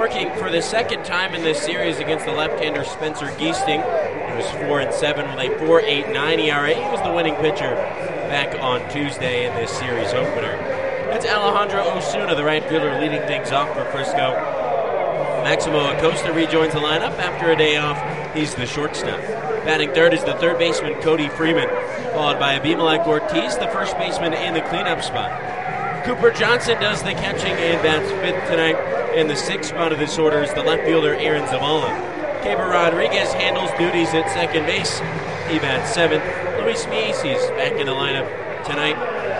working for the second time in this series against the left-hander Spencer Giesting. He was 4-7 with a 4.89 ERA. He was the winning pitcher back on Tuesday in this series opener. That's Alejandro Osuna, the right fielder, leading things off for Frisco. Maximo Acosta rejoins the lineup after a day off. He's the shortstop. Batting third is the third baseman Cody Freeman, followed by Abimelec Ortiz, the first baseman in the cleanup spot. Cooper Johnson does the catching and bats fifth tonight. In the sixth spot of this order is the left fielder Aaron Zavala. Keber Rodriguez handles duties at second base. He bats seventh. Luis Mieses back in the lineup tonight.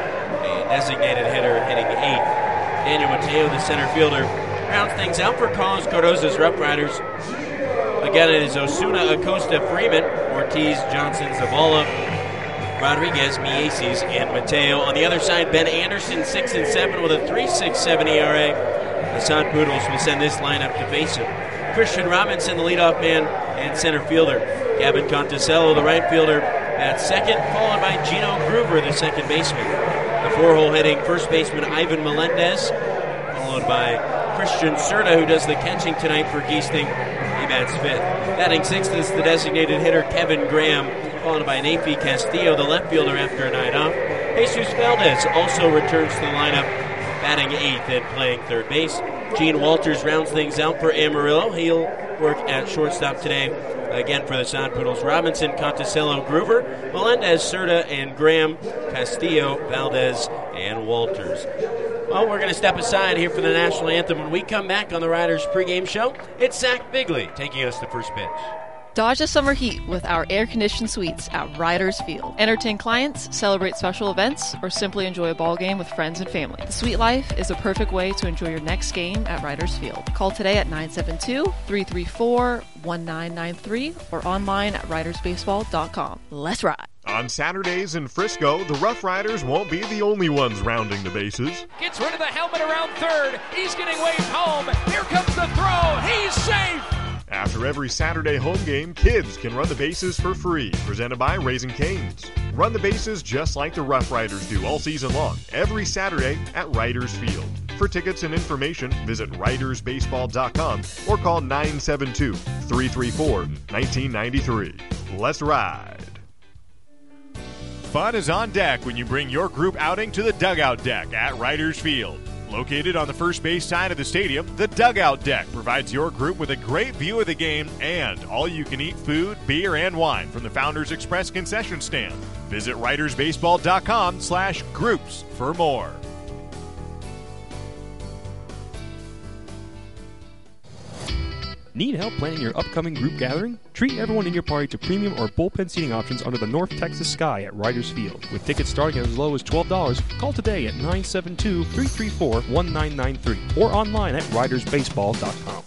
A designated hitter hitting eighth. Daniel Mateo, the center fielder, rounds things out for Carlos Cardozo's Rough Riders. Again, it is Osuna, Acosta, Freeman, Ortiz, Johnson, Zavala, Rodriguez, Mieses, and Mateo. On the other side, Ben Anderson, 6-7 with a 3.67 ERA. The Sun Poodles will send this lineup to face him. Christian Robinson, the leadoff man and center fielder. Gavin Conticello, the right fielder, at second, followed by Gino Gruber, the second baseman. The four-hole hitting first baseman Ivan Melendez, followed by Christian Serta, who does the catching tonight for Giesting. He bats fifth. Batting sixth is the designated hitter Kevin Graham, followed by Nafi Castillo, the left fielder, after a night off. Jesus Valdez also returns to the lineup, batting eighth and playing third base. Gene Walters rounds things out for Amarillo. He'll work at shortstop today. Again for the Sun Poodles, Robinson, Conticello, Gruber, Melendez, Serta, and Graham, Castillo, Valdez, and Walters. Well, we're going to step aside here for the national anthem. When we come back on the Riders pregame show, it's Zach Bigley taking us to first pitch. Dodge the summer heat with our air-conditioned suites at Riders Field. Entertain clients, celebrate special events, or simply enjoy a ball game with friends and family. The suite life is a perfect way to enjoy your next game at Riders Field. Call today at 972-334-1993 or online at ridersbaseball.com. Let's ride. On Saturdays in Frisco, the Rough Riders won't be the only ones rounding the bases. Gets rid of the helmet around third. He's getting waved home. Here comes the throw. He's safe. After every Saturday home game, kids can run the bases for free. Presented by Raising Cane's. Run the bases just like the Rough Riders do all season long, every Saturday at Riders Field. For tickets and information, visit ridersbaseball.com or call 972-334-1993. Let's ride. Fun is on deck when you bring your group outing to the Dugout Deck at Riders Field. Located on the first base side of the stadium, the Dugout Deck provides your group with a great view of the game and all-you-can-eat food, beer, and wine from the Founders Express concession stand. Visit ridersbaseball.com/groups for more. Need help planning your upcoming group gathering? Treat everyone in your party to premium or bullpen seating options under the North Texas sky at Riders Field. With tickets starting as low as $12, call today at 972-334-1993 or online at ridersbaseball.com.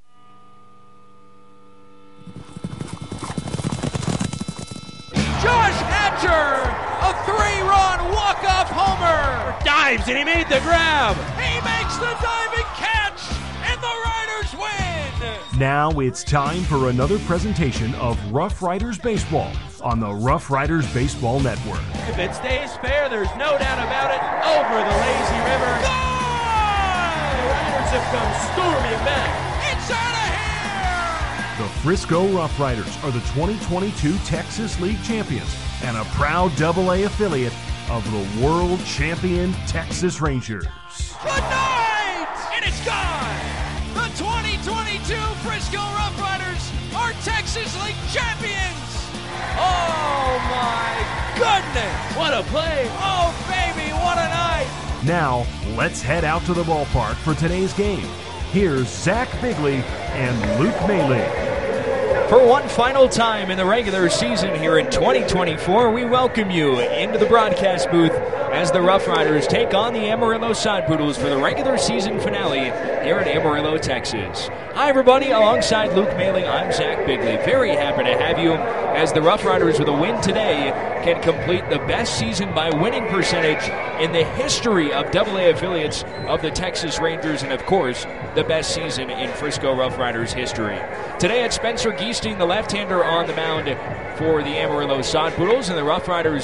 Josh Hatcher, a three-run walk-off homer. Dives, and he made the grab. He makes the diving catch, and the Riders win. Now it's time for another presentation of Rough Riders Baseball on the Rough Riders Baseball Network. If it stays fair, there's no doubt about it. Over the lazy river. Gone! The Riders have come storming back. It's out of here! The Frisco Rough Riders are the 2022 Texas League champions and a proud AA affiliate of the world champion Texas Rangers. Good night! And it's gone! The 2022 Frisco Rough Riders are Texas League champions! Oh my goodness! What a play! Oh baby, what a night! Now, let's head out to the ballpark for today's game. Here's Zach Bigley and Luke Maley. For one final time in the regular season here in 2024, we welcome you into the broadcast booth as the Rough Riders take on the Amarillo Sun Poodles for the regular season finale here in Amarillo, Texas. Hi, everybody. Alongside Luke Maley, I'm Zach Bigley. Very happy to have you as the Rough Riders, with a win today, can complete the best season by winning percentage in the history of AA affiliates of the Texas Rangers, and, of course, the best season in Frisco Rough Riders history. Today it's Spencer Giesting, the left-hander, on the mound for the Amarillo Sun Poodles, and the Rough Riders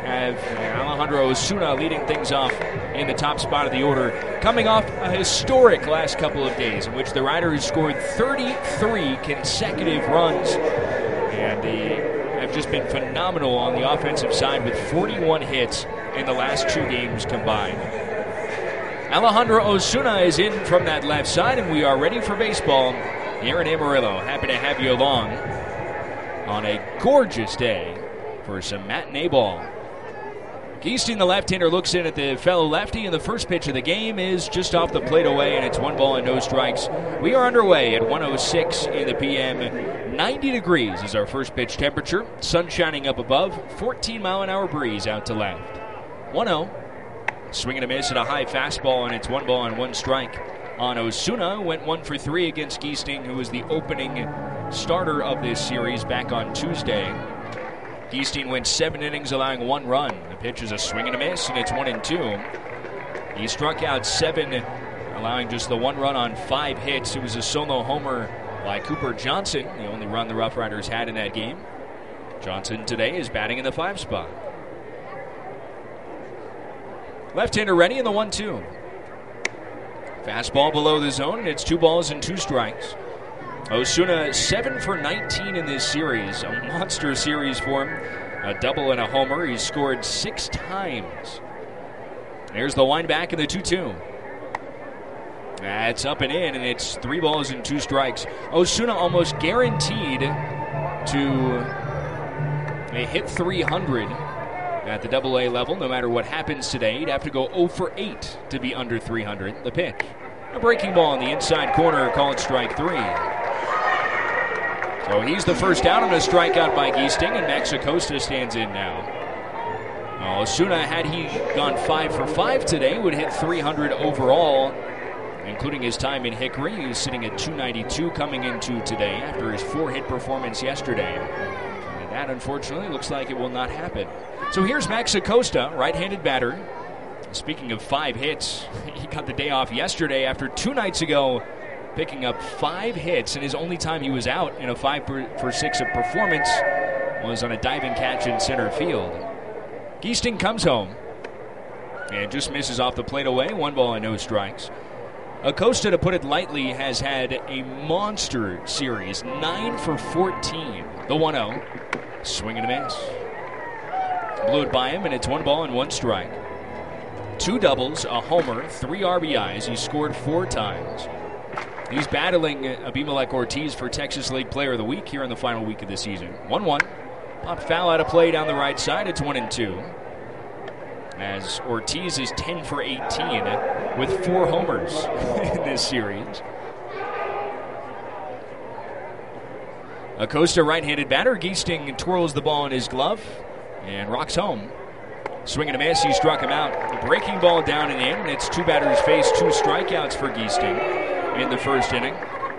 have Alejandro Osuna leading things off in the top spot of the order, coming off a historic last couple of days in which the Riders scored 33 consecutive runs, and they have just been phenomenal on the offensive side with 41 hits in the last 2 games combined. Alejandro Osuna is in from that left side, and we are ready for baseball here in Amarillo. Happy to have you along on a gorgeous day for some matinee ball. Giesting, the left-hander, looks in at the fellow lefty, and the first pitch of the game is just off the plate away, and it's 1 ball and no strikes. We are underway at 1:06 in the p.m. 90 degrees is our first pitch temperature. Sun shining up above, 14-mile-an-hour breeze out to left. 1-0. Swing and a miss at a high fastball, and it's 1 ball and 1 strike on Osuna. Went 1 for 3 against Giesting, who was the opening starter of this series back on Tuesday. Giesting went 7 innings, allowing 1 run. The pitch is a swing and a miss, and it's 1-2. He struck out 7, allowing just the 1 run on 5 hits. It was a solo homer by Cooper Johnson, the only run the Rough Riders had in that game. Johnson today is batting in the 5 spot. Left-hander ready in the 1-2. Fastball below the zone, and it's 2 balls and 2 strikes. Osuna 7 for 19 in this series, a monster series for him. A double and a homer. He's scored 6 times. There's the wind back in the 2-2. That's up and in, and it's 3 balls and 2 strikes. Osuna almost guaranteed to hit 300 at the AA level. No matter what happens today, he'd have to go 0 for 8 to be under 300. The pitch. A breaking ball in the inside corner, called strike 3. So he's the first out on a strikeout by Giesting, and Max Acosta stands in now. Osuna, had he gone 5 for 5 today, would hit 300 overall, including his time in Hickory. He was sitting at 292 coming into today after his 4-hit performance yesterday. And that, unfortunately, looks like it will not happen. So here's Max Acosta, right-handed batter. Speaking of 5 hits, he got the day off yesterday after 2 nights ago picking up 5 hits, and his only time he was out in a 5 for 6 of performance was on a diving catch in center field. Giesting comes home and just misses off the plate away. 1 ball and no strikes. Acosta, to put it lightly, has had a monster series. 9 for 14. The 1-0. Swing and a miss. Blew it by him, and it's 1 ball and 1 strike. 2 doubles, a homer, 3 RBIs. He scored 4 times. He's battling Abimelec Ortiz for Texas League Player of the Week here in the final week of the season. 1-1. Popped foul out of play down the right side. It's 1-2. As Ortiz is 10 for 18 with 4 homers in this series. Acosta, right-handed batter. Giesting twirls the ball in his glove and rocks home. Swing and a miss. He struck him out. A breaking ball down and in. It's 2 batters face, 2 strikeouts for Giesting in the first inning.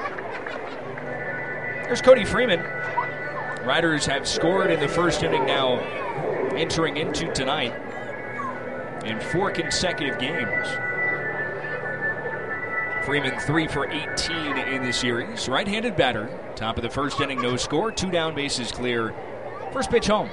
There's Cody Freeman. Riders have scored in the first inning now, entering into tonight in 4 consecutive games. Freeman 3 for 18 in the series. Right-handed batter. Top of the first inning, no score. 2 down, bases clear. First pitch home.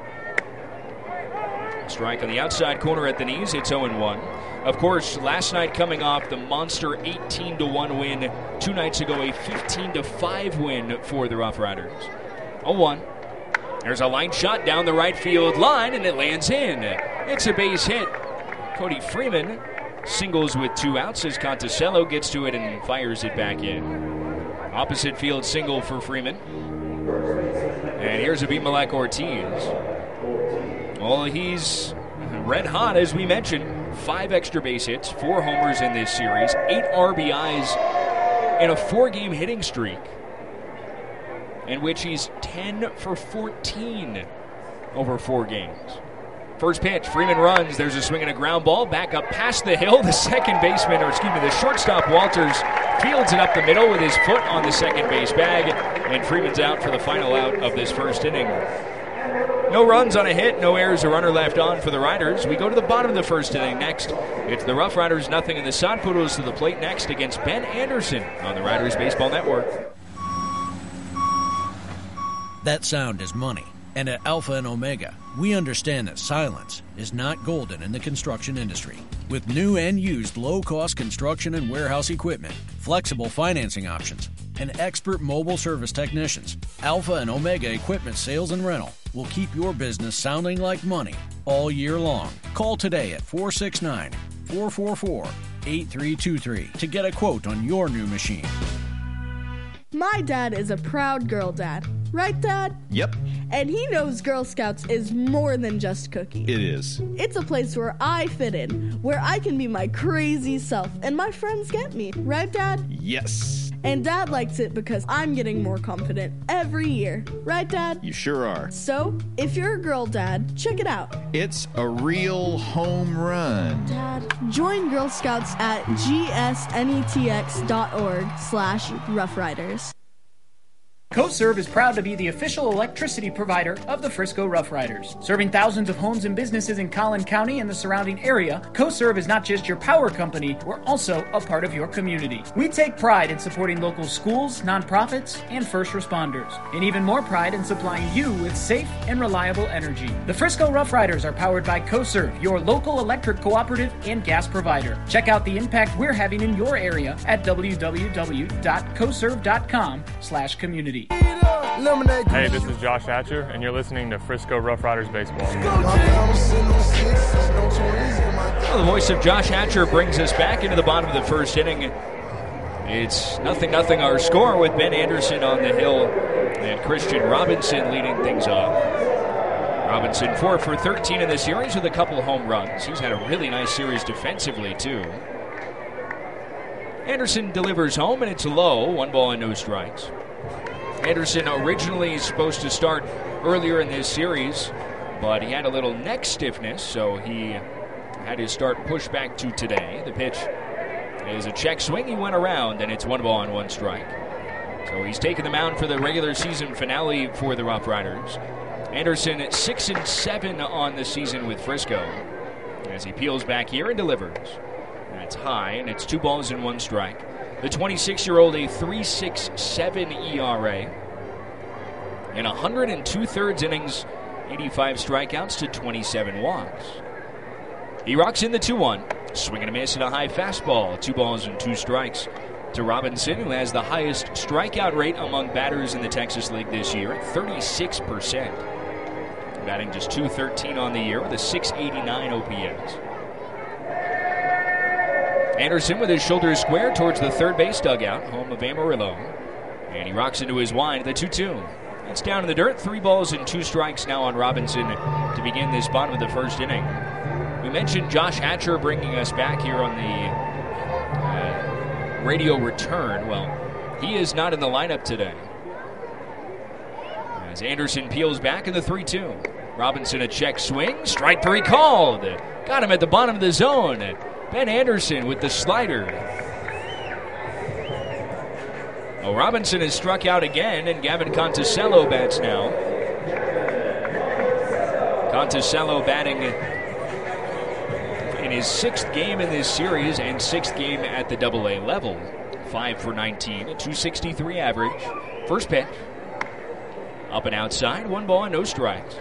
Strike on the outside corner at the knees. It's 0-1. Of course, last night coming off the monster 18-1 win. 2 nights ago, a 15-5 win for the Rough Riders. 0-1. There's a line shot down the right field line, and it lands in. It's a base hit. Cody Freeman singles with 2 outs as Conticello gets to it and fires it back in. Opposite field single for Freeman. And here's Abimelec Ortiz. Well, he's red hot, as we mentioned. 5 extra base hits, 4 homers in this series, 8 RBIs in a 4-game hitting streak, in which he's 10 for 14 over 4 games. First pitch, Freeman runs. There's a swing and a ground ball. Back up past the hill. The the shortstop Walters fields it up the middle with his foot on the second base bag, and Freeman's out for the final out of this first inning. No runs on a hit, no errors, a runner left on for the Riders. We go to the bottom of the first inning next. It's the Rough Riders nothing, and the Sod Poodles to the plate next against Ben Anderson on the Riders Baseball Network. That sound is money. And at Alpha and Omega, we understand that silence is not golden in the construction industry. With new and used low-cost construction and warehouse equipment, flexible financing options, and expert mobile service technicians, Alpha and Omega Equipment Sales and Rental will keep your business sounding like money all year long. Call today at 469-444-8323 to get a quote on your new machine. My dad is a proud girl dad. Right, Dad? Yep. And he knows Girl Scouts is more than just cookies. It is. It's a place where I fit in, where I can be my crazy self, and my friends get me. Right, Dad? Yes. And Dad likes it because I'm getting more confident every year. Right, Dad? You sure are. So, if you're a girl dad, check it out. It's a real home run. Dad, join Girl Scouts at gsnetx.org/roughriders. CoServe is proud to be the official electricity provider of the Frisco Rough Riders. Serving thousands of homes and businesses in Collin County and the surrounding area, CoServe is not just your power company, we're also a part of your community. We take pride in supporting local schools, nonprofits, and first responders, and even more pride in supplying you with safe and reliable energy. The Frisco Rough Riders are powered by CoServe, your local electric cooperative and gas provider. Check out the impact we're having in your area at www.coserve.com/community. Hey, this is Josh Hatcher, and you're listening to Frisco Rough Riders Baseball. Well, the voice of Josh Hatcher brings us back into the bottom of the first inning. It's 0-0 our score with Ben Anderson on the hill and Christian Robinson leading things off. Robinson 4 for 13 in the series with a couple home runs. He's had a really nice series defensively, too. Anderson delivers home, and it's low, 1 ball and no strikes. Anderson originally supposed to start earlier in this series, but he had a little neck stiffness, so he had his start pushed back to today. The pitch is a check swing. He went around, and it's 1 ball and 1 strike. So he's taken the mound for the regular season finale for the Rough Riders. Anderson at 6-7 on the season with Frisco as he peels back here and delivers. That's high, and it's 2 balls and 1 strike. The 26-year-old, a 3.67 ERA. In 102 innings, 85 strikeouts to 27 walks. He rocks in the 2-1. Swing and a miss and a high fastball. 2 balls and 2 strikes to Robinson, who has the highest strikeout rate among batters in the Texas League this year at 36%. Batting just .213 on the year with a 689 OPS. Anderson with his shoulders square towards the third base dugout, home of Amarillo. And he rocks into his wind, the 2-2. It's down in the dirt, 3 balls and 2 strikes now on Robinson to begin this bottom of the first inning. We mentioned Josh Hatcher bringing us back here on the radio return. Well, he is not in the lineup today. As Anderson peels back in the 3-2. Robinson a check swing, strike 3 called. Got him at the bottom of the zone. Ben Anderson with the slider. Oh, Robinson has struck out again, and Gavin Conticello bats now. Conticello batting in his 6th game in this series and 6th game at the AA level. 5 for 19, a .263 average. First pitch. Up and outside, 1 ball and no strikes.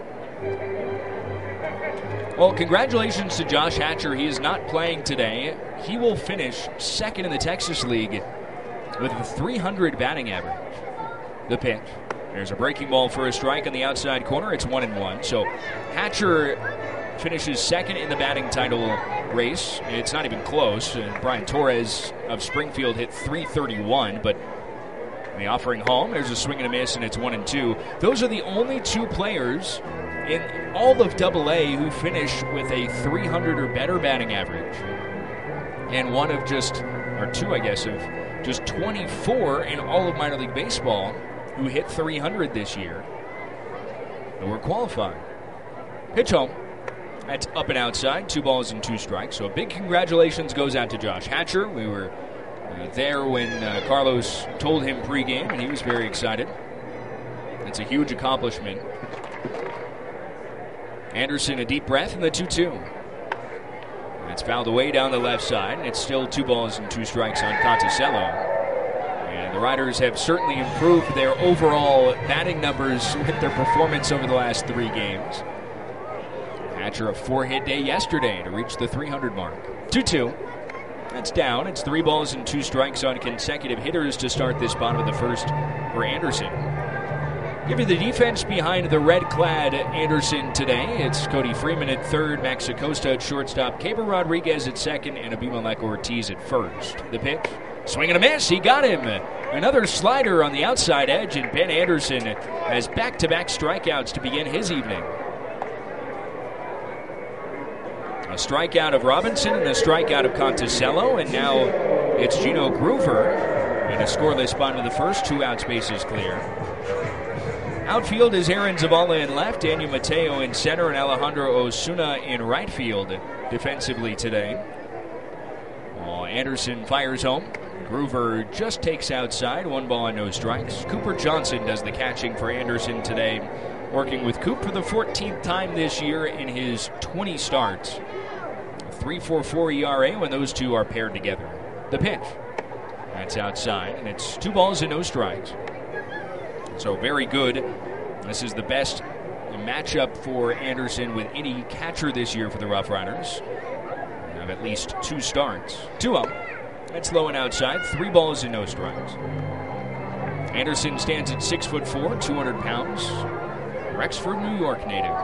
Well, congratulations to Josh Hatcher. He is not playing today. He will finish 2nd in the Texas League with a .300 batting average. The pitch. There's a breaking ball for a strike on the outside corner. It's 1-1. So Hatcher finishes 2nd in the batting title race. It's not even close. Brian Torres of Springfield hit .331, but in the offering home, there's a swing and a miss, and it's 1-2. Those are the only 2 players in all of AA who finish with a .300 or better batting average. And one of just, or 2, I guess, of just 24 in all of minor league baseball who hit .300 this year. And we're qualified. Pitch home. That's up and outside, 2 balls and 2 strikes. So a big congratulations goes out to Josh Hatcher. We were there when Carlos told him pregame, and he was very excited. It's a huge accomplishment. Anderson a deep breath in the 2-2. That's fouled away down the left side, and it's still 2 balls and 2 strikes on Conticello. And The Riders have certainly improved their overall batting numbers with their performance over the last 3 games. Hatcher a 4-hit day yesterday to reach the 300 mark. 2-2. That's down. It's 3 balls and 2 strikes on consecutive hitters to start this bottom of the first for Anderson. Give you the defense behind the red-clad Anderson today. It's Cody Freeman at third, Max Acosta at shortstop, Keber Rodriguez at second, and Abimelech Ortiz at first. The pitch, swing and a miss. He got him. Another slider on the outside edge, and Ben Anderson has back-to-back strikeouts to begin his evening. A strikeout of Robinson and a strikeout of Conticello, and now it's Gino Groover in a scoreless bottom of the first, 2 outs, bases clear. Outfield is Aaron Zavala in left, Daniel Mateo in center, and Alejandro Osuna in right field defensively today. Anderson fires home. Groover just takes outside, 1 ball and no strikes. Cooper Johnson does the catching for Anderson today, working with Coop for the 14th time this year in his 20 starts. A 3.44 ERA when those two are paired together. The pitch. That's outside, and it's 2 balls and no strikes. So very good. This is the best matchup for Anderson with any catcher this year for the Rough Riders. They have at least 2 starts. 2-0. That's low and outside. 3 balls and no strikes. Anderson stands at 6'4", 200 pounds. Rexford, New York native.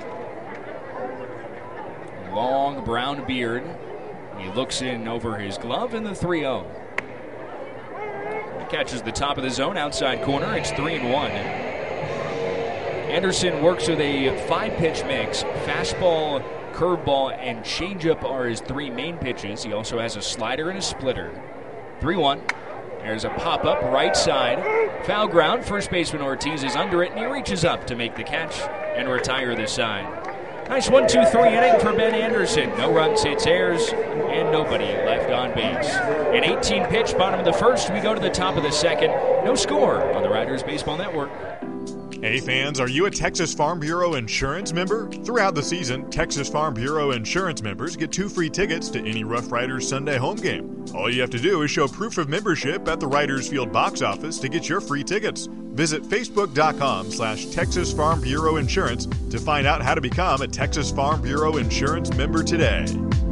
Long brown beard. He looks in over his glove in the 3-0. Catches the top of the zone, outside corner. It's 3-1. Anderson works with a 5-pitch mix. Fastball, curveball, and changeup are his 3 main pitches. He also has a slider and a splitter. 3-1. There's a pop-up right side. Foul ground. First baseman Ortiz is under it, and he reaches up to make the catch and retire this side. Nice 1-2-3 inning for Ben Anderson. No runs, hits, errors, and nobody left on base. An 18-pitch bottom of the first. We go to the top of the second. No score on the Riders Baseball Network. Hey fans, are you a Texas Farm Bureau insurance member? Throughout the season, Texas Farm Bureau insurance members get 2 free tickets to any Rough Riders Sunday home game. All you have to do is show proof of membership at the Riders Field box office to get your free tickets. Visit Facebook.com/Texas Farm Bureau Insurance to find out how to become a Texas Farm Bureau insurance member today.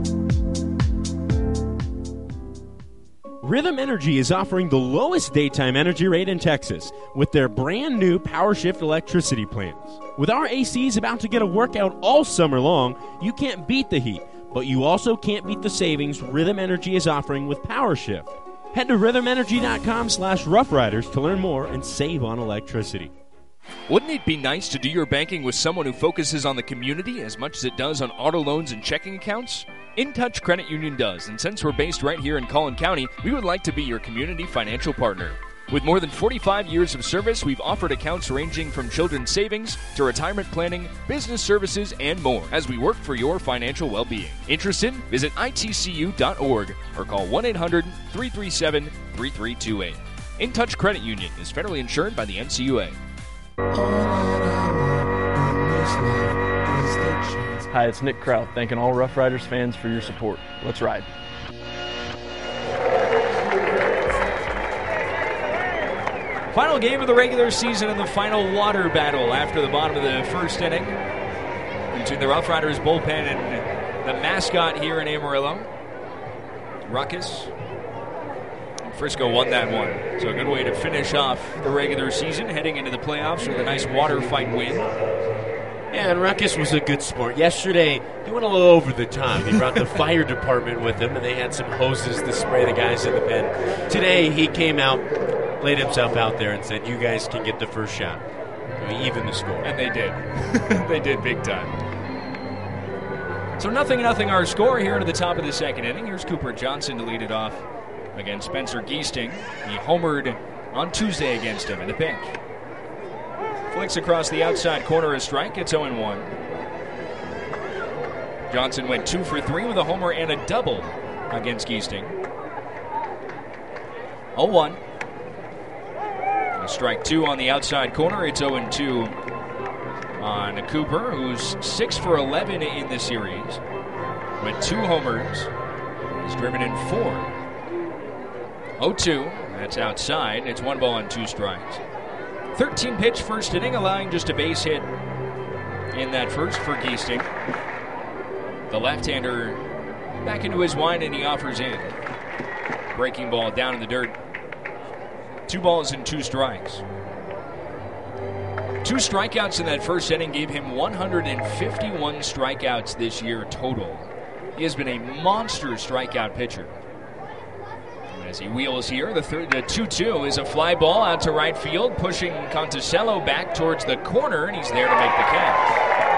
Rhythm Energy is offering the lowest daytime energy rate in Texas with their brand new PowerShift electricity plans. With our ACs about to get a workout all summer long, you can't beat the heat, but you also can't beat the savings Rhythm Energy is offering with PowerShift. Head to rhythmenergy.com/roughriders to learn more and save on electricity. Wouldn't it be nice to do your banking with someone who focuses on the community as much as it does on auto loans and checking accounts? InTouch Credit Union does, and since we're based right here in Collin County, we would like to be your community financial partner. With more than 45 years of service, we've offered accounts ranging from children's savings to retirement planning, business services, and more as we work for your financial well-being. Interested? Visit itcu.org or call 1-800-337-3328. InTouch Credit Union is federally insured by the NCUA. Hi, it's Nick Kraut, thanking all Rough Riders fans for your support. Let's ride. Final game of the regular season and the final water battle after the bottom of the first inning between the Rough Riders bullpen and the mascot here in Amarillo, Ruckus. And Frisco won that one. So a good way to finish off the regular season, heading into the playoffs with a nice water fight win. Yeah, and Ruckus was a good sport. Yesterday, he went a little over the top. He brought the fire department with him, and they had some hoses to spray the guys in the pen. Today, he came out, laid himself out there, and said, you guys can get the first shot. Even the score. And they did. They did big time. So 0-0 our score here to the top of the second inning. Here's Cooper Johnson to lead it off against Spencer Giesting. He homered on Tuesday against him in the pinch. Flicks across the outside corner, a strike. It's 0-1. Johnson went 2 for 3 with a homer and a double against Giesting. 0-1. A strike 2 on the outside corner. It's 0-2 on Cooper, who's 6 for 11 in the series. With 2 homers. He's driven in 4. 0-2. That's outside. It's 1 ball and 2 strikes. 13 pitch first inning, allowing just a base hit in that first for Giesting. The left-hander back into his wind, and he offers in. Breaking ball down in the dirt. 2 balls and 2 strikes. 2 strikeouts in that first inning gave him 151 strikeouts this year total. He has been a monster strikeout pitcher. As he wheels here, the 2-2 is a fly ball out to right field, pushing Conticello back towards the corner, and he's there to make the catch.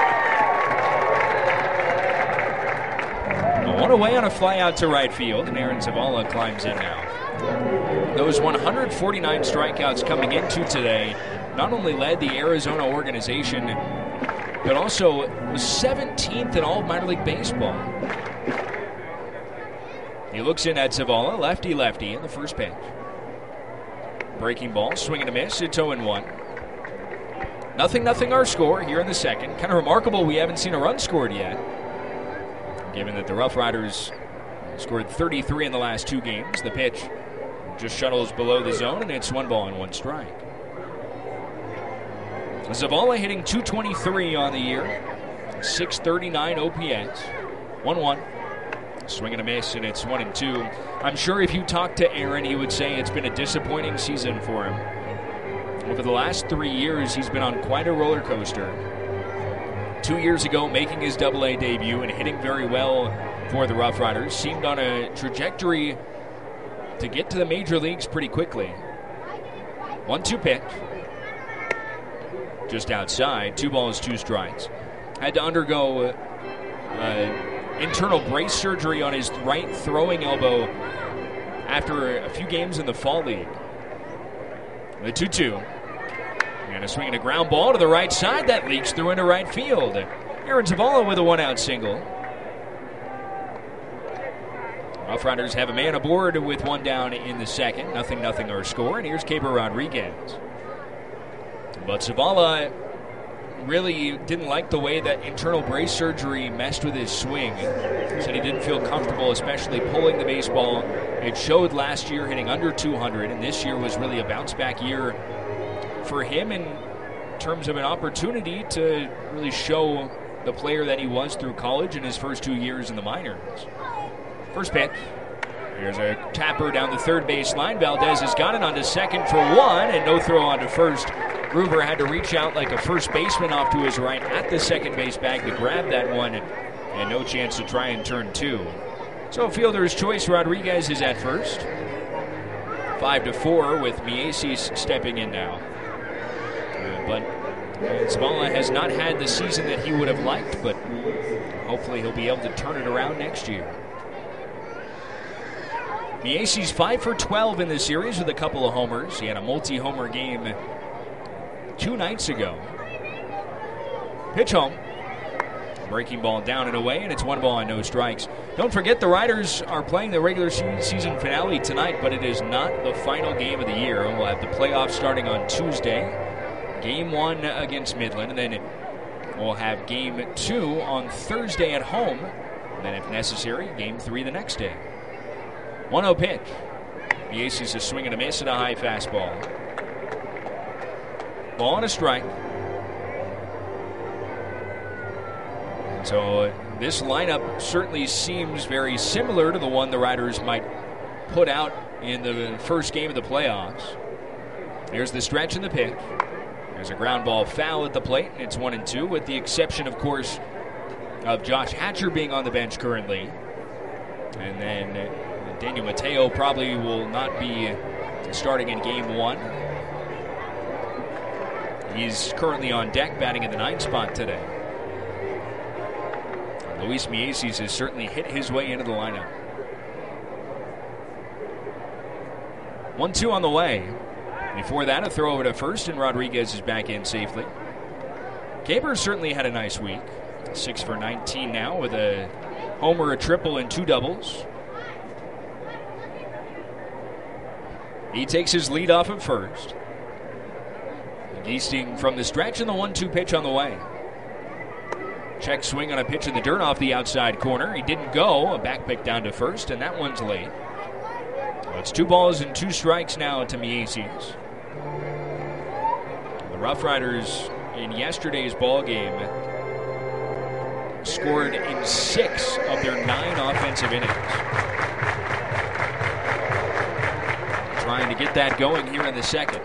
One away on a fly out to right field, and Aaron Zavala climbs in now. Those 149 strikeouts coming into today not only led the Arizona organization, but also was 17th in all of minor league baseball. He looks in at Zavala, lefty-lefty in the first pitch. Breaking ball, swing and a miss, it's 0-1. 0-0 our score here in the second. Kind of remarkable we haven't seen a run scored yet, given that the Rough Riders scored 33 in the last 2 games. The pitch just shuttles below the zone, and it's 1 ball and 1 strike. Zavala hitting .223 on the year, 639 OPS, 1-1. Swing and a miss, and it's 1-2. I'm sure if you talk to Aaron, he would say it's been a disappointing season for him. Over the last 3 years, he's been on quite a roller coaster. 2 years ago, making his AA debut and hitting very well for the Rough Riders, seemed on a trajectory to get to the major leagues pretty quickly. 1-2 pitch. Just outside, 2 balls, 2 strikes. Had to undergo internal brace surgery on his right throwing elbow after a few games in the fall league. The 2-2. And a swing and a ground ball to the right side. That leaks through into right field. Aaron Zavala with a 1-out single. Rough Riders have a man aboard with 1 down in the second. 0-0 our score. And here's Keber Rodriguez. But Zavala really didn't like the way that internal brace surgery messed with his swing. He said he didn't feel comfortable, especially pulling the baseball. It showed last year hitting under 200, and this year was really a bounce-back year for him in terms of an opportunity to really show the player that he was through college in his first 2 years in the minors. First pitch. Here's a tapper down the third base line. Valdez has got it onto second for 1, and no throw onto first. Groover had to reach out like a first baseman off to his right at the second base bag to grab that one, and no chance to try and turn 2. So fielder's choice, Rodriguez is at first. 5-4 with Mieses stepping in now. But Zavala has not had the season that he would have liked, but hopefully he'll be able to turn it around next year. Mieses 5-for-12 in the series with a couple of homers. He had a multi-homer game 2 nights ago. Pitch home. Breaking ball down and away, and it's 1 ball and no strikes. Don't forget the Riders are playing the regular season finale tonight, but it is not the final game of the year. We'll have the playoffs starting on Tuesday. Game 1 against Midland, and then we'll have Game 2 on Thursday at home. And then if necessary, Game 3 the next day. 1-0 pitch. The Aces a swing and a miss and a high fastball. Ball and a strike. So this lineup certainly seems very similar to the one the Riders might put out in the first game of the playoffs. Here's the stretch and the pitch. There's a ground ball foul at the plate, and it's 1-2, with the exception, of course, of Josh Hatcher being on the bench currently. And then Daniel Mateo probably will not be starting in Game 1. He's currently on deck batting in the 9th spot today. Luis Mieses has certainly hit his way into the lineup. 1-2 on the way. Before that, a throw over to first, and Rodriguez is back in safely. Keber certainly had a nice week. 6-for-19 now with a homer, a triple, and 2 doubles. He takes his lead off at first. Giesting from the stretch, and the 1-2 pitch on the way. Check swing on a pitch in the dirt off the outside corner. He didn't go. A back pick down to first, and that one's late. It's 2 balls and 2 strikes now to Mieses. The Rough Riders in yesterday's ball game scored in 6 of their 9 offensive innings. Trying to get that going here in the second.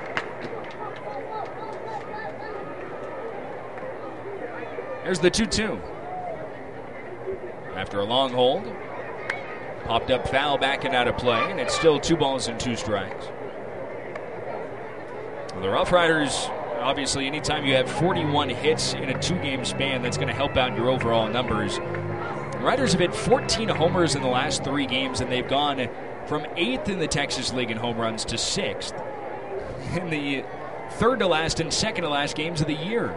There's the 2-2. After a long hold, popped up foul back and out of play, and it's still 2 balls and 2 strikes. Well, the Rough Riders, obviously, anytime you have 41 hits in a 2-game span, that's going to help out your overall numbers. The Riders have hit 14 homers in the last 3 games, and they've gone from 8th in the Texas League in home runs to 6th in the 3rd to last and 2nd to last games of the year.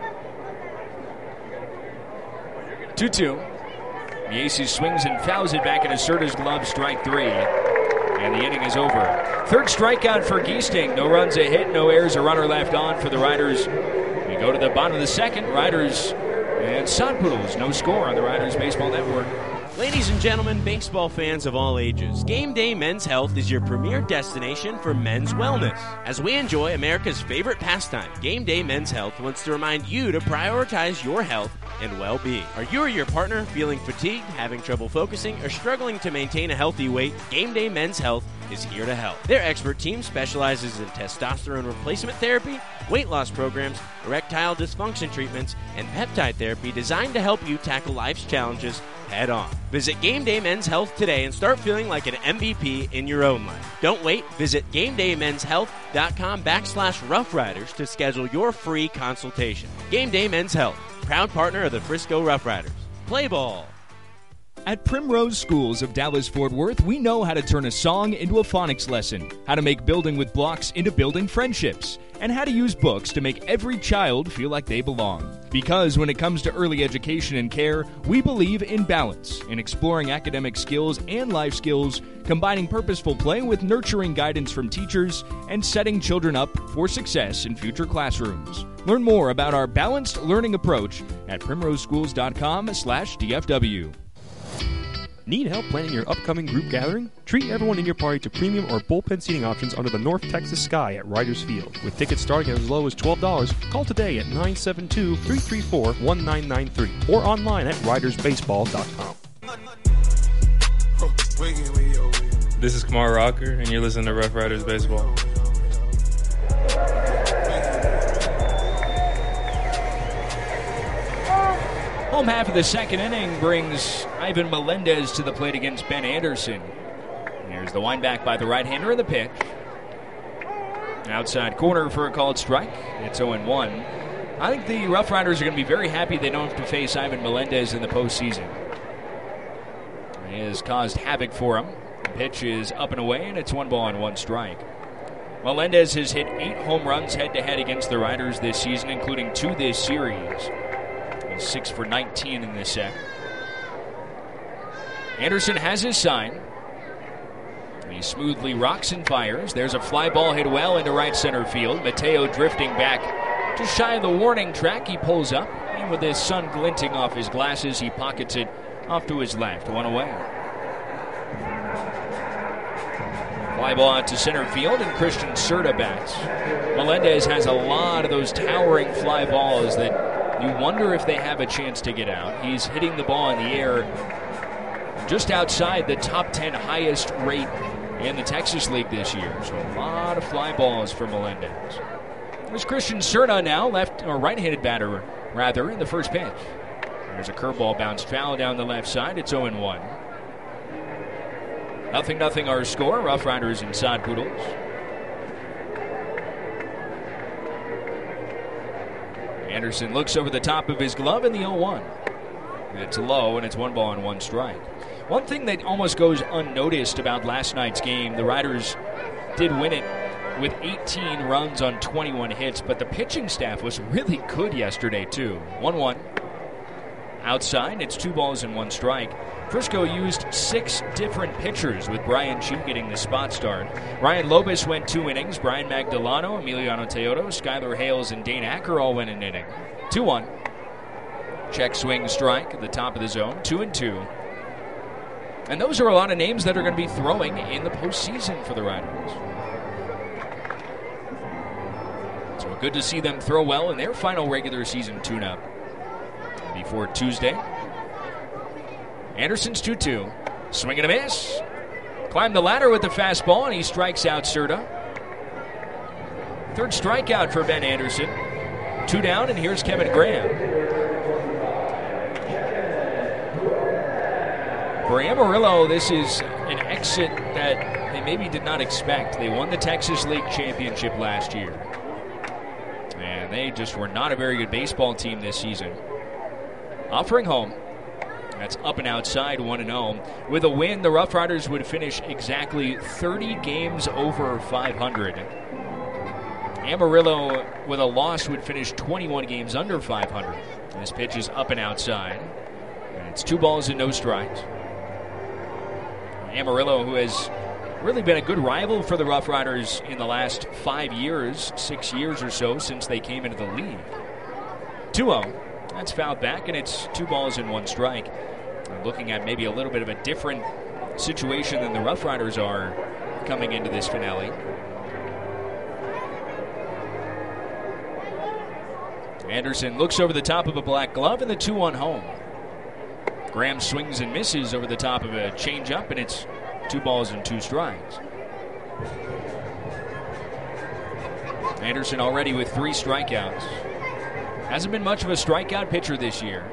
2-2. Mieses swings and fouls it back in Acerta's glove, strike 3. And the inning is over. 3rd strikeout for Giesting. No runs, a hit, no errors, a runner left on for the Riders. We go to the bottom of the second. Riders and Sod Poodles. No score on the Riders Baseball Network. Ladies and gentlemen, baseball fans of all ages, Game Day Men's Health is your premier destination for men's wellness. As we enjoy America's favorite pastime, Game Day Men's Health wants to remind you to prioritize your health and well-being. Are you or your partner feeling fatigued, having trouble focusing, or struggling to maintain a healthy weight? Game Day Men's Health is here to help. Their expert team specializes in testosterone replacement therapy, weight loss programs, erectile dysfunction treatments, and peptide therapy designed to help you tackle life's challenges head on. Visit Game Day Men's Health today and start feeling like an MVP in your own life. Don't wait. Visit GameDayMen'sHealth.com/Rough Riders to schedule your free consultation. Game Day Men's Health, proud partner of the Frisco Rough Riders. Play ball. At Primrose Schools of Dallas-Fort Worth, we know how to turn a song into a phonics lesson, how to make building with blocks into building friendships, and how to use books to make every child feel like they belong. Because when it comes to early education and care, we believe in balance, in exploring academic skills and life skills, combining purposeful play with nurturing guidance from teachers, and setting children up for success in future classrooms. Learn more about our balanced learning approach at primroseschools.com/DFW. Need help planning your upcoming group gathering? Treat everyone in your party to premium or bullpen seating options under the North Texas sky at Riders Field. With tickets starting as low as $12, call today at 972-334-1993 or online at ridersbaseball.com. This is Kamar Rocker, and you're listening to Rough Riders Baseball. Home half of the second inning brings Ivan Melendez to the plate against Ben Anderson. Here's the wind back by the right-hander in the pitch. Outside corner for a called strike. It's 0-1. I think the Rough Riders are going to be very happy they don't have to face Ivan Melendez in the postseason. He has caused havoc for him. The pitch is up and away, and it's 1-1 strike. Melendez has hit 8 home runs head-to-head against the Riders this season, including 2 this series. He's 6 for 19 in this set. Anderson has his sign. He smoothly rocks and fires. There's a fly ball hit well into right center field. Mateo drifting back just shy of the warning track. He pulls up, and with his sun glinting off his glasses, he pockets it off to his left. 1 away. Fly ball out to center field, and Christian Serta bats. Melendez has a lot of those towering fly balls that you wonder if they have a chance to get out. He's hitting the ball in the air just outside the top 10 highest rate in the Texas League this year. So a lot of fly balls for Melendez. There's Christian Serta now, left or right-handed batter, rather, in the first pitch. There's a curveball bounced foul down the left side. It's 0-1. 0-0 our score. Rough Riders and Sod Poodles. Anderson looks over the top of his glove in the 0-1. It's low, and it's 1 strike. One thing that almost goes unnoticed about last night's game, the Riders did win it with 18 runs on 21 hits, but the pitching staff was really good yesterday, too. 1-1. Outside, it's 2 strike. Frisco used 6 different pitchers, with Brian Chu getting the spot start. Ryan Lobus went 2 innings. Brian Magdalano, Emiliano Teodo, Skylar Hales, and Dane Acker all went an inning. 2-1. Check swing strike at the top of the zone. 2-2. And those are a lot of names that are going to be throwing in the postseason for the Riders. So good to see them throw well in their final regular season tune-up before Tuesday. Anderson's 2-2. Swing and a miss. Climbed the ladder with the fastball, and he strikes out Serta. Third strikeout for Ben Anderson. 2 down, and here's Kevin Graham. For Amarillo, this is an exit that they maybe did not expect. They won the Texas League Championship last year. And they just were not a very good baseball team this season. Offering home. That's up and outside, 1-0. With a win, the Rough Riders would finish exactly 30 games over 500. Amarillo, with a loss, would finish 21 games under 500. This pitch is up and outside. And it's 2 balls and no strikes. Amarillo, who has really been a good rival for the Rough Riders in the last 5 years, 6 years or so since they came into the league. 2-0. That's fouled back, and it's 2 balls and 1 strike. Looking at maybe a little bit of a different situation than the Rough Riders are coming into this finale. Anderson looks over the top of a black glove, and the 2-1 home. Graham swings and misses over the top of a changeup, and it's 2 balls and 2 strikes. Anderson already with 3 strikeouts. Hasn't been much of a strikeout pitcher this year.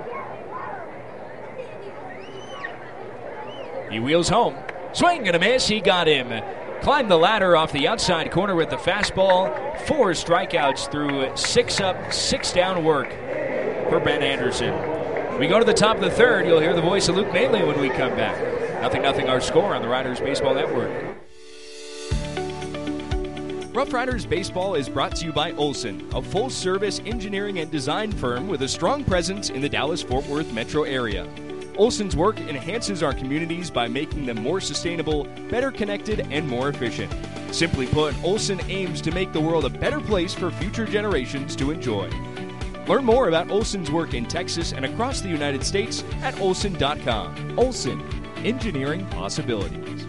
He wheels home. Swing and a miss. He got him. Climbed the ladder off the outside corner with the fastball. 4 strikeouts through 6 up, 6 down work for Ben Anderson. We go to the top of the third. You'll hear the voice of Luke Maley when we come back. 0-0 our score on the Riders Baseball Network. Rough Riders Baseball is brought to you by Olson, a full-service engineering and design firm with a strong presence in the Dallas-Fort Worth metro area. Olson's work enhances our communities by making them more sustainable, better connected, and more efficient. Simply put, Olson aims to make the world a better place for future generations to enjoy. Learn more about Olson's work in Texas and across the United States at Olson.com. Olson, engineering possibilities.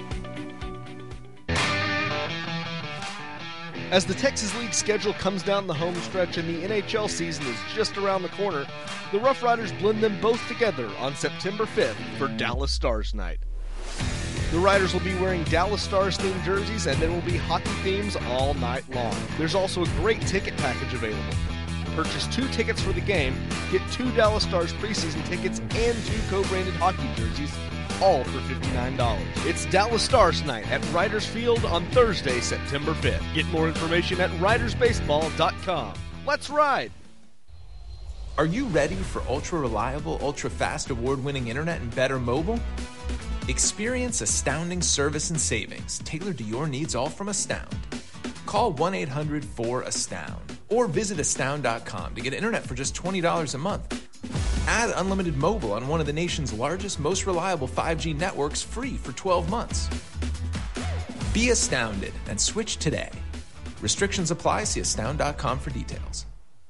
As the Texas League schedule comes down the home stretch and the NHL season is just around the corner, the Rough Riders blend them both together on September 5th for Dallas Stars Night. The Riders will be wearing Dallas Stars-themed jerseys, and there will be hockey themes all night long. There's also a great ticket package available. Purchase 2 tickets for the game, get 2 Dallas Stars preseason tickets, and 2 co-branded hockey jerseys, all for $59. It's Dallas Stars Night at Riders Field on Thursday, September 5th. Get more information at ridersbaseball.com. Let's ride! Are you ready for ultra-reliable, ultra-fast, award-winning internet and better mobile? Experience astounding service and savings tailored to your needs, all from Astound. Call 1-800-4ASTOUND or visit astound.com to get internet for just $20 a month. Add unlimited mobile on one of the nation's largest, most reliable 5G networks free for 12 months. Be astounded and switch today. Restrictions apply. See astound.com for details.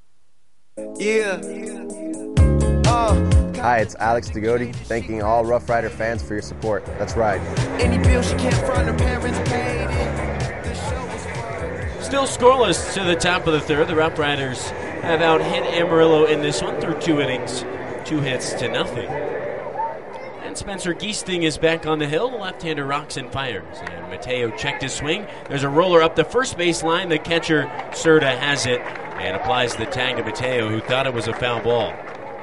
Hi, it's Alex Degodi, thanking all Rough Rider fans for your support. Let's ride. Any bill she can't front, her parents paid it. Still scoreless to the top of the third. The Rough Riders have out-hit Amarillo in this one through 2 innings, 2 hits to nothing. And Spencer Giesting is back on the hill. The left-hander rocks and fires. And Mateo checked his swing. There's a roller up the first base line. The catcher, Serta, has it and applies the tag to Mateo, who thought it was a foul ball.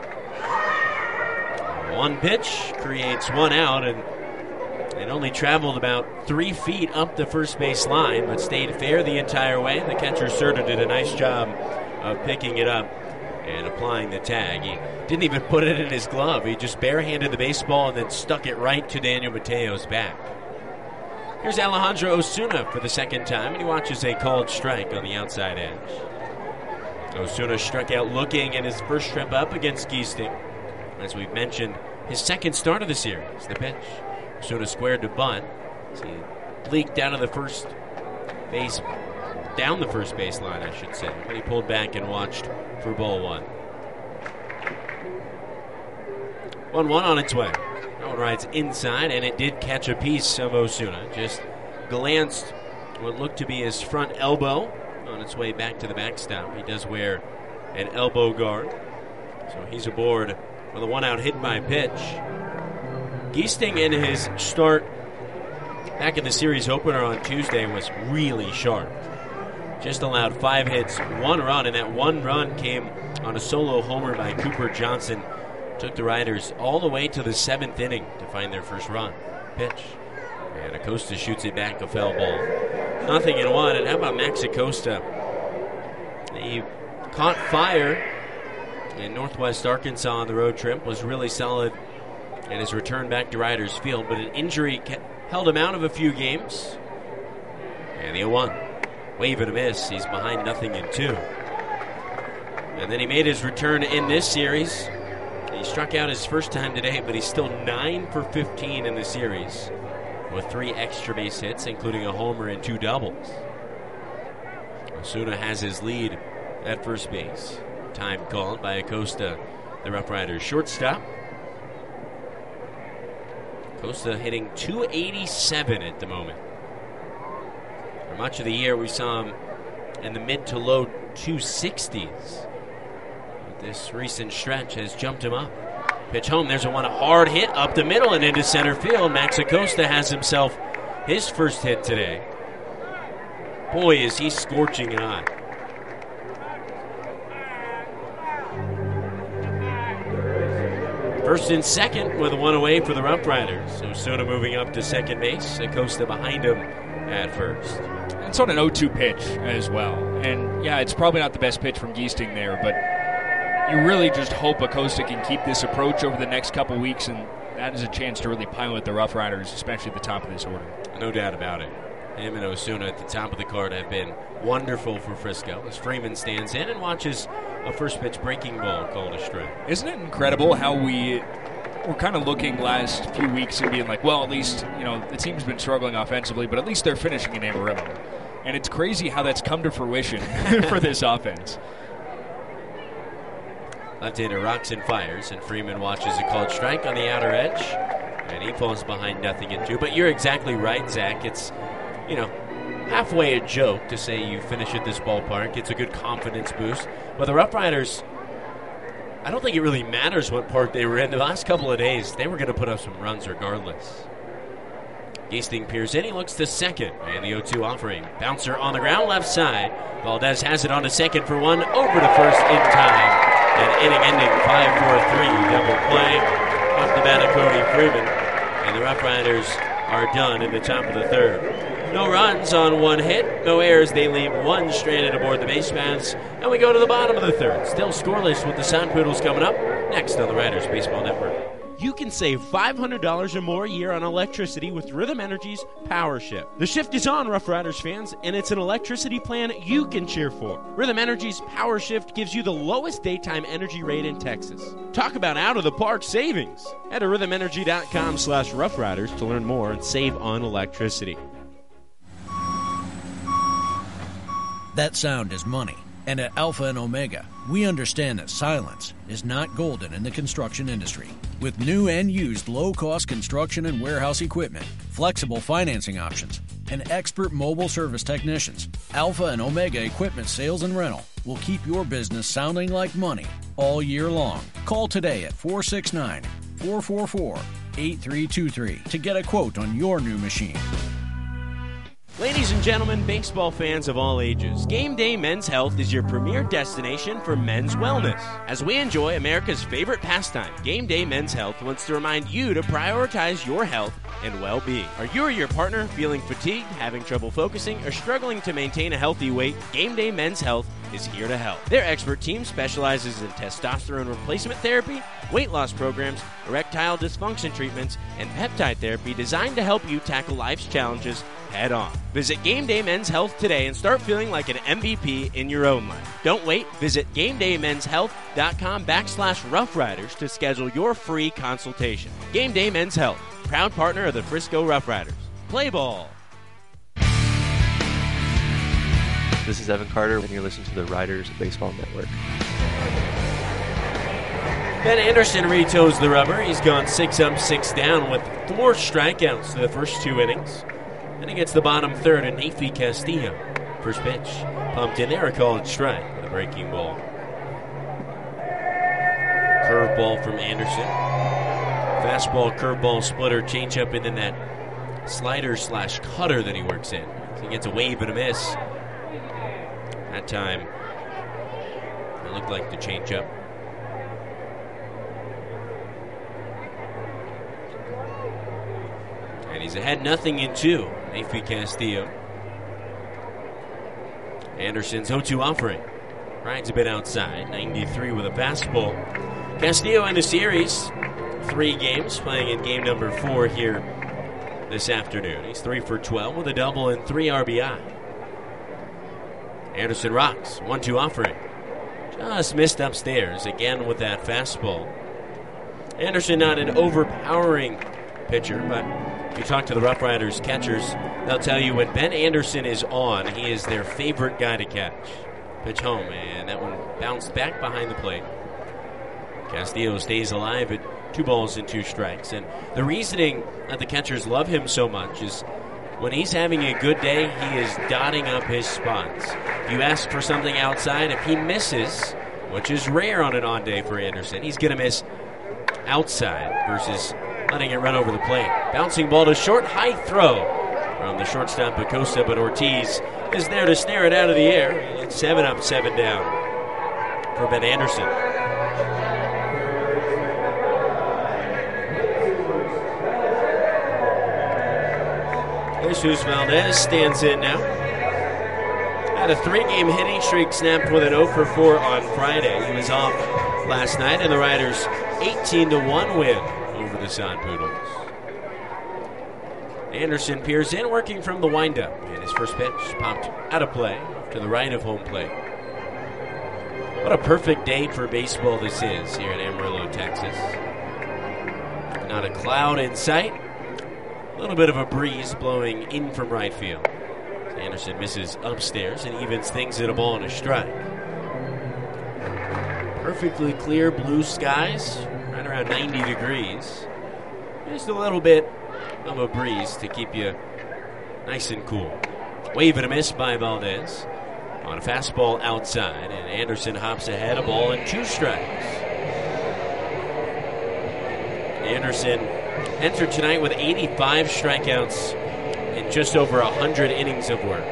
1 pitch creates 1 out, and it only traveled about 3 feet up the first base line, but stayed fair the entire way. The catcher, Serta, did a nice job of picking it up and applying the tag. He didn't even put it in his glove. He just barehanded the baseball and then stuck it right to Daniel Mateo's back. Here's Alejandro Osuna for the second time, and he watches a called strike on the outside edge. Osuna struck out looking in his first trip up against Giesting. As we've mentioned, his second start of the series. The pitch. Osuna squared to bunt. So he leaked down to the first base, down the first base line, I should say. But he pulled back and watched for ball 1. 1-1 on its way. That one rides inside, and it did catch a piece of Osuna. Just glanced what looked to be his front elbow on its way back to the backstop. He does wear an elbow guard, so he's aboard with a one-out hit by pitch. Giesting in his start back in the series opener on Tuesday was really sharp. Just allowed 5 hits, 1 run, and that 1 run came on a solo homer by Cooper Johnson. Took the Riders all the way to the 7th inning to find their first run. Pitch. And Acosta shoots it back, a foul ball. 0-1. And how about Max Acosta? He caught fire in Northwest Arkansas on the road trip, was really solid in his return back to Riders Field, but an injury held him out of a few games. And the 0-1. Wave and a miss. He's behind 0-2. And then he made his return in this series. He struck out his first time today, but he's still 9 for 15 in the series with 3 extra base hits, including a homer and 2 doubles. Osuna has his lead at first base. Time called by Acosta, the Rough Riders shortstop. Acosta hitting .287 at the moment. For much of the year, we saw him in the mid to low 260s. This recent stretch has jumped him up. Pitch home. There's a hard hit up the middle and into center field. Max Acosta has himself his first hit today. Boy, is he scorching hot. First and second with 1 away for the Rough Riders. Osuna moving up to second base. Acosta behind him at first. It's on an 0-2 pitch as well. And yeah, it's probably not the best pitch from Giesting there, but you really just hope Acosta can keep this approach over the next couple weeks, and that is a chance to really pilot the Rough Riders, especially at the top of this order. No doubt about it. Him and Osuna at the top of the card have been wonderful for Frisco as Freeman stands in and watches a first pitch breaking ball called a strike. Isn't it incredible how we're kind of looking last few weeks and being like, well, at least, the team's been struggling offensively, but at least they're finishing in Amarillo. And it's crazy how that's come to fruition for this offense. Left-hander rocks and fires, and Freeman watches a called strike on the outer edge, and he falls behind 0-2. But you're exactly right, Zach. It's, halfway a joke to say you finish at this ballpark. It's a good confidence boost. But the Rough Riders, I don't think it really matters what park they were in. The last couple of days, they were going to put up some runs regardless. Giesting peers in. He looks to second, and the 0-2 offering. Bouncer on the ground, left side. Valdez has it on to second for 1, over to first in time. An inning-ending 5-4-3 double play off the bat of Cody Freeman. And the Rough Riders are done in the top of the third. No runs on 1 hit, no errors. They leave 1 stranded aboard the base paths. And we go to the bottom of the third. Still scoreless with the Sun Poodles coming up next on the Riders Baseball Network. You can save $500 or more a year on electricity with Rhythm Energy's Power Shift. The shift is on, Rough Riders fans, and it's an electricity plan you can cheer for. Rhythm Energy's Power Shift gives you the lowest daytime energy rate in Texas. Talk about out-of-the-park savings. Head to rhythmenergy.com/roughriders to learn more and save on electricity. That sound is money. And at Alpha and Omega, we understand that silence is not golden in the construction industry. With new and used low-cost construction and warehouse equipment, flexible financing options, and expert mobile service technicians, Alpha and Omega Equipment Sales and Rental will keep your business sounding like money all year long. Call today at 469-444-8323 to get a quote on your new machine. Ladies and gentlemen, baseball fans of all ages, Game Day Men's Health is your premier destination for men's wellness. As we enjoy America's favorite pastime, Game Day Men's Health wants to remind you to prioritize your health and well-being. Are you or your partner feeling fatigued, having trouble focusing, or struggling to maintain a healthy weight? Game Day Men's Health is here to help. Their expert team specializes in testosterone replacement therapy, weight loss programs, erectile dysfunction treatments, and peptide therapy designed to help you tackle life's challenges head on. Visit Game Day Men's Health today and start feeling like an MVP in your own life. Don't wait. Visit GameDayMen'sHealth.com/Rough Riders to schedule your free consultation. Game Day Men's Health, proud partner of the Frisco Rough Riders. Play ball. This is Evan Carter, and you're listening to the Riders Baseball Network. Ben Anderson retoes the rubber. He's gone 6 up, 6 down with 4 strikeouts to the first 2 innings. And he gets the bottom third, and Nafi Castillo. First pitch, pumped in there, a called strike with a breaking ball. Curveball from Anderson. Fastball, curveball, splitter, changeup, and then that slider/cutter that he works in. So he gets a wave and a miss. That time, it looked like the changeup. And he's ahead 0-2. Nafi Castillo. Anderson's 0-2 offering. Rides a bit outside. 93 with a fastball. Castillo in the series. 3 games, playing in game number 4 here this afternoon. He's 3 for 12 with a double and 3 RBI. Anderson rocks. 1-2 offering. Just missed upstairs again with that fastball. Anderson not an overpowering pitcher, but if you talk to the Rough Riders catchers, they'll tell you when Ben Anderson is on, he is their favorite guy to catch. Pitch home, and that one bounced back behind the plate. Castillo stays alive at 2 balls and 2 strikes. And the reasoning that the catchers love him so much is when he's having a good day, he is dotting up his spots. If you ask for something outside, if he misses, which is rare on an on day for Anderson, he's going to miss outside versus letting it run over the plate. Bouncing ball to short, high throw from the shortstop Acosta, but Ortiz is there to snare it out of the air. It's 7 up, 7 down for Ben Anderson. Jesus Valdez stands in now. Had a 3-game hitting streak snapped with an 0 for 4 on Friday. He was off last night, and the Riders 18-1 win over the Sun Poodles. Anderson peers in, working from the windup. And his first pitch popped out of play to the right of home plate. What a perfect day for baseball this is here in Amarillo, Texas. Not a cloud in sight. A little bit of a breeze blowing in from right field. Anderson misses upstairs and evens things at a ball and a strike. Perfectly clear blue skies, right around 90 degrees. Just a little bit of a breeze to keep you nice and cool. Wave and a miss by Valdez on a fastball outside, and Anderson hops ahead, a ball and 2 strikes. Anderson entered tonight with 85 strikeouts in just over 100 innings of work.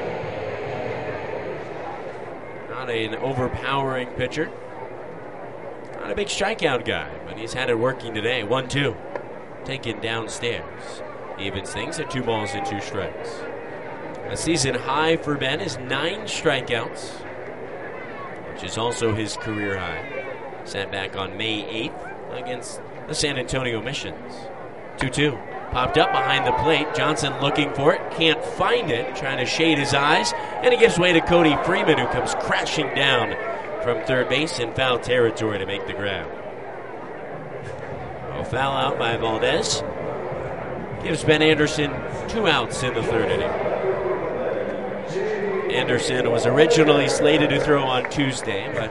Not an overpowering pitcher. Not a big strikeout guy, but he's had it working today. 1-2. Taken downstairs. Evens things at 2 balls and 2 strikes. A season high for Ben is 9 strikeouts, which is also his career high. Sat back on May 8th against the San Antonio Missions. 2-2. Popped up behind the plate. Johnson looking for it. Can't find it. Trying to shade his eyes. And it gives way to Cody Freeman, who comes crashing down from third base in foul territory to make the grab. A foul out by Valdez. Gives Ben Anderson 2 outs in the 3rd inning. Anderson was originally slated to throw on Tuesday, but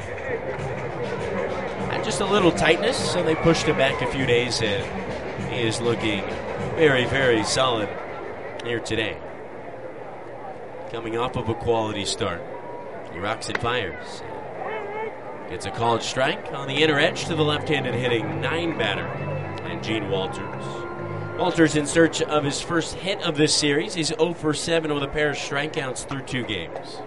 had just a little tightness, so they pushed him back a few days in. He is looking very, very solid here today. Coming off of a quality start. He rocks and fires. Gets a called strike on the inner edge to the left-handed hitting 9 batter, and Gene Walters. Walters in search of his first hit of this series. He's 0 for 7 with a pair of strikeouts through 2 games.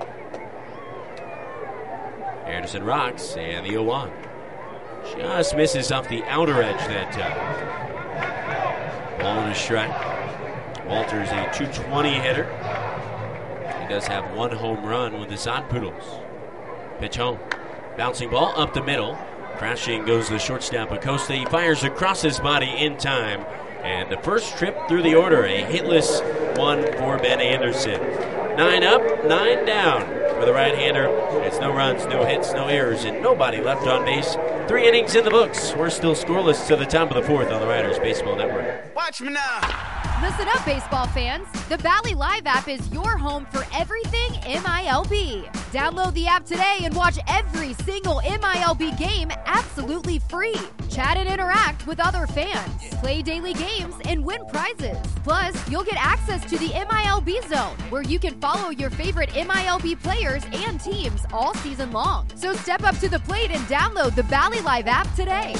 Anderson rocks, and the 0-1. Just misses off the outer edge that time. Ball and a strike. Walters a .220 hitter. He does have 1 home run with the Sun Poodles. Pitch home. Bouncing ball up the middle. Crashing goes the shortstop Acosta. He fires across his body in time. And the first trip through the order, a hitless one for Ben Anderson. 9 up, 9 down for the right-hander. It's no runs, no hits, no errors, and nobody left on base. 3 innings in the books. We're still scoreless to the top of the 4th on the Riders Baseball Network. Watch me now. Listen up, baseball fans. The Bally Live app is your home for everything MILB. Download the app today and watch every single MILB game absolutely free. Chat and interact with other fans, play daily games, and win prizes. Plus, you'll get access to the MILB Zone, where you can follow your favorite MILB players and teams all season long. So step up to the plate and download the Bally Live app today.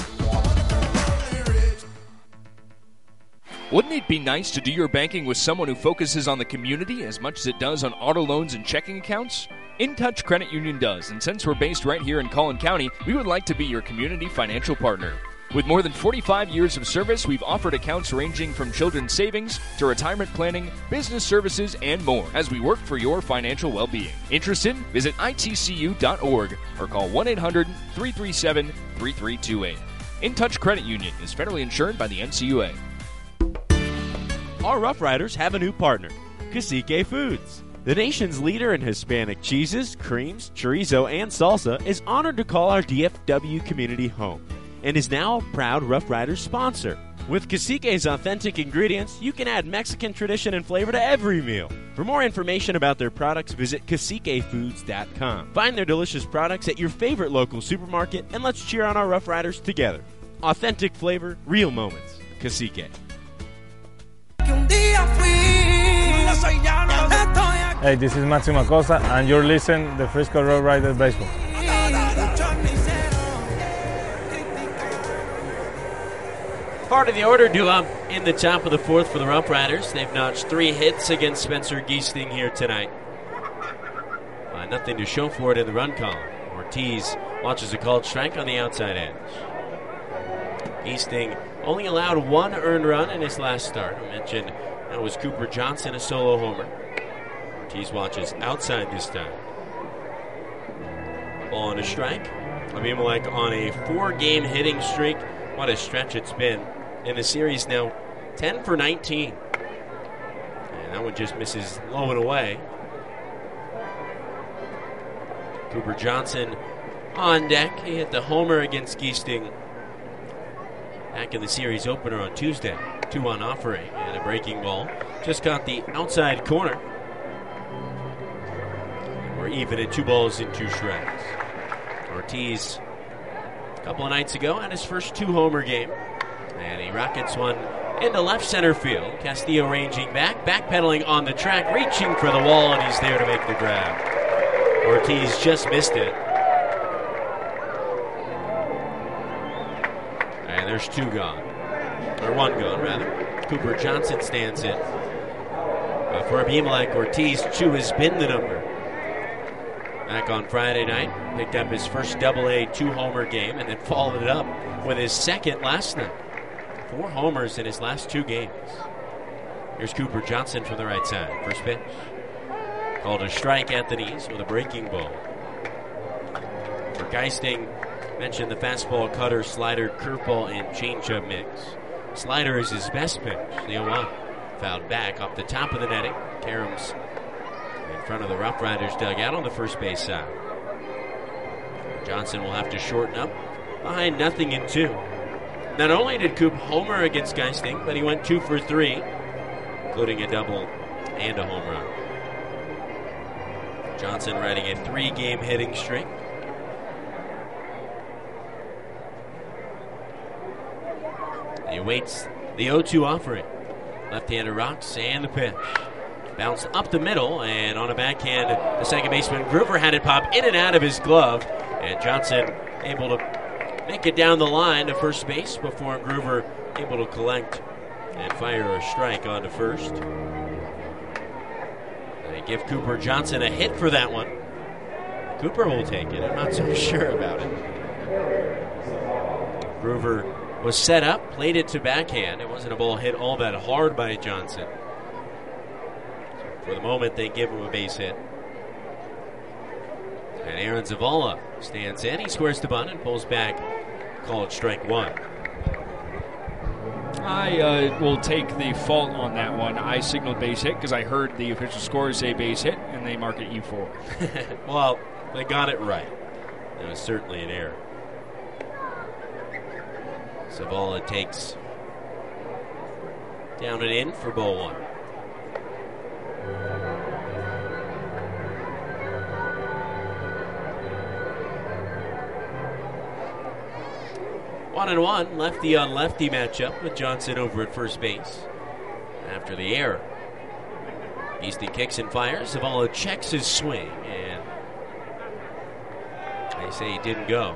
Wouldn't it be nice to do your banking with someone who focuses on the community as much as it does on auto loans and checking accounts? InTouch Credit Union does, and since we're based right here in Collin County, we would like to be your community financial partner. With more than 45 years of service, we've offered accounts ranging from children's savings to retirement planning, business services, and more as we work for your financial well-being. Interested? Visit itcu.org or call 1-800-337-3328. InTouch Credit Union is federally insured by the NCUA. Our Rough Riders have a new partner, Cacique Foods. The nation's leader in Hispanic cheeses, creams, chorizo, and salsa is honored to call our DFW community home and is now a proud Rough Riders sponsor. With Cacique's authentic ingredients, you can add Mexican tradition and flavor to every meal. For more information about their products, visit CaciqueFoods.com. Find their delicious products at your favorite local supermarket, and let's cheer on our Rough Riders together. Authentic flavor, real moments. Cacique. Hey, this is Matthew Macosa, and you're listening to Frisco Rough Riders Baseball. Part of the order due up in the top of the fourth for the Rough Riders. They've notched 3 hits against Spencer Giesting here tonight. Nothing to show for it in the run column. Ortiz watches a called strike on the outside edge. Giesting only allowed 1 earned run in his last start. I mentioned that was Cooper Johnson, a solo homer. Ortiz watches outside this time. Ball on a strike. Abimelech on a 4-game hitting streak. What a stretch it's been. In the series now, 10 for 19. And that one just misses low and away. Cooper Johnson on deck. He hit the homer against Giesting back in the series opener on Tuesday. 2-1 offering and a breaking ball. Just caught the outside corner. We're even at 2 balls and 2 strikes. Ortiz, a couple of nights ago, had his first 2-homer game. And he rockets one into left center field. Castillo ranging back, backpedaling on the track, reaching for the wall, and he's there to make the grab. Ortiz just missed it. And there's 2 gone. Or 1 gone, rather. Cooper Johnson stands in. For Abimelech, Ortiz, 2 has been the number. Back on Friday night, picked up his first Double-A 2-homer game and then followed it up with his second last night. 4 homers in his last 2 games. Here's Cooper Johnson from the right side. First pitch. Called a strike at the knees with a breaking ball. For Giesting, mentioned the fastball, cutter, slider, curveball, and changeup mix. Slider is his best pitch. The 0-1. Fouled back off the top of the netting. Karams in front of the Rough Riders dugout on the first base side. Johnson will have to shorten up behind 0-2. Not only did Coop homer against Giesting, but he went 2 for 3, including a double and a home run. Johnson riding a 3-game hitting streak. He awaits the 0-2 offering. Left-hander rocks and the pitch. Bounced up the middle, and on a backhand, the second baseman Groover had it pop in and out of his glove, and Johnson able to make it down the line to first base before Groover able to collect and fire a strike onto first. They give Cooper Johnson a hit for that one. Cooper will take it. I'm not so sure about it. Groover was set up, played it to backhand. It wasn't a ball hit all that hard by Johnson. For the moment, they give him a base hit. And Aaron Zavala stands in. He squares the bunt and pulls back. Called strike 1. I will take the fault on that one. I signaled base hit because I heard the official score say base hit, and they mark it E4. Well, they got it right. That was certainly an error. Zavala takes down and in for ball 1. 1-1, lefty on lefty matchup with Johnson over at first base after the error. Giesting kicks and fires. Zavala checks his swing, and they say he didn't go.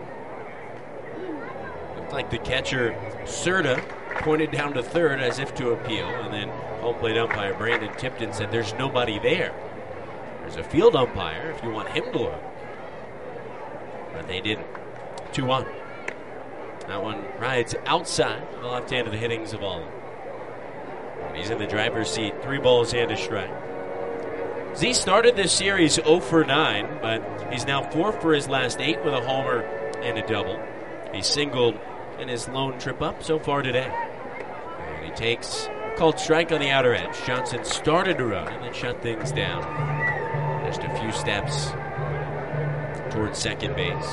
Looked like the catcher, Serta, pointed down to third as if to appeal, and then home plate umpire Brandon Tipton said there's nobody there. There's a field umpire if you want him to look. But they didn't. 2-1. That one rides outside the left-handed hitting Zavala. He's in the driver's seat. 3 balls and a strike. Z started this series 0 for 9, but he's now 4 for his last 8 with a homer and a double. He singled in his lone trip up so far today. And he takes a called strike on the outer edge. Johnson started to run and then shut things down. Just a few steps towards second base.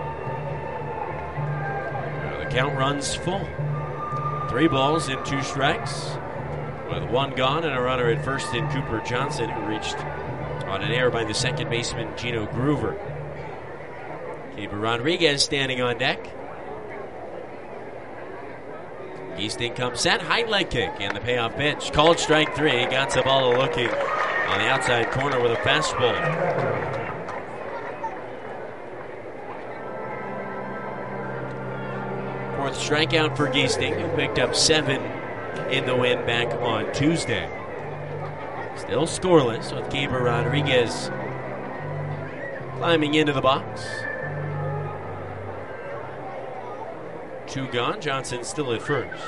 Now the count runs full. 3 balls and 2 strikes. With 1 gone and a runner at first in Cooper Johnson, who reached on an error by the second baseman Gino Groover. Keeper Rodriguez standing on deck. Giesting comes set, high leg kick, and the payoff pitch. Called strike 3. Got Zavala looking on the outside corner with a fastball. Fourth strikeout for Giesting, who picked up 7 in the win back on Tuesday. Still scoreless with Keeper Rodriguez climbing into the box. 2 gone. Johnson still at first.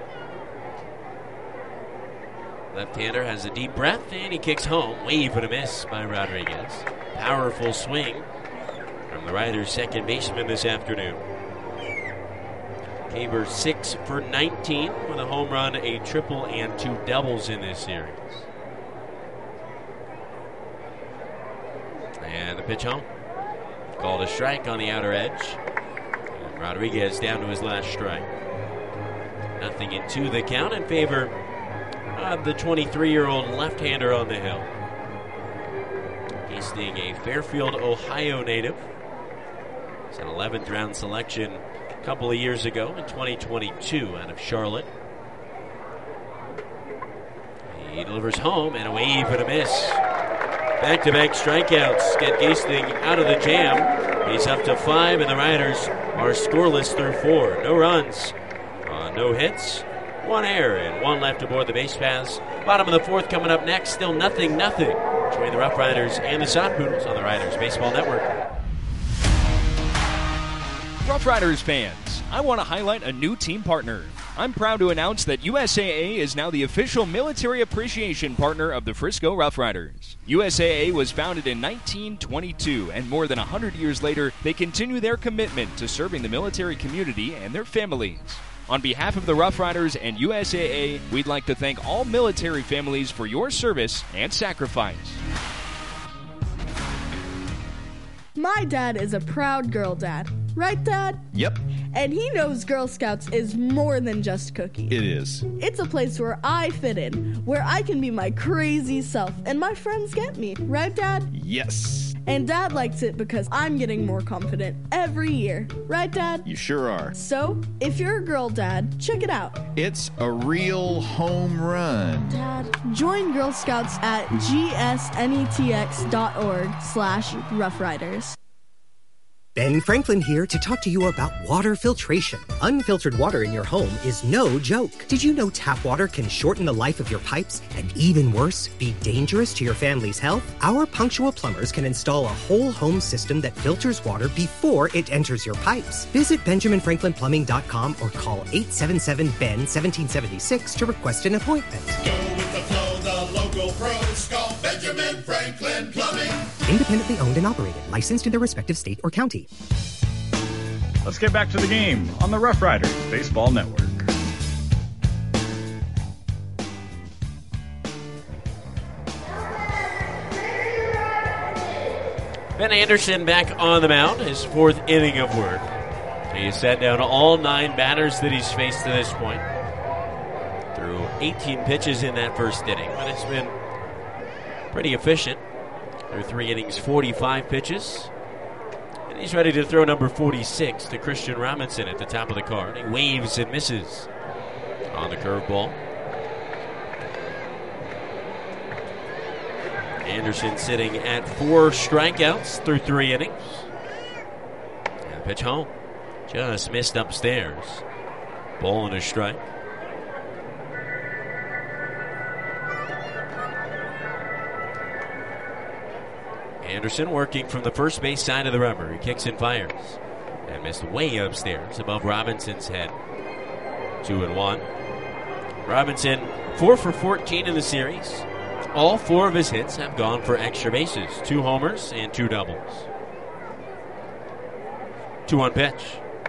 Left-hander has a deep breath, and he kicks home. Wave and a miss by Rodriguez. Powerful swing from the Riders' second baseman this afternoon. Kaber 6 for 19 with a home run, a triple, and 2 doubles in this series. And the pitch home. Called a strike on the outer edge. And Rodriguez down to his last strike. 0-2 the count in favor of the 23-year-old left-hander on the hill. Giesting, a Fairfield, Ohio native. It's an 11th round selection a couple of years ago in 2022 out of Charlotte. He delivers home and a wave and a miss. Back-to-back strikeouts get Giesting out of the jam. He's up to 5, and the Riders are scoreless through 4. No runs, no hits, 1 error, and 1 left aboard the base paths. Bottom of the 4th coming up next. Still 0-0 between the Rough Riders and the Sod Poodles on the Riders Baseball Network. Rough Riders fans, I want to highlight a new team partner. I'm proud to announce that USAA is now the official military appreciation partner of the Frisco Rough Riders. USAA was founded in 1922, and more than 100 years later, they continue their commitment to serving the military community and their families. On behalf of the Rough Riders and USAA, we'd like to thank all military families for your service and sacrifice. My dad is a proud girl dad. Right, Dad? Yep. And he knows Girl Scouts is more than just cookies. It is. It's a place where I fit in, where I can be my crazy self, and my friends get me. Right, Dad? Yes. And Dad likes it because I'm getting more confident every year. Right, Dad? You sure are. So, if you're a girl dad, check it out. It's a real home run. Dad, join Girl Scouts at gsnetx.org/roughriders. Ben Franklin here to talk to you about water filtration. Unfiltered water in your home is no joke. Did you know tap water can shorten the life of your pipes and, even worse, be dangerous to your family's health? Our punctual plumbers can install a whole home system that filters water before it enters your pipes. Visit BenjaminFranklinPlumbing.com or call 877-BEN-1776 to request an appointment. Go with the flow, the local pros call Benjamin Franklin Plumbing. Independently owned and operated, licensed in their respective state or county. Let's get back to the game on the Rough Riders Baseball Network. Ben Anderson back on the mound, his 4th inning of work. He has sat down all 9 batters that he's faced to this point. Threw 18 pitches in that first inning, but it's been pretty efficient. Through 3 innings, 45 pitches. And He's ready to throw number 46 to Christian Robinson at the top of the card. He waves and misses on the curveball. Anderson sitting at 4 strikeouts through 3 innings. And pitch home. Just missed upstairs. Ball and a strike. Anderson working from the first base side of the rubber. He kicks and fires. And missed way upstairs above Robinson's head. 2-1. Robinson 4 for 14 in the series. All 4 of his hits have gone for extra bases. 2 homers and 2 doubles. 2-1 pitch.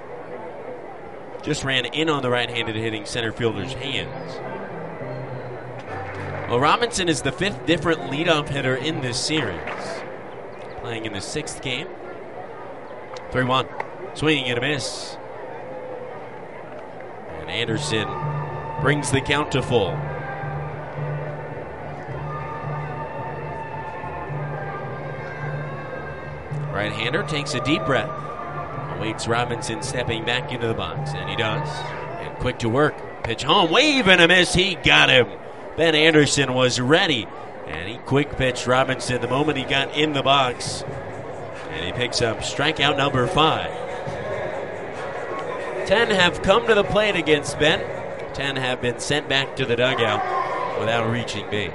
Just ran in on the right-handed hitting center fielder's hands. Well, Robinson is the 5th different leadoff hitter in this series. Playing in the 6th game. 3-1. Swinging and a miss. And Anderson brings the count to full. Right-hander takes a deep breath. Awaits Robinson stepping back into the box, and he does. And quick to work. Pitch home, wave and a miss. He got him. Ben Anderson was ready, and he quick pitched Robinson the moment he got in the box. And he picks up strikeout number 5. 10 have come to the plate against Ben. 10 have been sent back to the dugout without reaching base.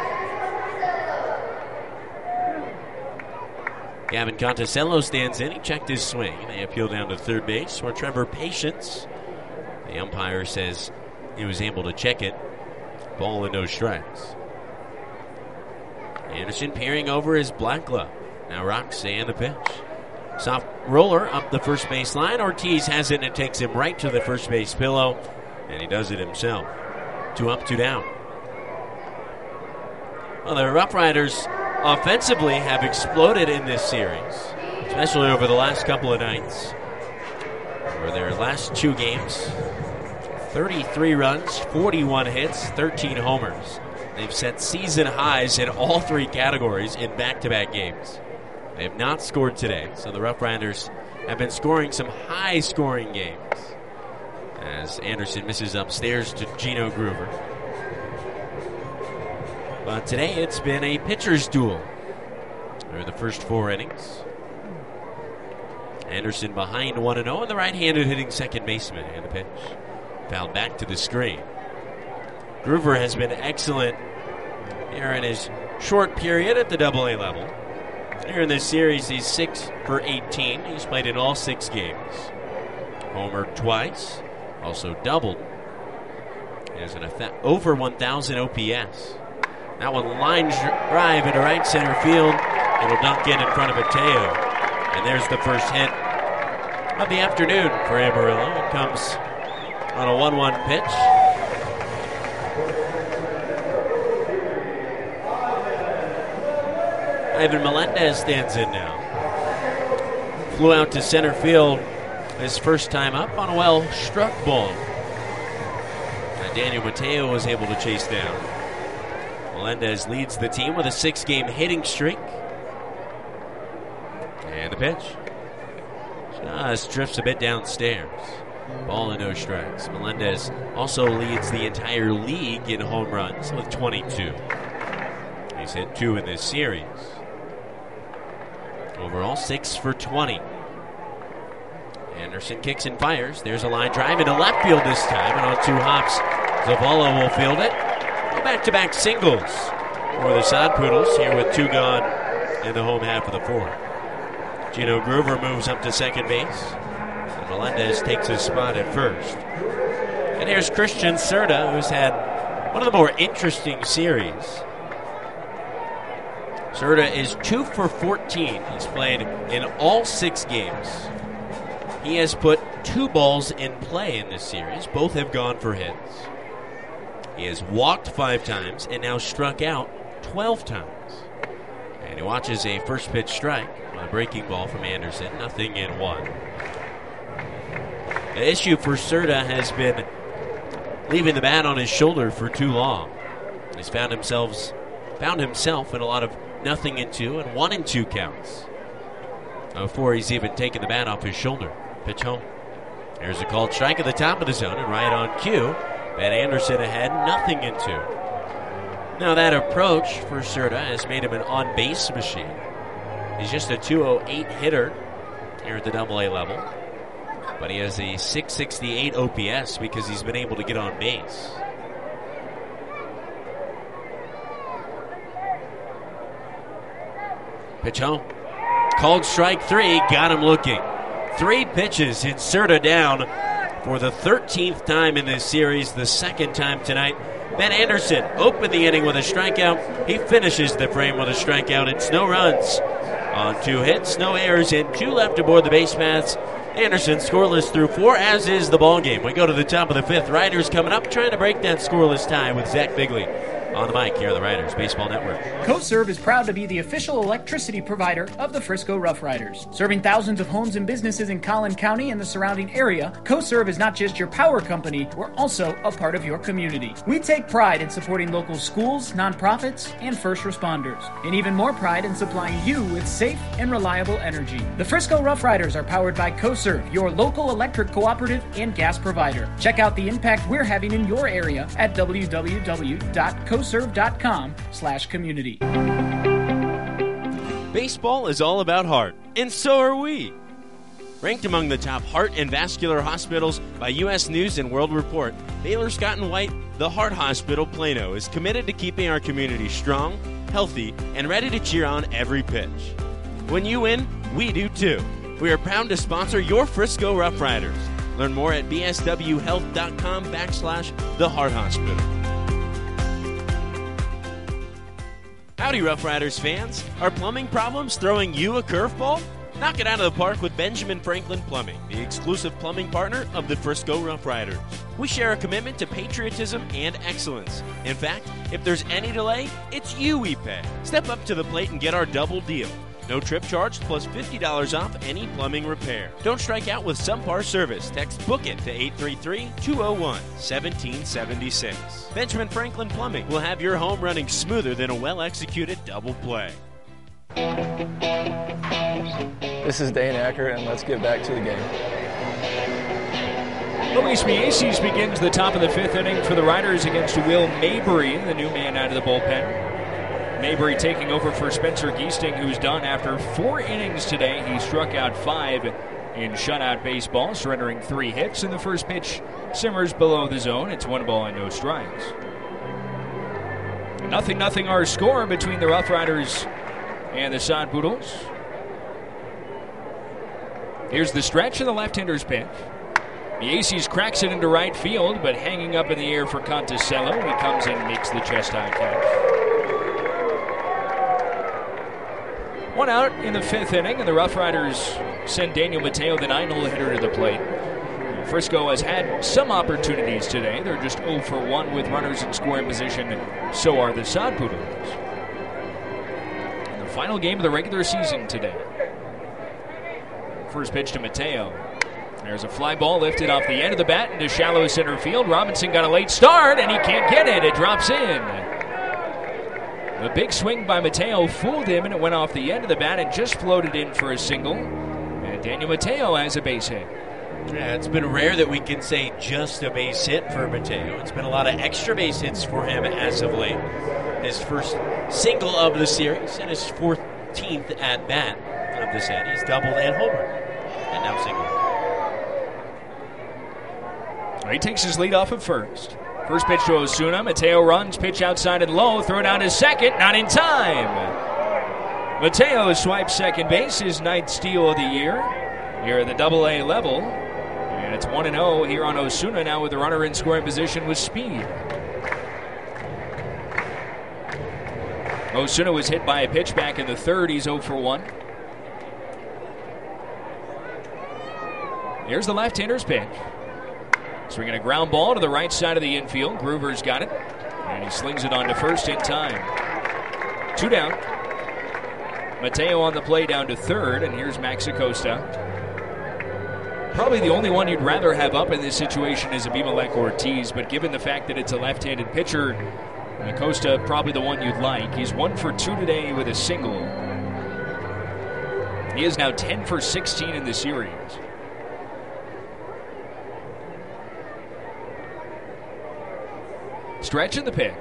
Gavin Conticello stands in. He checked his swing. They appeal down to third base where Trevor Patience, the umpire, says he was able to check it. Ball and no strikes. Anderson peering over his black glove. Now Roxy and the pitch. Soft roller up the first base line. Ortiz has it and it takes him right to the first base pillow. And he does it himself. 2 up, 2 down. Well, the Rough Riders offensively have exploded in this series, especially over the last couple of nights. Over their last 2 games, 33 runs, 41 hits, 13 homers. They've set season highs in all 3 categories in back-to-back games. They have not scored today, so the Rough Riders have been scoring some high-scoring games. As Anderson misses upstairs to Gino Groover. But today it's been a pitcher's duel through the first 4 innings. Anderson behind 1-0, and the right-handed hitting second baseman and the pitch. Fouled back to the screen. Groover has been excellent here in his short period at the AA level. Here in this series, he's 6 for 18. He's played in all 6 games. Homered twice, also doubled. He has an over 1,000 OPS. That one line drive into right center field. It'll dunk in front of Mateo. And there's the first hit of the afternoon for Amarillo. It comes on a 1-1 pitch. Ivan Melendez stands in now. Flew out to center field his first time up on a well-struck ball. And Daniel Mateo was able to chase down. Melendez leads the team with a 6-game hitting streak. And the pitch. Just drifts a bit downstairs. Ball and no strikes. Melendez also leads the entire league in home runs with 22. He's hit 2 in this series. Overall, 6 for 20. Anderson kicks and fires. There's a line drive into left field this time, and on 2 hops, Zavala will field it. Back-to-back singles for the Sod Poodles here with 2 gone in the home half of the 4th. Gino Groover moves up to second base, and Melendez takes his spot at first. And here's Christian Serta, who's had one of the more interesting series. Serta is 2 for 14. He's played in all 6 games. He has put 2 balls in play in this series. Both have gone for hits. He has walked 5 times and now struck out 12 times. And he watches a first pitch strike on a breaking ball from Anderson. 0-1. The issue for Serta has been leaving the bat on his shoulder for too long. He's found himself in a lot of 0-2 and 1-2 counts. before he's even taken the bat off his shoulder. Pitch home. There's a called strike at the top of the zone, and right on cue, Ben Anderson ahead, 0-2. Now that approach for Serta has made him an on-base machine. He's just a 208 hitter here at the AA level, but he has a 668 OPS because he's been able to get on base. Pitch home. Called strike 3, got him looking. 3 pitches hit Serta down for the 13th time in this series, the second time tonight. Ben Anderson opened the inning with a strikeout. He finishes the frame with a strikeout. It's no runs on 2 hits, no errors, and 2 left aboard the base paths. Anderson scoreless through 4, as is the ball game. We go to the top of the 5th. Riders coming up, trying to break that scoreless tie with Zach Bigley on the mic here on the Riders Baseball Network. CoServe is proud to be the official electricity provider of the Frisco Rough Riders. Serving thousands of homes and businesses in Collin County and the surrounding area, CoServe is not just your power company, we're also a part of your community. We take pride in supporting local schools, nonprofits, and first responders, and even more pride in supplying you with safe and reliable energy. The Frisco Rough Riders are powered by CoServe, your local electric cooperative and gas provider. Check out the impact we're having in your area at www.coserve.com/community. Baseball is all about heart, and so are we. Ranked among the top heart and vascular hospitals by U.S. News and World Report, Baylor Scott & White, the Heart Hospital Plano, is committed to keeping our community strong, healthy, and ready to cheer on every pitch. When you win, we do too. We are proud to sponsor your Frisco Rough Riders. Learn more at bswhealth.com/the Heart Hospital. Howdy, Rough Riders fans. Are plumbing problems throwing you a curveball? Knock it out of the park with Benjamin Franklin Plumbing, the exclusive plumbing partner of the Frisco Rough Riders. We share a commitment to patriotism and excellence. In fact, if there's any delay, it's you we pay. Step up to the plate and get our double deal. No trip charge plus $50 off any plumbing repair. Don't strike out with Subpar service. Text BOOK IT to 833-201-1776. Benjamin Franklin Plumbing will have your home running smoother than a well-executed double play. This is Dane Acker, and let's get back to the game. Luis Mieses begins the top of the 5th inning for the Riders against Will Mabry, the new man out of the bullpen. Mabry taking over for Spencer Giesting, who's done after 4 innings today. He struck out 5 in shutout baseball, surrendering 3 hits, and the first pitch simmers below the zone. It's 1 ball and no strikes. 0-0 our score between the Rough Riders and the Sod Poodles. Here's the stretch of the left-hander's pitch. Mieses cracks it into right field, but hanging up in the air for Conticello. He comes in and makes the chest-high catch. 1 out in the 5th inning, and the Rough Riders send Daniel Mateo, the 9-hole hitter, to the plate. Frisco has had some opportunities today. They're just 0 for 1 with runners in scoring position. So are the Sod Poodles. In the final game of the regular season today. First pitch to Mateo. There's a fly ball lifted off the end of the bat into shallow center field. Robinson got a late start, and he can't get it. It drops in. The big swing by Mateo fooled him, and it went off the end of the bat and just floated in for a single. And Daniel Mateo has a base hit. Yeah, it's been rare that we can say just a base hit for Mateo. It's been a lot of extra base hits for him as of late. His first single of the series and his 14th at bat of the set. He's doubled and homered, and now single. He takes his lead off at first. First pitch to Osuna. Mateo runs, pitch outside and low. Throw down to second, not in time. Mateo swipes second base, his 9th steal of the year here at the AA level. And it's 1-0 here on Osuna now with the runner in scoring position with speed. Osuna was hit by a pitch back in the 3rd. He's 0 for 1. Here's the left-hander's pitch. Swinging a ground ball to the right side of the infield. Groover's got it, and he slings it on to first in time. 2 down. Mateo on the play down to 3rd, and here's Max Acosta. Probably the only one you'd rather have up in this situation is Abimelec Ortiz, but given the fact that it's a left-handed pitcher, Acosta probably the one you'd like. He's 1 for 2 today with a single. He is now 10 for 16 in the series. Stretch in the pitch.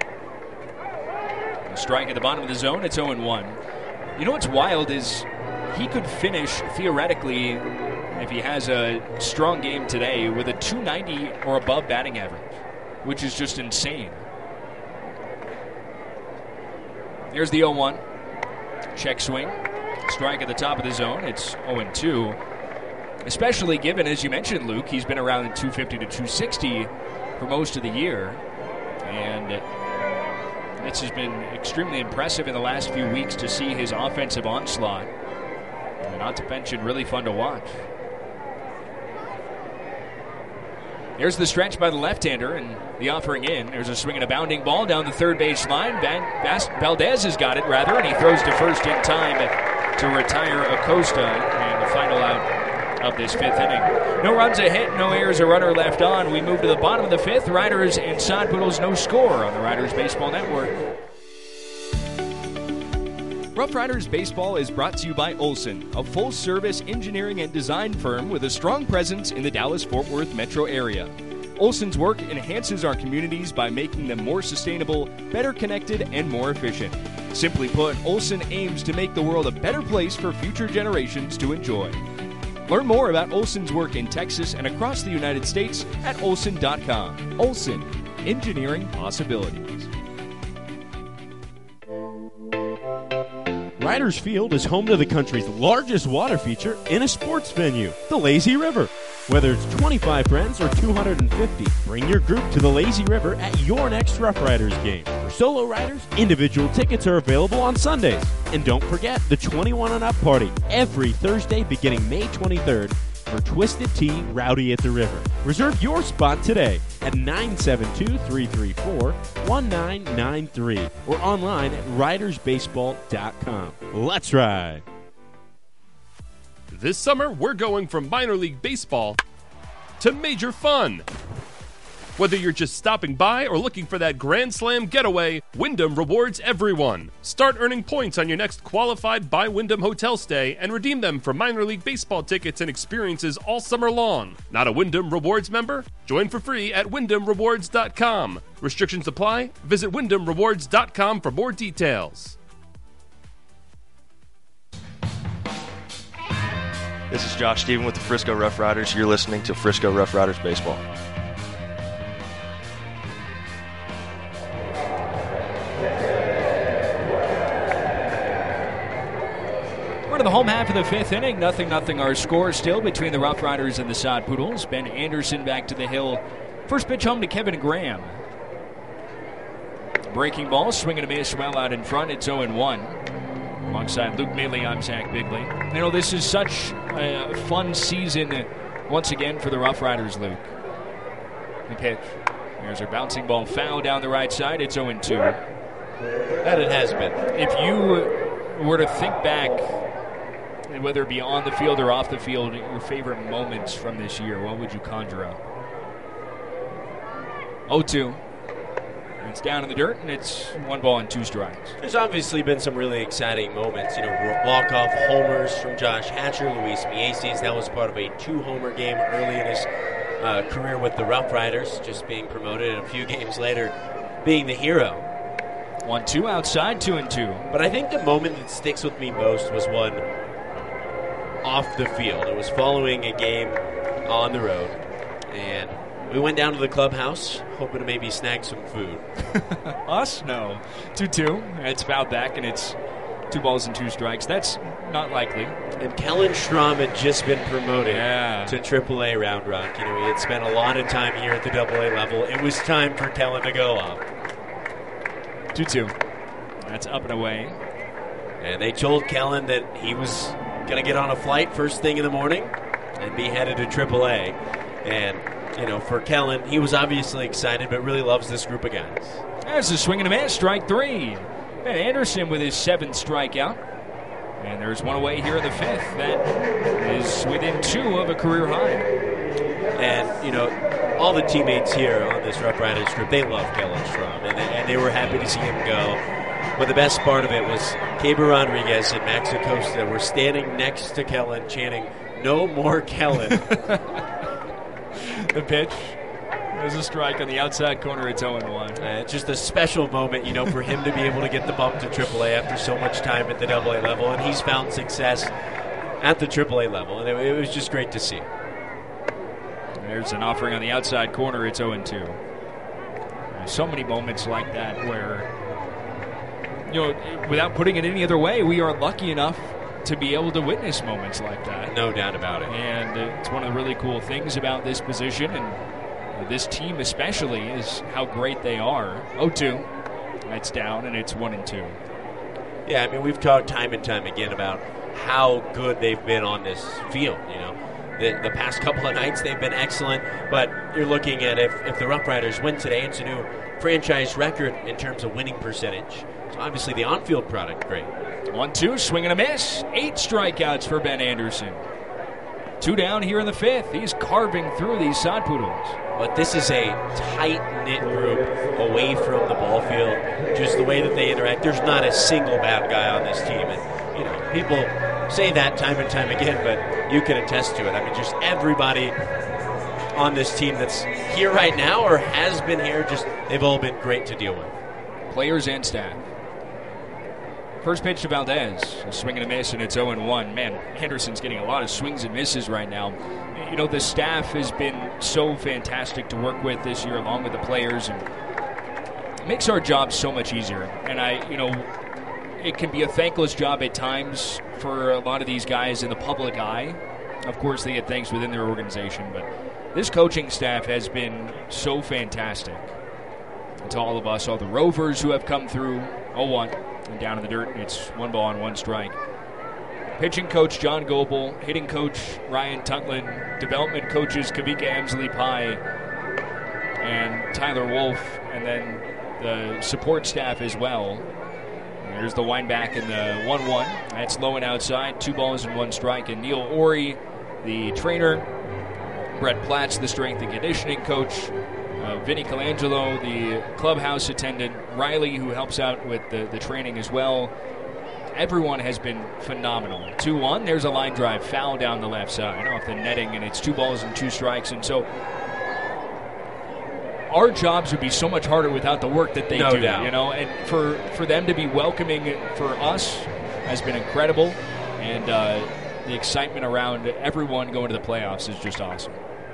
A strike at the bottom of the zone. It's 0-1. You know what's wild is he could finish, theoretically, if he has a strong game today, with a .290 or above batting average, which is just insane. Here's the 0-1. Check swing. Strike at the top of the zone. It's 0-2. Especially given, as you mentioned, Luke, he's been around in 250 to 260 for most of the year. And this has been extremely impressive in the last few weeks to see his offensive onslaught. And not to mention, really fun to watch. There's the stretch by the left-hander and the offering in. There's a swing and a bounding ball down the third base line. Valdez has got it, rather, and he throws to first in time to retire Acosta. And the final out of this fifth inning. No runs a hit, no errors, a runner left on. We move to the bottom of the fifth. Riders and Sod Poodles, no score on the Riders Baseball Network. Rough Riders Baseball is brought to you by Olson, a full-service engineering and design firm with a strong presence in the Dallas-Fort Worth metro area. Olson's work enhances our communities by making them more sustainable, better connected, and more efficient. Simply put, Olson aims to make the world a better place for future generations to enjoy. Learn more about Olson's work in Texas and across the United States at Olson.com. Olson, engineering possibilities. Riders Field is home to the country's largest water feature in a sports venue, the Lazy River. Whether it's 25 friends or 250, bring your group to the Lazy River at your next Rough Riders game. For solo riders, individual tickets are available on Sundays. And don't forget the 21 and up party every Thursday beginning May 23rd for Twisted Tea Rowdy at the River. Reserve your spot today at 972-334-1993 or online at ridersbaseball.com. Let's ride! This summer, we're going from minor league baseball to major fun. Whether you're just stopping by or looking for that Grand Slam getaway, Wyndham rewards everyone. Start earning points on your next qualified by Wyndham hotel stay and redeem them for minor league baseball tickets and experiences all summer long. Not a Wyndham Rewards member? Join for free at WyndhamRewards.com. Restrictions apply. Visit WyndhamRewards.com for more details. This is Josh Stephen with the Frisco Rough Riders. You're listening to Frisco Rough Riders Baseball. We're to the home half of the fifth inning. 0-0 our score still between the Rough Riders and the Sod Poodles. Ben Anderson back to the hill. First pitch home to Kevin Graham. Breaking ball, swing and a miss well out in front. It's 0-1. Alongside Luke Maley, I'm Zach Bigley. You know, this is such a fun season once again for the Rough Riders, Luke. The pitch. There's a bouncing ball foul down the right side. It's 0-2. That it has been. If you were to think back, whether it be on the field or off the field, your favorite moments from this year, what would you conjure up? 0-2. It's down in the dirt, and it's 1 ball and 2 strikes. There's obviously been some really exciting moments. You know, walk-off homers from Josh Hatcher, Luis Mieses. That was part of a 2-homer game early in his career with the Rough Riders, just being promoted, and a few games later being the hero. 1-2 outside, 2-2. But I think the moment that sticks with me most was one off the field. It was following a game on the road, and we went down to the clubhouse, hoping to maybe snag some food. Us? No. 2-2. It's fouled back, and it's 2 balls and 2 strikes. That's not likely. And Kellen Strom had just been promoted to AAA Round Rock. You know, he had spent a lot of time here at the AA level. It was time for Kellen to go up. 2-2. That's up and away. And they told Kellen that he was going to get on a flight first thing in the morning and be headed to AAA. And you know, for Kellen, he was obviously excited, but really loves this group of guys. There's a swing and a miss, strike 3. Ben Anderson with his 7th strikeout. And there's one away here in the 5th. That is within 2 of a career high. And, you know, all the teammates here on this Rough Riders group, they love Kellen Strom. And they were happy to see him go. But the best part of it was Keber Rodriguez and Max Acosta were standing next to Kellen chanting, "No more Kellen." The pitch. There's a strike on the outside corner. It's 0-1. It's just a special moment, for him to be able to get the bump to AAA after so much time at the AA level, and he's found success at the AAA level, and it was just great to see. There's an offering on the outside corner. It's 0-2. So many moments like that where, without putting it any other way, we are lucky enough to be able to witness moments like that. No doubt about it. And it's one of the really cool things about this position and this team especially is how great they are. 0-2. That's down, and it's 1-2. Yeah, we've talked time and time again about how good they've been on this field, The past couple of nights they've been excellent, but you're looking at if the Rough Riders win today, it's a new franchise record in terms of winning percentage. So obviously the on-field product, great. 1-2, swing and a miss. 8 strikeouts for Ben Anderson. 2 down here in the 5th. He's carving through these Sod Poodles. But this is a tight-knit group away from the ball field. Just the way that they interact. There's not a single bad guy on this team. And, people say that time and time again, but you can attest to it. Just everybody on this team that's here right now or has been here, they've all been great to deal with. Players and staff. First pitch to Valdez, a swing and a miss, and it's 0-1. Man, Anderson's getting a lot of swings and misses right now. The staff has been so fantastic to work with this year, along with the players, and it makes our job so much easier. And it can be a thankless job at times for a lot of these guys in the public eye. Of course, they get thanks within their organization, but this coaching staff has been so fantastic. And to all of us, all the Rovers who have come through, 0-1. And down in the dirt, it's 1 ball and 1 strike. Pitching coach John Goebel, hitting coach Ryan Tunklin, development coaches Kavika Emsley-Pye and Tyler Wolf, and then the support staff as well. And there's the wind back in the 1-1. That's low and outside, 2 balls and 1 strike. And Neil Ori, the trainer, Brett Platts, the strength and conditioning coach, Vinny Colangelo, the clubhouse attendant, Riley, who helps out with the training as well. Everyone has been phenomenal. 2-1, there's a line drive foul down the left side off the netting, and it's 2 balls and 2 strikes. And so our jobs would be so much harder without the work that they do. And for them to be welcoming for us has been incredible. And the excitement around everyone going to the playoffs is just awesome.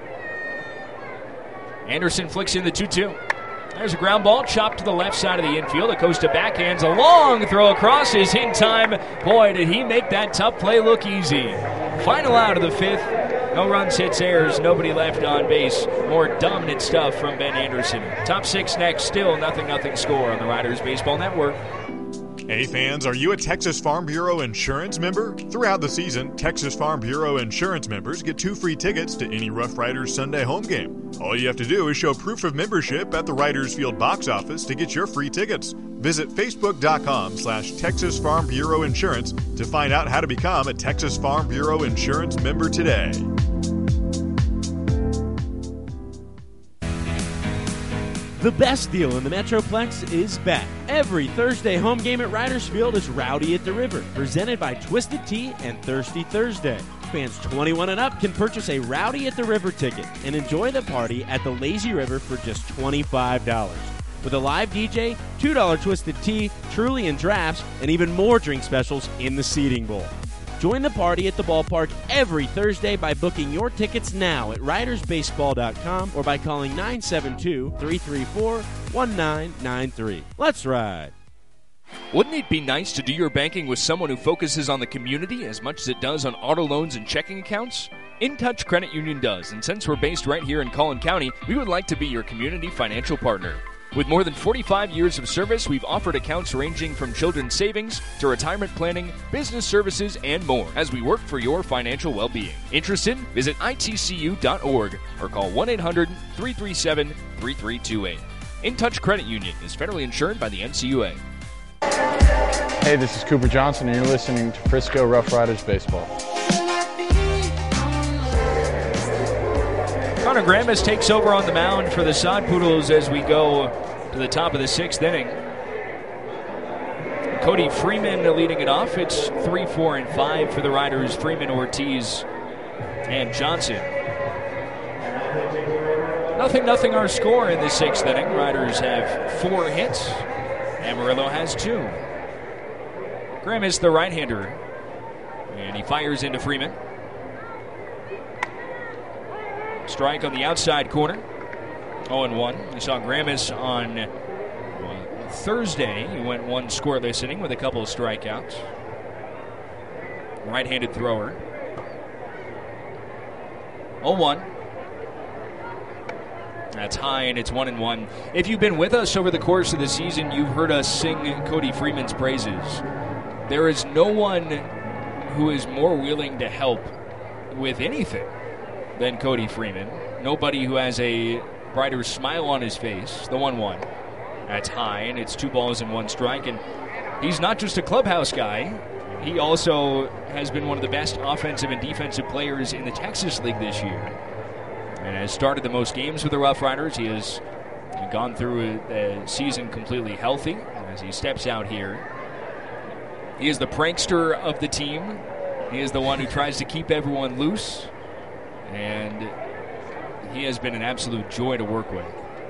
Anderson flicks in the 2-2. There's a ground ball chopped to the left side of the infield. Acosta backhands a long throw across is in time. Boy, did he make that tough play look easy. Final out of the 5th. No runs, hits, errors, nobody left on base. More dominant stuff from Ben Anderson. Top 6 next, still 0-0 score on the Riders Baseball Network. Hey fans, are you a Texas Farm Bureau insurance member? Throughout the season, Texas Farm Bureau insurance members get 2 free tickets to any Rough Riders Sunday home game. All you have to do is show proof of membership at the Riders Field box office to get your free tickets. Visit facebook.com/Texas Farm Bureau Insurance to find out how to become a Texas Farm Bureau insurance member today. The best deal in the Metroplex is back. Every Thursday home game at Riders Field is Rowdy at the River, presented by Twisted Tea and Thirsty Thursday. Fans 21 and up can purchase a Rowdy at the River ticket and enjoy the party at the Lazy River for just $25. With a live DJ, $2 Twisted Tea, Truly and drafts, and even more drink specials in the seating bowl. Join the party at the ballpark every Thursday by booking your tickets now at ridersbaseball.com or by calling 972-334-1993. Let's ride. Wouldn't it be nice to do your banking with someone who focuses on the community as much as it does on auto loans and checking accounts? InTouch Credit Union does, and since we're based right here in Collin County, we would like to be your community financial partner. With more than 45 years of service, we've offered accounts ranging from children's savings to retirement planning, business services, and more as we work for your financial well-being. Interested? Visit itcu.org or call 1-800-337-3328. InTouch Credit Union is federally insured by the NCUA. Hey, this is Cooper Johnson, and you're listening to Frisco Rough Riders Baseball. Connor Grammis takes over on the mound for the Sod Poodles as we go to the top of the 6th inning. Cody Freeman leading it off. It's 3, 4, and 5 for the Riders. Freeman, Ortiz, and Johnson. 0-0 our score in the 6th inning. Riders have 4 hits. Amarillo has 2. Graham is the right-hander, and he fires into Freeman. Strike on the outside corner. 0-1. We saw Gramis on Thursday. He went 1 scoreless inning with a couple of strikeouts. Right-handed thrower. 0-1. That's high, and it's 1-1. If you've been with us over the course of the season, you've heard us sing Cody Freeman's praises. There is no one who is more willing to help with anything than Cody Freeman. Nobody who has a brighter smile on his face. The 1-1. That's high, and it's 2 balls and 1 strike. And he's not just a clubhouse guy. He also has been one of the best offensive and defensive players in the Texas League this year, and has started the most games with the Rough Riders. He has gone through a season completely healthy as he steps out here. He is the prankster of the team. He is the one who tries to keep everyone loose, and he has been an absolute joy to work with.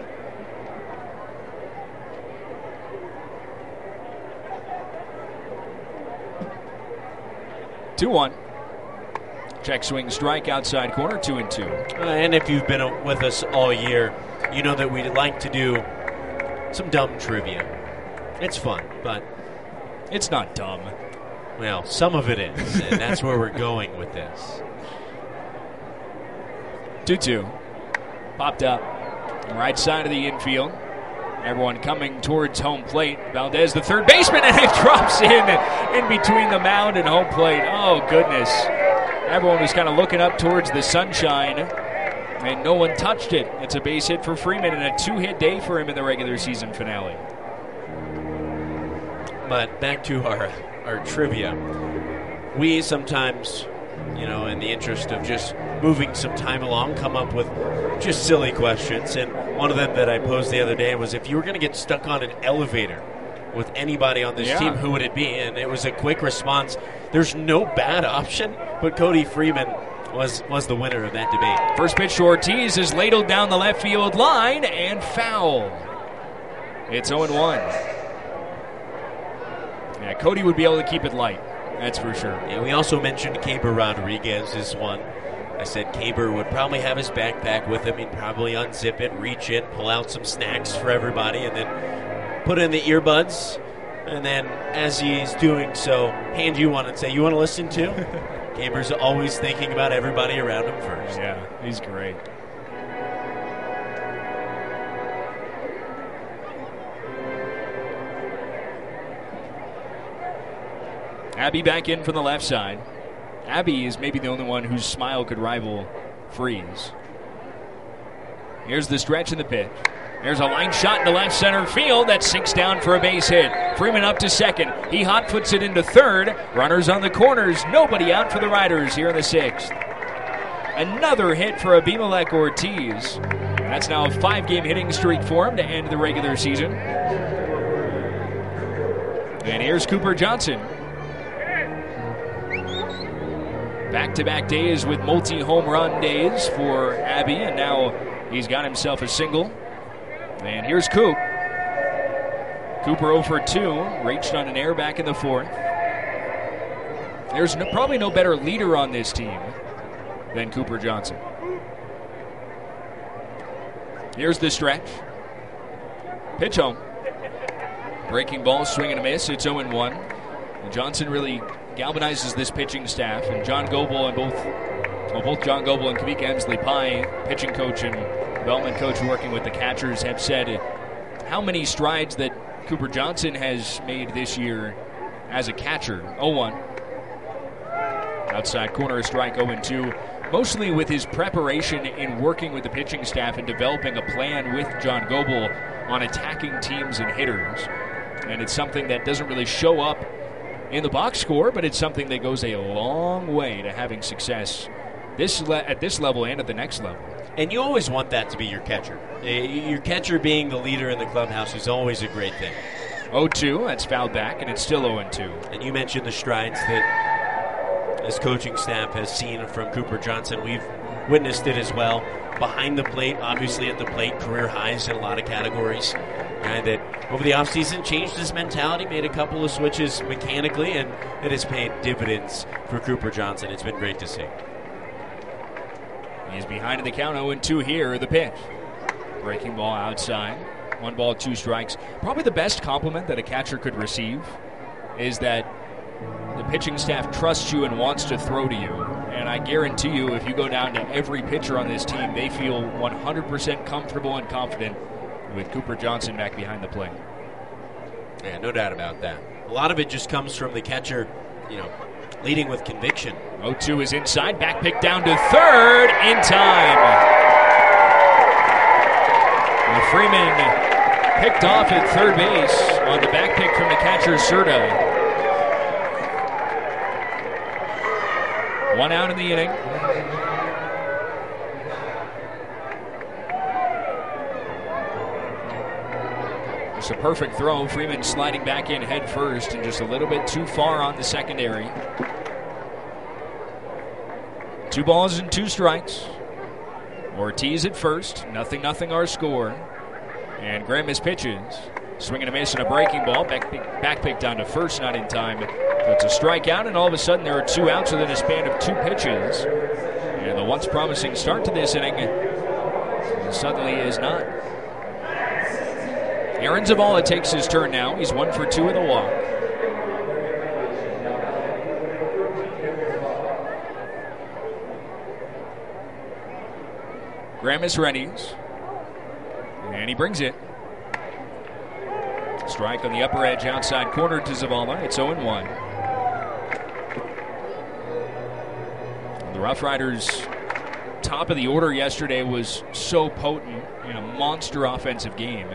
Two-1. Check swing strike outside corner, 2-2. And if you've been with us all year, you know that we like to do some dumb trivia. It's fun, but it's not dumb. Well, some of it is, and that's where we're going with this. 2-2. Popped up. Right side of the infield. Everyone coming towards home plate. Valdez, the third baseman, and it drops in between the mound and home plate. Oh, goodness. Everyone was kind of looking up towards the sunshine, and no one touched it. It's a base hit for Freeman and a 2-hit day for him in the regular season finale. But back to our trivia. We sometimes, in the interest of just moving some time along, come up with just silly questions. And one of them that I posed the other day was, if you were going to get stuck on an elevator with anybody on this team, who would it be? And it was a quick response. There's no bad option, but Cody Freeman was the winner of that debate. First pitch to Ortiz is ladled down the left field line and foul. It's 0-1. Yeah, Cody would be able to keep it light. That's for sure. Yeah, we also mentioned Caber Rodriguez is one. I said Caber would probably have his backpack with him. He'd probably unzip it, reach in, pull out some snacks for everybody, and then put in the earbuds. And then as he's doing so, hand you one and say, "You want to listen too?" Caber's always thinking about everybody around him first. Yeah, he's great. Abby back in from the left side. Abby is maybe the only one whose smile could rival Freeze. Here's the stretch in the pitch. There's a line shot into left center field that sinks down for a base hit. Freeman up to second. He hot-foots it into third. Runners on the corners. Nobody out for the Riders here in the 6th. Another hit for Abimelech Ortiz. That's now a 5-game hitting streak for him to end the regular season. And here's Cooper Johnson. Back-to-back days with multi-home run days for Abby, and now he's got himself a single. And here's Coop. Cooper 0 for 2, reached on an error back in the 4th. There's probably no better leader on this team than Cooper Johnson. Here's the stretch. Pitch home. Breaking ball, swing and a miss. It's 0-1. And Johnson really galvanizes this pitching staff. And John Goebel and both John Goebel and Kavika Emsley Pye, pitching coach and development coach working with the catchers, have said how many strides that Cooper Johnson has made this year as a catcher. 0-1. Outside corner, a strike, 0-2. Mostly with his preparation in working with the pitching staff and developing a plan with John Goebel on attacking teams and hitters. And it's something that doesn't really show up in the box score, but it's something that goes a long way to having success at this level and at the next level. And you always want that to be your catcher. Your catcher being the leader in the clubhouse is always a great thing. 0-2, that's fouled back, and it's still 0-2. And you mentioned the strides that this coaching staff has seen from Cooper Johnson. We've witnessed it as well. Behind the plate, obviously at the plate, career highs in a lot of categories. Guy that over the offseason changed his mentality, made a couple of switches mechanically, and it has paid dividends for Cooper Johnson. It's been great to see. He's behind in the count, 0-2 here, the pitch. Breaking ball outside. 1 ball, 2 strikes. Probably the best compliment that a catcher could receive is that the pitching staff trusts you and wants to throw to you. And I guarantee you, if you go down to every pitcher on this team, they feel 100% comfortable and confident with Cooper Johnson back behind the plate. Yeah, no doubt about that. A lot of it just comes from the catcher, leading with conviction. 0-2 is inside. Back pick down to third in time. Well, Freeman picked off at third base on the back pick from the catcher, Serta. 1 out in the inning. It's a perfect throw. Freeman sliding back in head first and just a little bit too far on the secondary. 2 balls and 2 strikes. Ortiz at first. 0-0 our score. And Grammas pitches. Swinging a miss and a breaking ball. Back pick down to first, not in time. So it's a strikeout, and all of a sudden there are 2 outs within a span of 2 pitches. And the once promising start to this inning suddenly is not. Aaron Zavala takes his turn now. He's 1 for 2 with a walk. Grammas readies. And he brings it. Strike on the upper edge, outside corner to Zavala. It's 0-1. The Rough Riders' top of the order yesterday was so potent in a monster offensive game.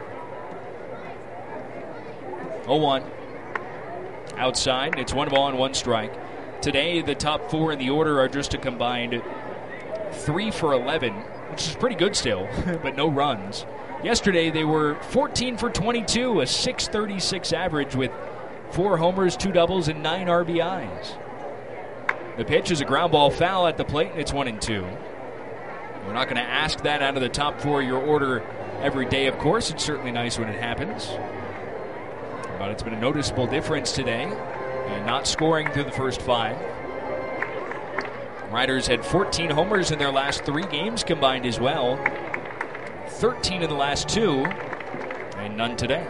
0-1. Outside, it's 1 ball and 1 strike. Today, the top 4 in the order are just a combined 3 for 11, which is pretty good still, but no runs. Yesterday, they were 14 for 22, a .636 average with 4 homers, 2 doubles, and 9 RBIs. The pitch is a ground ball foul at the plate, and it's 1-2. We're not going to ask that out of the top 4 of your order every day, of course. It's certainly nice when it happens. But it's been a noticeable difference today, and not scoring through the first 5. Riders had 14 homers in their last 3 games combined as well. 13 in the last 2, and none today.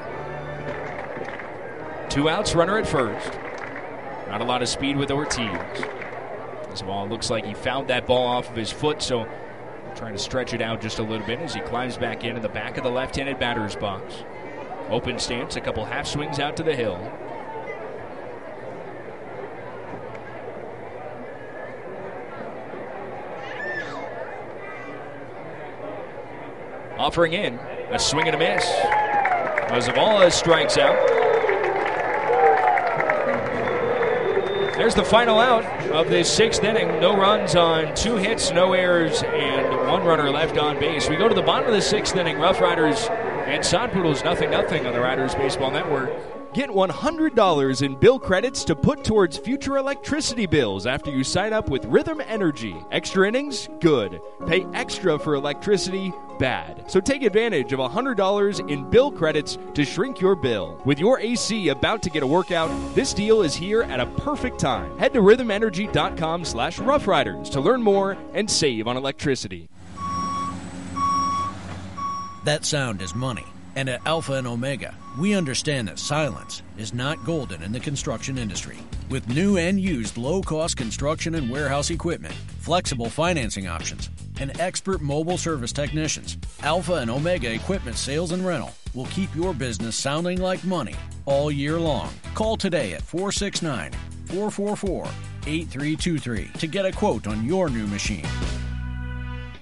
2 outs, runner at first. Not a lot of speed with Ortiz. This ball looks like he found that ball off of his foot, so trying to stretch it out just a little bit as he climbs back in the back of the left-handed batter's box. Open stance, a couple half swings out to the hill. Offering in, a swing and a miss. Zavala strikes out. There's the final out of this 6th inning. No runs on 2 hits, no errors, and 1 runner left on base. We go to the bottom of the 6th inning. Rough Riders and Sod Poodles 0-0 on the Riders Baseball Network. Get $100 in bill credits to put towards future electricity bills after you sign up with Rhythm Energy. Extra innings? Good. Pay extra for electricity? Bad. So take advantage of $100 in bill credits to shrink your bill. With your AC about to get a workout, this deal is here at a perfect time. Head to rhythmenergy.com/roughriders to learn more and save on electricity. That sound is money. And at Alpha and Omega, we understand that silence is not golden in the construction industry. With new and used low-cost construction and warehouse equipment, flexible financing options, and expert mobile service technicians, Alpha and Omega Equipment Sales and Rental will keep your business sounding like money all year long. Call today at 469-444-8323 to get a quote on your new machine.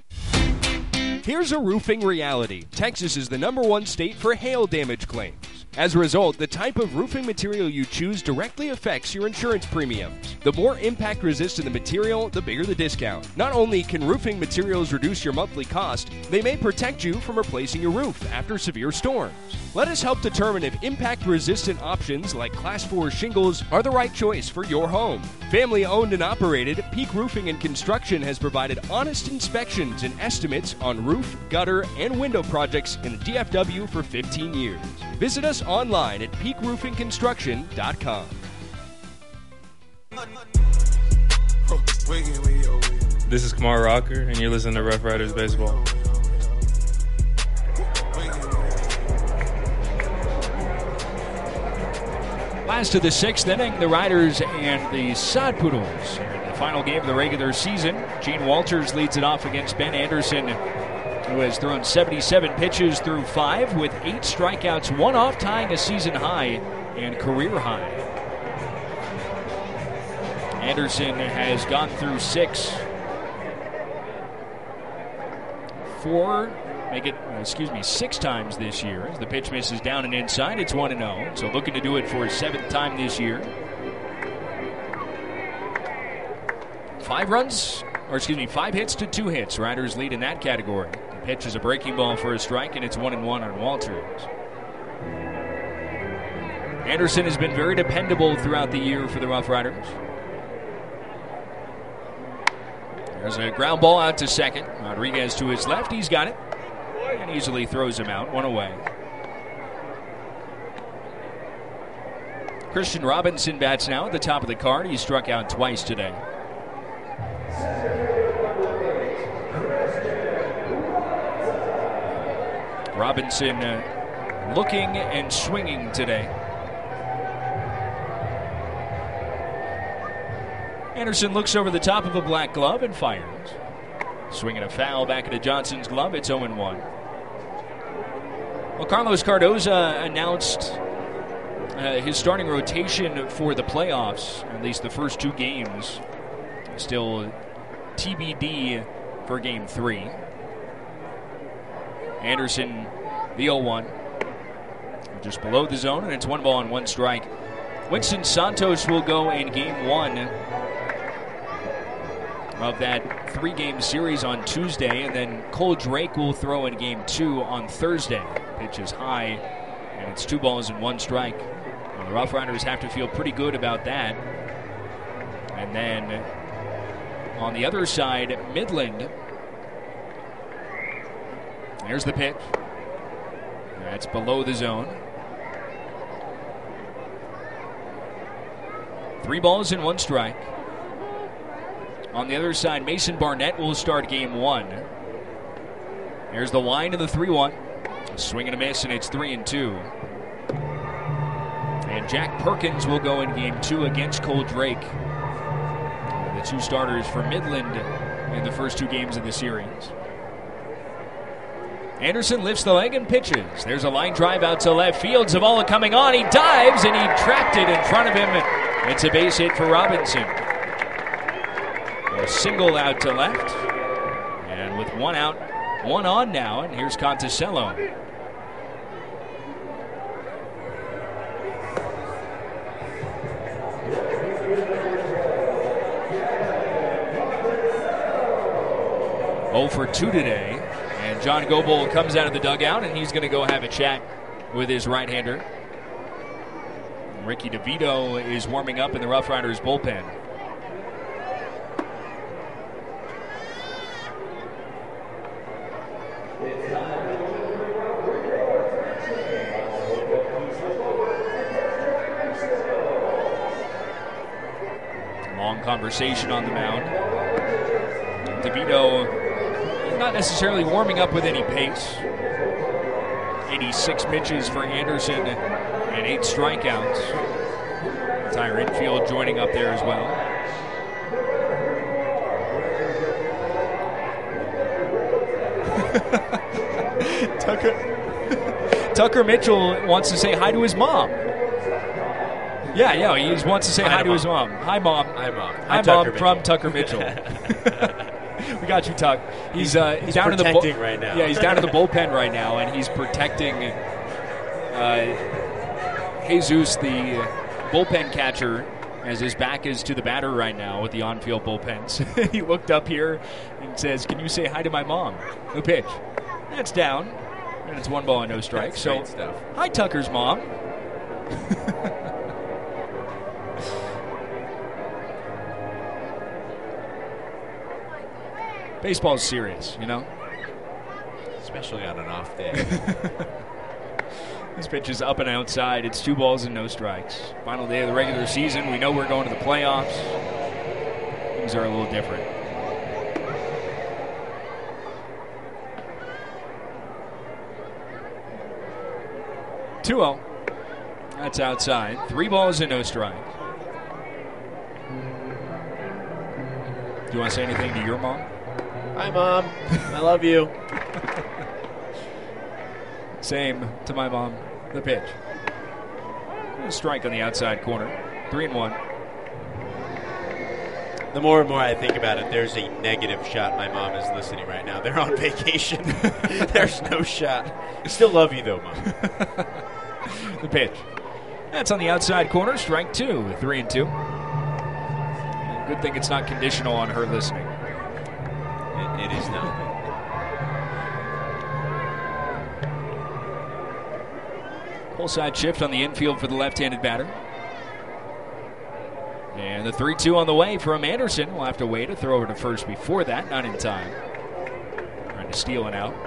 Here's a roofing reality. Texas is the #1 state for hail damage claims. As a result, the type of roofing material you choose directly affects your insurance premiums. The more impact-resistant the material, the bigger the discount. Not only can roofing materials reduce your monthly cost, they may protect you from replacing your roof after severe storms. Let us help determine if impact-resistant options like Class 4 shingles are the right choice for your home. Family-owned and operated, Peak Roofing and Construction has provided honest inspections and estimates on roof, gutter, and window projects in the DFW for 15 years. Visit us online at peakroofingconstruction.com. This is Kamar Rocker, and you're listening to Rough Riders Baseball. Last of the sixth inning, the Riders and the Sod Poodles. In the final game of the regular season, Gene Walters leads it off against Ben Anderson, who has thrown 77 pitches through 5 with 8 strikeouts, 1 off, tying a season high and career high. Anderson has gone through 6 times this year. As the pitch misses down and inside, it's 1-0. So looking to do it for his 7th time this year. 5 hits to 2 hits. Riders lead in that category. The pitch is a breaking ball for a strike, and it's 1-1 on Walters. Anderson has been very dependable throughout the year for the Rough Riders. There's a ground ball out to second. Rodriguez to his left. He's got it. And easily throws him out. 1 away. Christian Robinson bats now at the top of the card. He struck out twice today. Robinson looking and swinging today. Anderson looks over the top of a black glove and fires. Swinging a foul back into Johnson's glove. It's 0-1. Well, Carlos Cardoza announced his starting rotation for the playoffs, at least the first 2 games. Still TBD for Game 3. Anderson, the 0-1. Just below the zone, and it's 1 ball and 1 strike. Winston Santos will go in Game 1 of that 3-game series on Tuesday, and then Cole Drake will throw in Game 2 on Thursday. Pitch is high, and it's 2 balls and 1 strike. Well, the Rough Riders have to feel pretty good about that. And then on the other side, Midland. There's the pitch. That's below the zone. 3 balls and 1 strike. On the other side, Mason Barnett will start Game 1. There's the line of the 3-1. Swing and a miss, and it's 3-2. And Jack Perkins will go in Game 2 against Cole Drake. The 2 starters for Midland in the first 2 games of the series. Anderson lifts the leg and pitches. There's a line drive out to left field. Zavala coming on. He dives, and he trapped it in front of him. It's a base hit for Robinson. A single out to left. And with 1 out, 1 on now, and here's Conticello. Oh for 2 today. And John Goebel comes out of the dugout, and he's going to go have a chat with his right-hander. Ricky DeVito is warming up in the Rough Riders bullpen. Long conversation on the mound. DeVito not necessarily warming up with any pace. 86 pitches for Anderson and 8 strikeouts. Entire infield joining up there as well. Tucker Mitchell wants to say hi to his mom. Yeah, he wants to say hi to his mom. Hi, Mom. Hi, Mom. Hi, Mom, from Tucker Mitchell. We got you, Tuck. He's down in the right now. Yeah, he's down in the bullpen right now, and he's protecting Jesus, the bullpen catcher, as his back is to the batter right now with the on-field bullpens. He looked up here and says, "Can you say hi to my mom?" The pitch. That's down. And it's 1 ball and no strike. That's so, great stuff. Hi, Tucker's mom. Baseball's serious, you know? Especially on an off day. This pitch is up and outside. It's 2 balls and no strikes. Final day of the regular season. We know we're going to the playoffs. Things are a little different. (2-0). That's outside. 3 balls and no strikes. Do you want to say anything to your mom? Hi, Mom. I love you. Same to my mom. The pitch. A strike on the outside corner. 3-1. The more and more I think about it, there's a negative shot my mom is listening right now. They're on vacation. There's no shot. Still love you, though, Mom. The pitch. That's on the outside corner. Strike 2. 3-2. Good thing it's not conditional on her listening. It is not. Full side shift on the infield for the left-handed batter. And the 3-2 on the way from Anderson. We'll have to wait to throw over to first before that. Not in time. Trying to steal it out.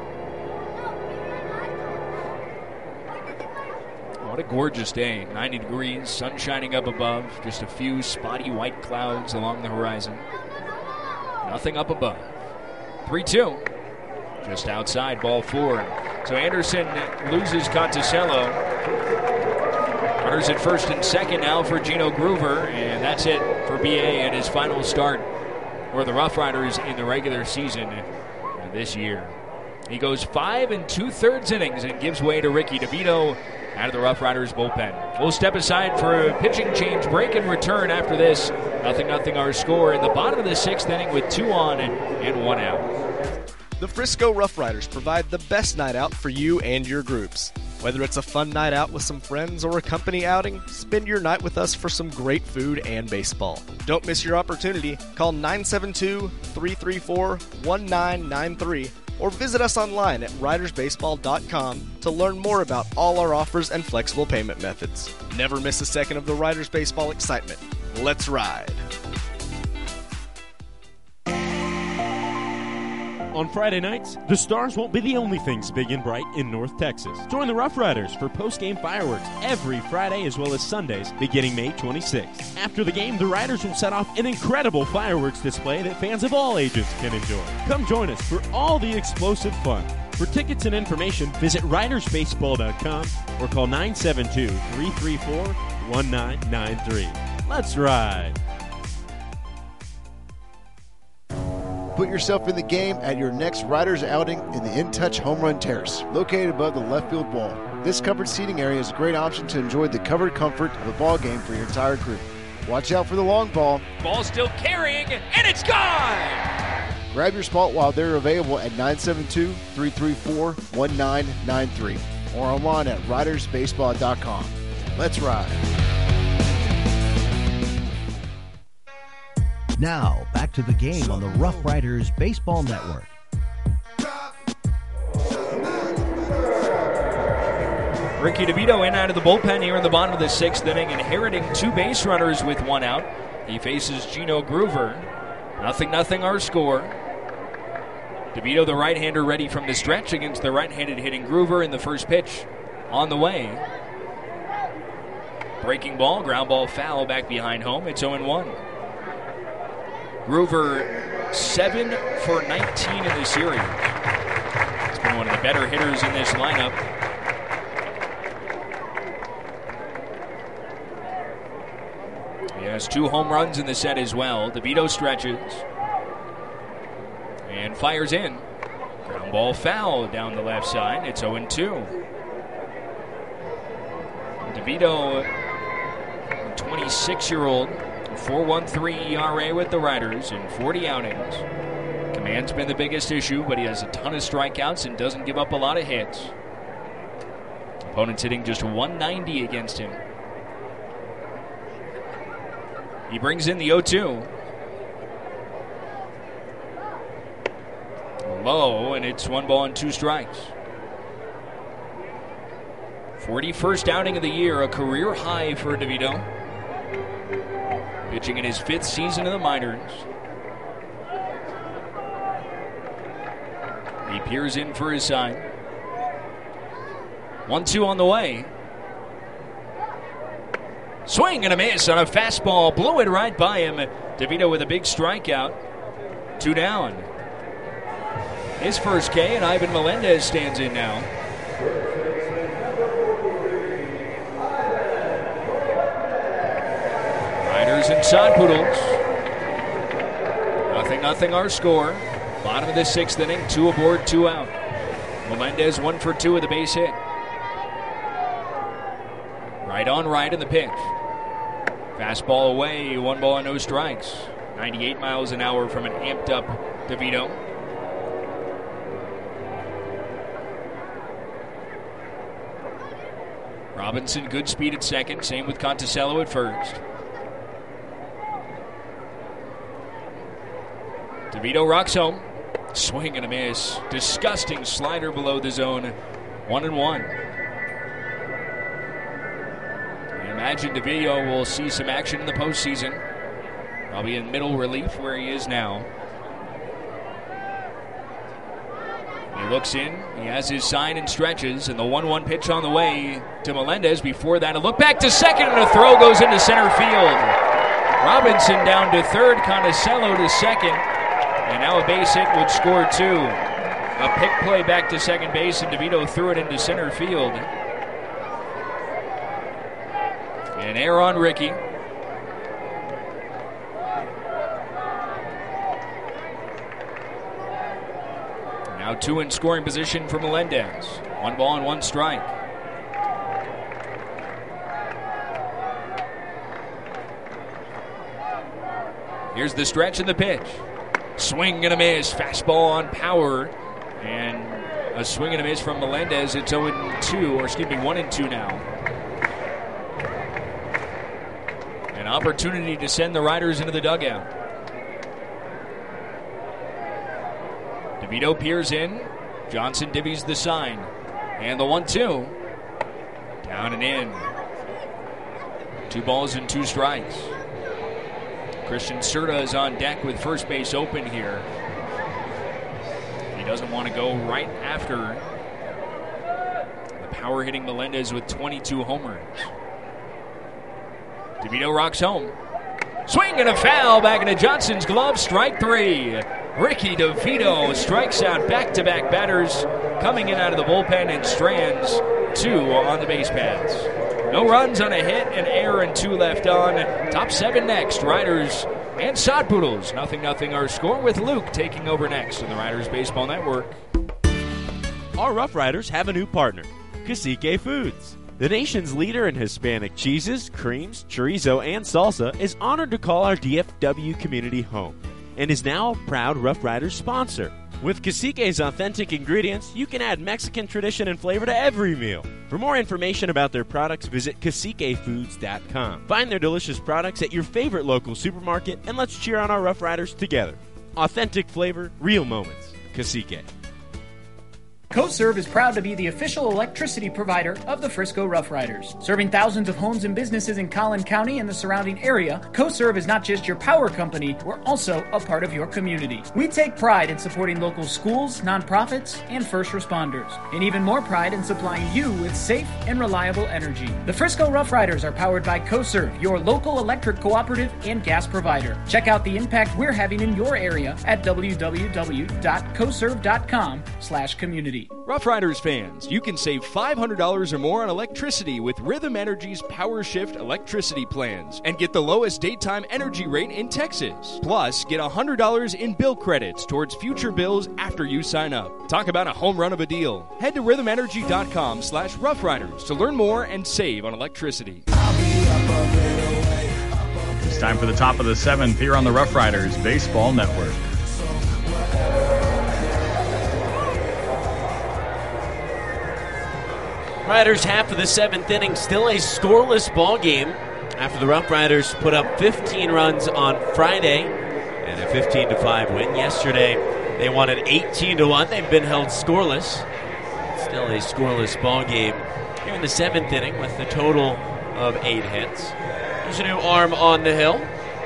What a gorgeous day. 90 degrees, sun shining up above. Just a few spotty white clouds along the horizon. Nothing up above. 3-2. Just outside, ball 4. So Anderson loses Conticello. Runners at first and second now for Gino Groover. And that's it for BA at his final start for the Rough Riders in the regular season this year. He goes 5 2/3 innings and gives way to Ricky DeVito out of the Rough Riders bullpen. We'll step aside for a pitching change break and return after this. 0-0 our score in the bottom of the 6th inning with 2 on and 1 out. The Frisco Rough Riders provide the best night out for you and your groups. Whether it's a fun night out with some friends or a company outing, spend your night with us for some great food and baseball. Don't miss your opportunity. Call 972-334-1993 or visit us online at ridersbaseball.com to learn more about all our offers and flexible payment methods. Never miss a second of the Riders Baseball excitement. Let's ride. On Friday nights, the Stars won't be the only things big and bright in North Texas. Join the Rough Riders for post-game fireworks every Friday as well as Sundays beginning May 26th. After the game, the Riders will set off an incredible fireworks display that fans of all ages can enjoy. Come join us for all the explosive fun. For tickets and information, visit ridersbaseball.com or call 972-334-1993. Let's ride! Put yourself in the game at your next Riders outing in the In Touch Home Run Terrace, located above the left field wall. This covered seating area is a great option to enjoy the covered comfort of a ball game for your entire group. Watch out for the long ball. Ball still carrying, and it's gone! Grab your spot while they're available at 972-334-1993 or online at ridersbaseball.com. Let's ride. Now, back to the game on the Rough Riders Baseball Network. Ricky DeVito in out of the bullpen here in the bottom of the 6th inning, inheriting 2 base runners with 1 out. He faces Gino Groover. 0-0 our score. DeVito, the right-hander, ready from the stretch against the right-handed hitting Groover in the first pitch on the way. Breaking ball, ground ball foul back behind home. It's 0-1. Groover 7 for 19 in the series. He's been one of the better hitters in this lineup. He has 2 home runs in the set as well. DeVito stretches and fires in. Ground ball foul down the left side. It's 0-2. DeVito, 26-year-old, 4.13 ERA with the Riders in 40 outings. Command's been the biggest issue, but he has a ton of strikeouts and doesn't give up a lot of hits. Opponent's hitting just 190 against him. He brings in the 0-2. Low, and it's 1 ball and 2 strikes. 41st outing of the year, a career high for DeVito. Pitching in his 5th season in the minors. He peers in for his side. 1-2 on the way. Swing and a miss on a fastball. Blew it right by him. DeVito with a big strikeout. 2 down. His first K, and Ivan Melendez stands in now. Riders and Sod Poodles. 0-0 our score. Bottom of the 6th inning, 2 aboard, 2 out. Melendez 1 for 2 with a base hit. Right on right in the pitch. Fastball away, 1 ball and no strikes. 98 miles an hour from an amped up DeVito. Robinson, good speed at second. Same with Conticello at first. DeVito rocks home. Swing and a miss. Disgusting slider below the zone. 1-1. I imagine DeVito will see some action in the postseason. Probably in middle relief where he is now. He looks in. He has his sign and stretches. And the 1-1 pitch on the way to Melendez. Before that, a look back to second. And a throw goes into center field. Robinson down to third. Conticello to second. And now a base hit would score 2. A pick play back to second base, and DeVito threw it into center field. And error on Ricky. Now 2 in scoring position for Melendez. 1 ball and 1 strike. Here's the stretch and the pitch. Swing and a miss. Fastball on power. And a swing and a miss from Melendez. It's 0-2, or excuse me, 1-2 now. An opportunity to send the Riders into the dugout. DeVito peers in. Johnson divvies the sign. And the 1-2. Down and in. 2 balls and 2 strikes. Christian Serta is on deck with first base open here. He doesn't want to go right after the power-hitting Melendez with 22 homers. DeVito rocks home. Swing and a foul back into Johnson's glove. Strike 3. Ricky DeVito strikes out back-to-back batters coming in out of the bullpen and strands 2 on the base paths. No runs on a hit, an error, and 2 left on. Top 7 next. Riders and Sod Poodles. 0-0 our score, with Luke taking over next on the Riders Baseball Network. Our Rough Riders have a new partner, Cacique Foods. The nation's leader in Hispanic cheeses, creams, chorizo, and salsa is honored to call our DFW community home and is now a proud Rough Riders sponsor. With Cacique's authentic ingredients, you can add Mexican tradition and flavor to every meal. For more information about their products, visit CaciqueFoods.com. Find their delicious products at your favorite local supermarket, and let's cheer on our Rough Riders together. Authentic flavor, real moments. Cacique. CoServe is proud to be the official electricity provider of the Frisco Rough Riders. Serving thousands of homes and businesses in Collin County and the surrounding area, CoServe is not just your power company, we're also a part of your community. We take pride in supporting local schools, nonprofits, and first responders, and even more pride in supplying you with safe and reliable energy. The Frisco Rough Riders are powered by CoServe, your local electric cooperative and gas provider. Check out the impact we're having in your area at www.coserve.com/community. Rough Riders fans, you can save $500 or more on electricity with Rhythm Energy's Power Shift electricity plans and get the lowest daytime energy rate in Texas. Plus, get $100 in bill credits towards future bills after you sign up. Talk about a home run of a deal. Head to rhythmenergy.com/roughriders to learn more and save on electricity. It's time for the top of the 7th here on the Rough Riders Baseball Network. Riders half of the 7th inning, still a scoreless ball game after the Rough Riders put up 15 runs on Friday and a 15-5 win. Yesterday, they won at 18-1. They've been held scoreless. Still a scoreless ball game here in the 7th inning with a total of 8 hits. There's a new arm on the hill.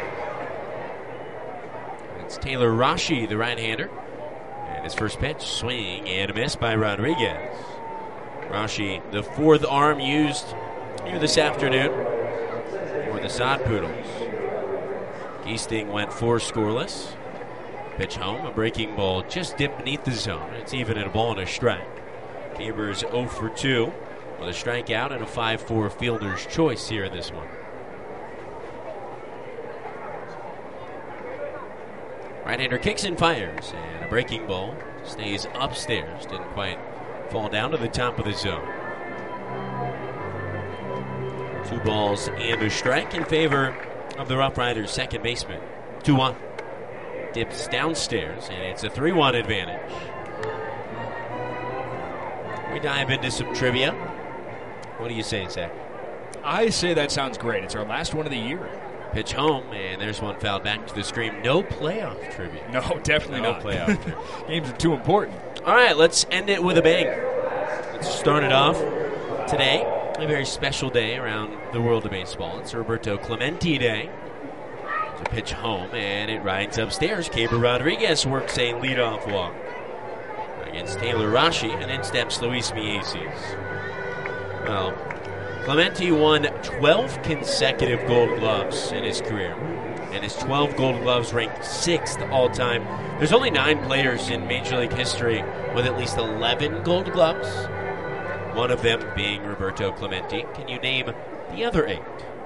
It's Taylor Rashi, the right-hander. And his first pitch, swing and a miss by Rodriguez. Rashi, the 4th arm used here this afternoon for the Sod Poodles. Giesting went 4 scoreless. Pitch home, a breaking ball just dipped beneath the zone. It's even at a ball and a strike. Kaber's 0 for 2 with a strikeout and a 5-4 fielder's choice here in this one. Right-hander kicks and fires, and a breaking ball stays upstairs. Didn't quite fall down to the top of the zone. 2 balls and a strike in favor of the Rough Riders' second baseman. 2-1. Dips downstairs, and it's a 3-1 advantage. We dive into some trivia. What do you say, Zach? I say that sounds great. It's our last one of the year. Pitch home, and there's one fouled back to the screen. No playoff trivia. No, definitely not. No playoff trivia. Games are too important. All right, let's end it with a bang. Let's start it off today. A very special day around the world of baseball. It's Roberto Clemente Day. It's a pitch home, and it rides upstairs. Keber Rodriguez works a leadoff walk against Taylor Rashi, and in steps Luis Mieses. Well, Clemente won 12 consecutive Gold Gloves in his career, and his 12 Gold Gloves ranked 6th all-time. There's only 9 players in Major League history with at least 11 Gold Gloves, one of them being Roberto Clemente. Can you name the other 8?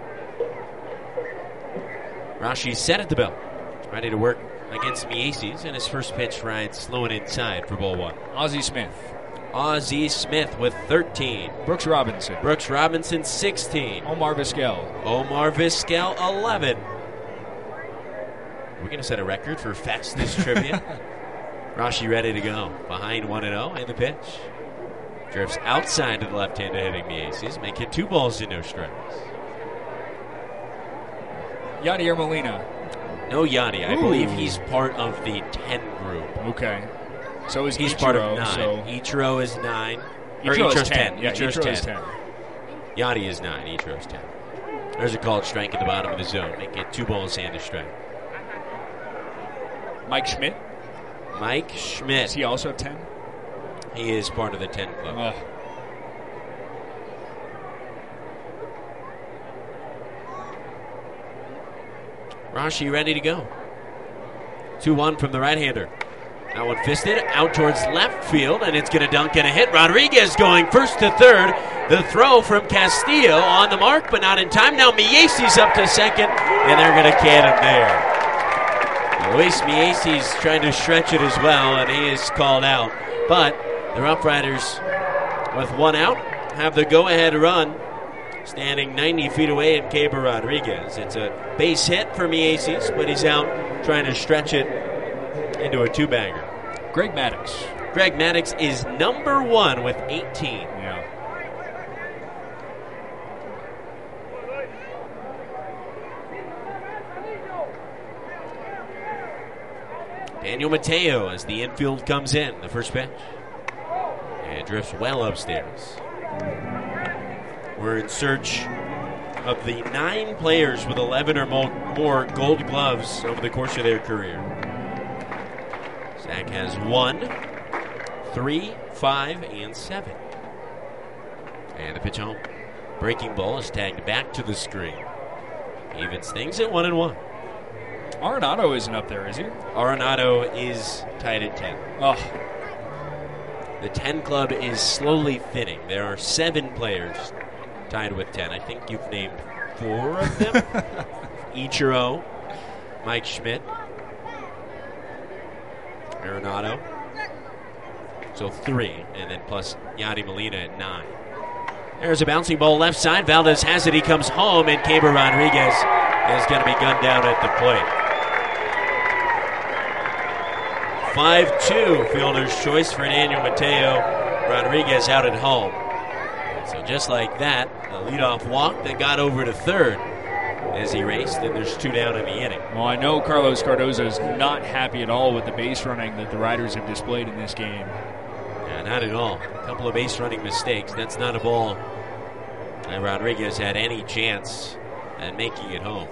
Rashi's set at the belt, ready to work against Mieses, and his first pitch rides slow and inside for ball 1. Ozzie Smith. Ozzie Smith with 13. Brooks Robinson. Brooks Robinson, 16. Omar Vizquel. Omar Vizquel, 11. We're going to set a record for fastest trivia. Rashi ready to go. Behind 1-0 in the pitch. Drifts outside to the left-hander hitting Mieses, making 2 balls and no strikes. Yadier Molina. No Yadi. I believe he's part of the 10 group. Okay. So is he's Ichiro, part of 9. So Ichiro is 9. Ichiro's 10. Yeah, Ichiro's 10. Yadi is 9. Ichiro's 10. There's a called strike at the bottom of the zone. Make it 2 balls and a strike. Mike Schmidt. Mike Schmidt. Is he also 10? He is part of the 10 club. Rashi ready to go. 2-1 from the right-hander. That one fisted out towards left field, and it's going to dunk and a hit. Rodriguez going first to third. The throw from Castillo on the mark, but not in time. Now Mieses up to second, and they're going to can him there. Luis Mieses trying to stretch it as well, and he is called out. But the Rough Riders, with 1 out, have the go-ahead run. Standing 90 feet away in Keber Rodriguez. It's a base hit for Mieses, but he's out trying to stretch it into a 2-bagger. Greg Maddux. Greg Maddux is number 1 with 18. Yeah. Daniel Mateo as the infield comes in. The first pitch. And drifts well upstairs. We're in search of the 9 players with 11 or more Gold Gloves over the course of their career. Zach has 1, 3, 5, and 7. And the pitch home. Breaking ball is tagged back to the screen. Evens things at 1-1. Arenado isn't up there, is he? Arenado is tied at 10. Oh. The 10 club is slowly thinning. There are 7 players tied with 10. I think you've named 4 of them. Ichiro, Mike Schmidt, Arenado. So 3, and then plus Yadi Molina at 9. There's a bouncing ball left side. Valdez has it. He comes home, and Keber Rodriguez is going to be gunned down at the plate. 5-2 fielder's choice for Daniel Mateo. Rodriguez out at home. So just like that, the leadoff walk that got over to third as he raced, and there's 2 down in the inning. Well, I know Carlos Cardozo is not happy at all with the base running that the Riders have displayed in this game. Yeah, not at all. A couple of base running mistakes. That's not a ball that Rodriguez had any chance at making it home.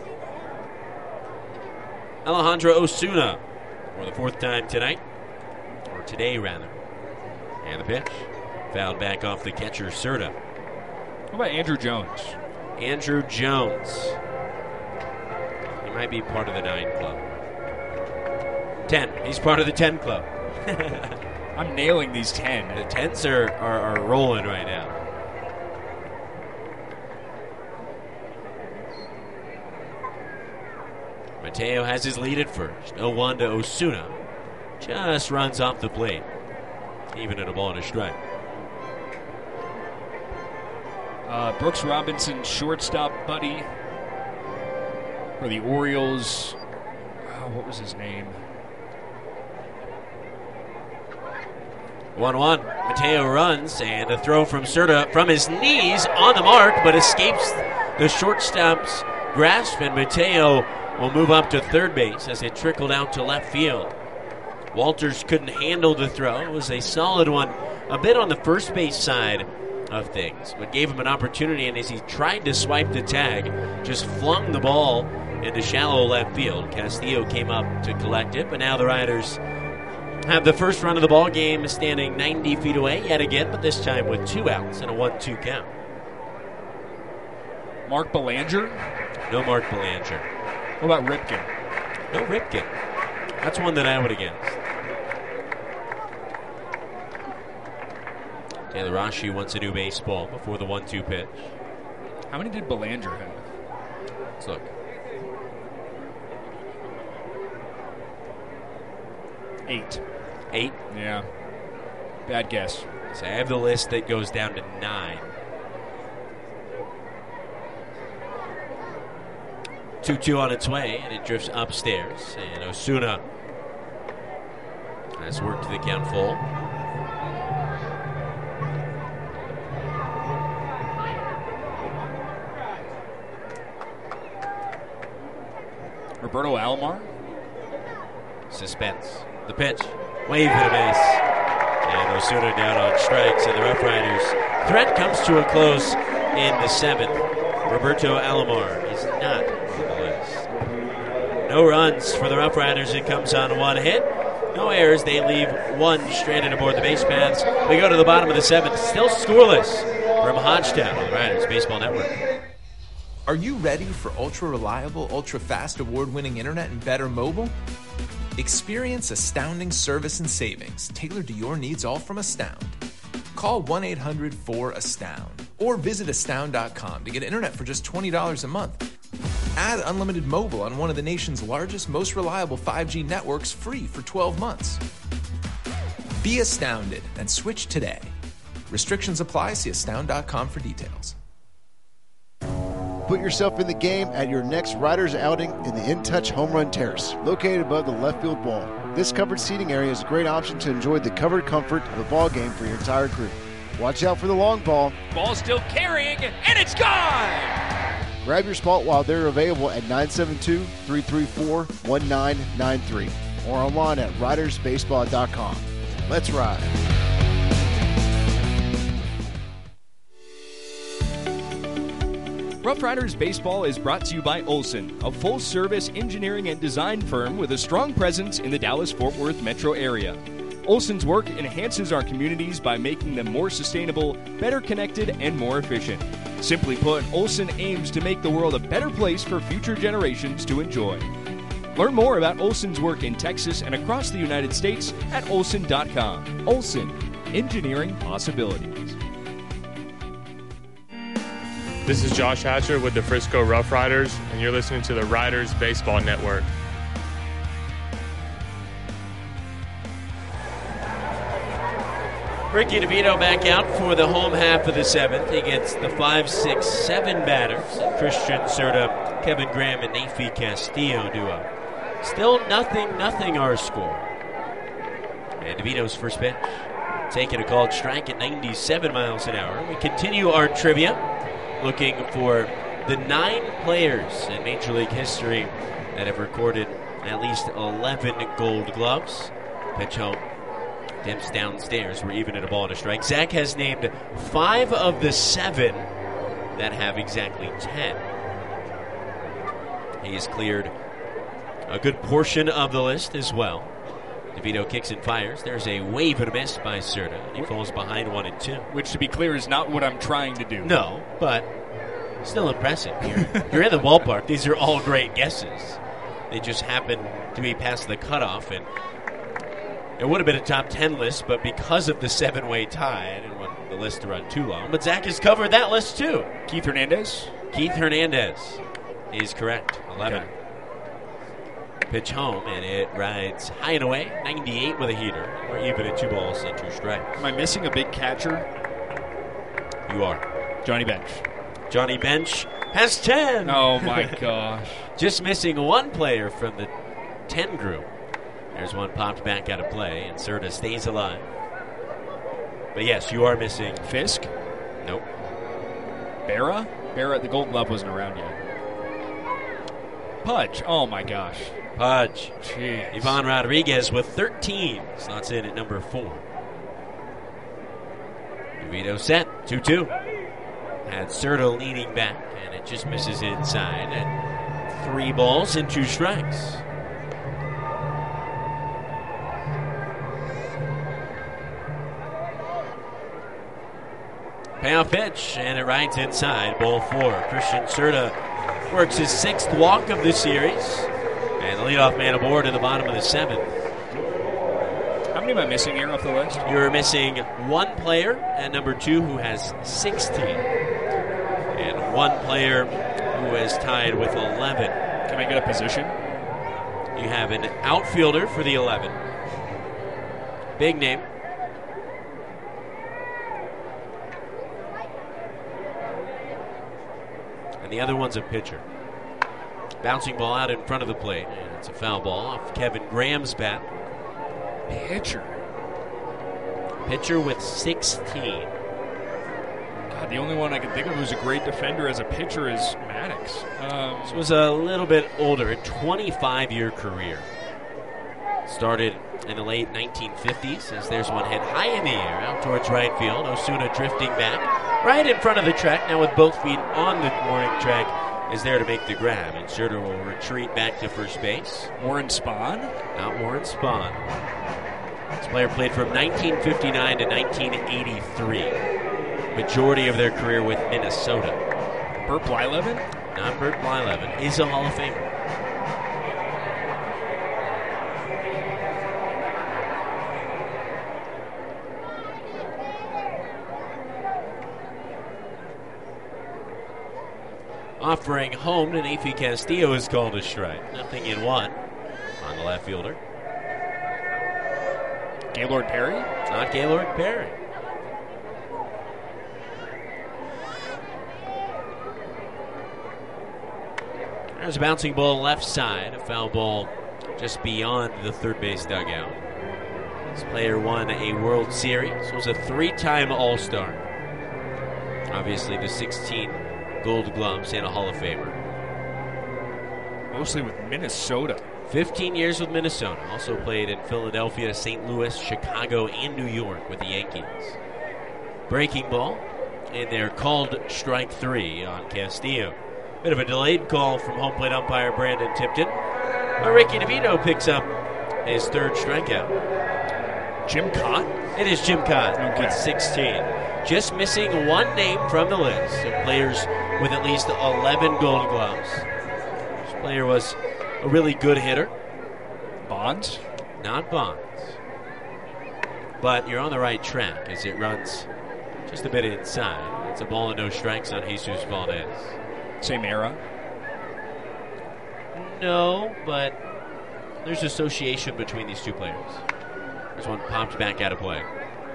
Alejandro Osuna for the 4th time tonight, or today rather. And the pitch, fouled back off the catcher, Serta. What about Andrew Jones? Andrew Jones. He might be part of the 9 club. 10. He's part of the 10 club. I'm nailing these 10. The 10s are rolling right now. Mateo has his lead at first. 0-1 to Osuna. Just runs off the plate. Even at a ball and a strike. Brooks Robinson, shortstop buddy for the Orioles. What was his name? 1-1. Mateo runs, and a throw from Serta from his knees on the mark, but escapes the shortstop's grasp, and Mateo will move up to third base as it trickled out to left field. Walters couldn't handle the throw. It was a solid one, a bit on the first base side of things, but gave him an opportunity, and as he tried to swipe the tag, just flung the ball into shallow left field. Castillo came up to collect it, but now the Riders have the first run of the ball game standing 90 feet away yet again, but this time with 2 outs and a 1-2 count. Mark Belanger? No Mark Belanger. What about Ripken? No Ripken. That's one that I would against. Taylor Rashi wants a new baseball before the 1-2 pitch. How many did Belanger have? Let's look. 8. 8? Yeah. Bad guess. So I have the list that goes down to 9. 2-2 on its way, and it drifts upstairs. And Osuna has worked to the count full. Roberto Alomar. Suspense. The pitch. Wave hit a base. And Osuna down on strikes, and the Rough Riders' threat comes to a close in the 7th. Roberto Alomar is not on the list. No runs for the Rough Riders. It comes on 1 hit. No errors. They leave 1 stranded aboard the base paths. We go to the bottom of the 7th. Still scoreless from Hodgetown on the Riders Baseball Network. Are you ready for ultra-reliable, ultra-fast, award-winning internet and better mobile? Experience astounding service and savings tailored to your needs, all from Astound. Call 1-800-4ASTOUND or visit astound.com to get internet for just $20 a month. Add unlimited mobile on one of the nation's largest, most reliable 5G networks free for 12 months. Be astounded and switch today. Restrictions apply. See astound.com for details. Put yourself in the game at your next Riders outing in the In Touch Home Run Terrace, located above the left field wall. This covered seating area is a great option to enjoy the covered comfort of a ball game for your entire crew. Watch out for the long ball. Ball still carrying, and it's gone! Grab your spot while they're available at 972-334-1993 or online at ridersbaseball.com. Let's ride. Rough Riders Baseball is brought to you by Olson, a full-service engineering and design firm with a strong presence in the Dallas-Fort Worth metro area. Olson's work enhances our communities by making them more sustainable, better connected, and more efficient. Simply put, Olson aims to make the world a better place for future generations to enjoy. Learn more about Olson's work in Texas and across the United States at olson.com. Olson, engineering possibilities. This is Josh Hatcher with the Frisco Rough Riders, and you're listening to the Riders Baseball Network. Ricky DeVito back out for the home half of the 7th against the 5, 6, 7 batters. Christian Serta, Kevin Graham, and Nafi Castillo duo. Still nothing our score. And DeVito's first pitch. taking a called strike at 97 miles an hour. We continue our trivia, looking for the 9 players in Major League history that have recorded at least 11 Gold Gloves. Pitch home. Dips downstairs. We're even at a ball and a strike. Zach has named 5 of the 7 that have exactly 10. He has cleared a good portion of the list as well. DeVito kicks and fires. There's a wave and a miss by Serta. He falls behind 1 and 2. Which, to be clear, is not what I'm trying to do. No, but still impressive. You're in the ballpark. These are all great guesses. They just happen to be past the cutoff, and it would have been a top 10 list, but because of the 7-way tie, I didn't want the list to run too long. But Zach has covered that list too. Keith Hernandez? Keith Hernandez is correct. 11. Okay. Pitch home, and it rides high and away. 98 with a heater. We're even at 2 balls and 2 strikes. Am I missing a big catcher? You are. Johnny Bench. Johnny Bench has 10. Oh, my gosh. Just missing 1 player from the 10 group. There's one popped back out of play, and Serta stays alive. But yes, you are missing. Fisk? Nope. Berra? Berra, the Gold Glove wasn't around yet. Pudge. Oh, my gosh. Pudge. Jeez. Ivan Rodriguez with 13 slots in at number 4. DeVito set 2-2. Had Serta leaning back, and it just misses inside at 3 balls and 2 strikes. Payoff pitch, and it rides inside. Ball 4. Christian Serta works his 6th walk of the series. And the leadoff man aboard in the bottom of the 7th. How many am I missing here off the list? You're missing 1 player at number 2 who has 16. And 1 player who is tied with 11. Can I get a position? You have an outfielder for the 11. Big name. And the other one's a pitcher. Bouncing ball out in front of the plate. And it's a foul ball off Kevin Graham's bat. Pitcher. Pitcher with 16. God, the only one I can think of who's a great defender as a pitcher is Maddox. This was a little bit older, a 25-year career. Started in the late 1950s as there's one hit high in the air out towards right field. Osuna drifting back right in front of the track. Now with both feet on the warning track is there to make the grab. And Serta will retreat back to first base. Warren Spahn? Not Warren Spahn. This player played from 1959 to 1983. Majority of their career with Minnesota. Burt Blyleven? Not Burt Blyleven. Is a Hall of Famer. Offering home to Nafi Castillo is called a strike. Nothing in 1 on the left fielder. Gaylord Perry? It's not Gaylord Perry. There's a bouncing ball left side. A foul ball just beyond the third base dugout. This player won a World Series. Was a 3-time All-Star. Obviously the 16 Gold Gloves and a Hall of Famer. Mostly with Minnesota. 15 years with Minnesota. Also played in Philadelphia, St. Louis, Chicago, and New York with the Yankees. Breaking ball, and they're called strike 3 on Castillo. Bit of a delayed call from home plate umpire Brandon Tipton. Ricky DeVito picks up his 3rd strikeout. Jim Cott? It is Jim Cott with 16. Just missing 1 name from the list of players with at least 11 Gold Gloves. This player was a really good hitter. Bonds? Not Bonds. But you're on the right track as it runs just a bit inside. It's a ball and no strikes on Jesus Valdez. Same era? No, but there's association between these 2 players. There's one popped back out of play.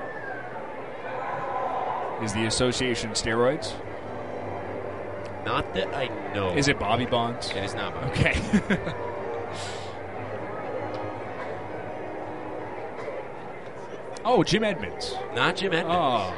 Is the association steroids? Not that I know. Is it Bobby Bonds? It is not Bobby. Okay. Oh, Jim Edmonds. Not Jim Edmonds. Oh.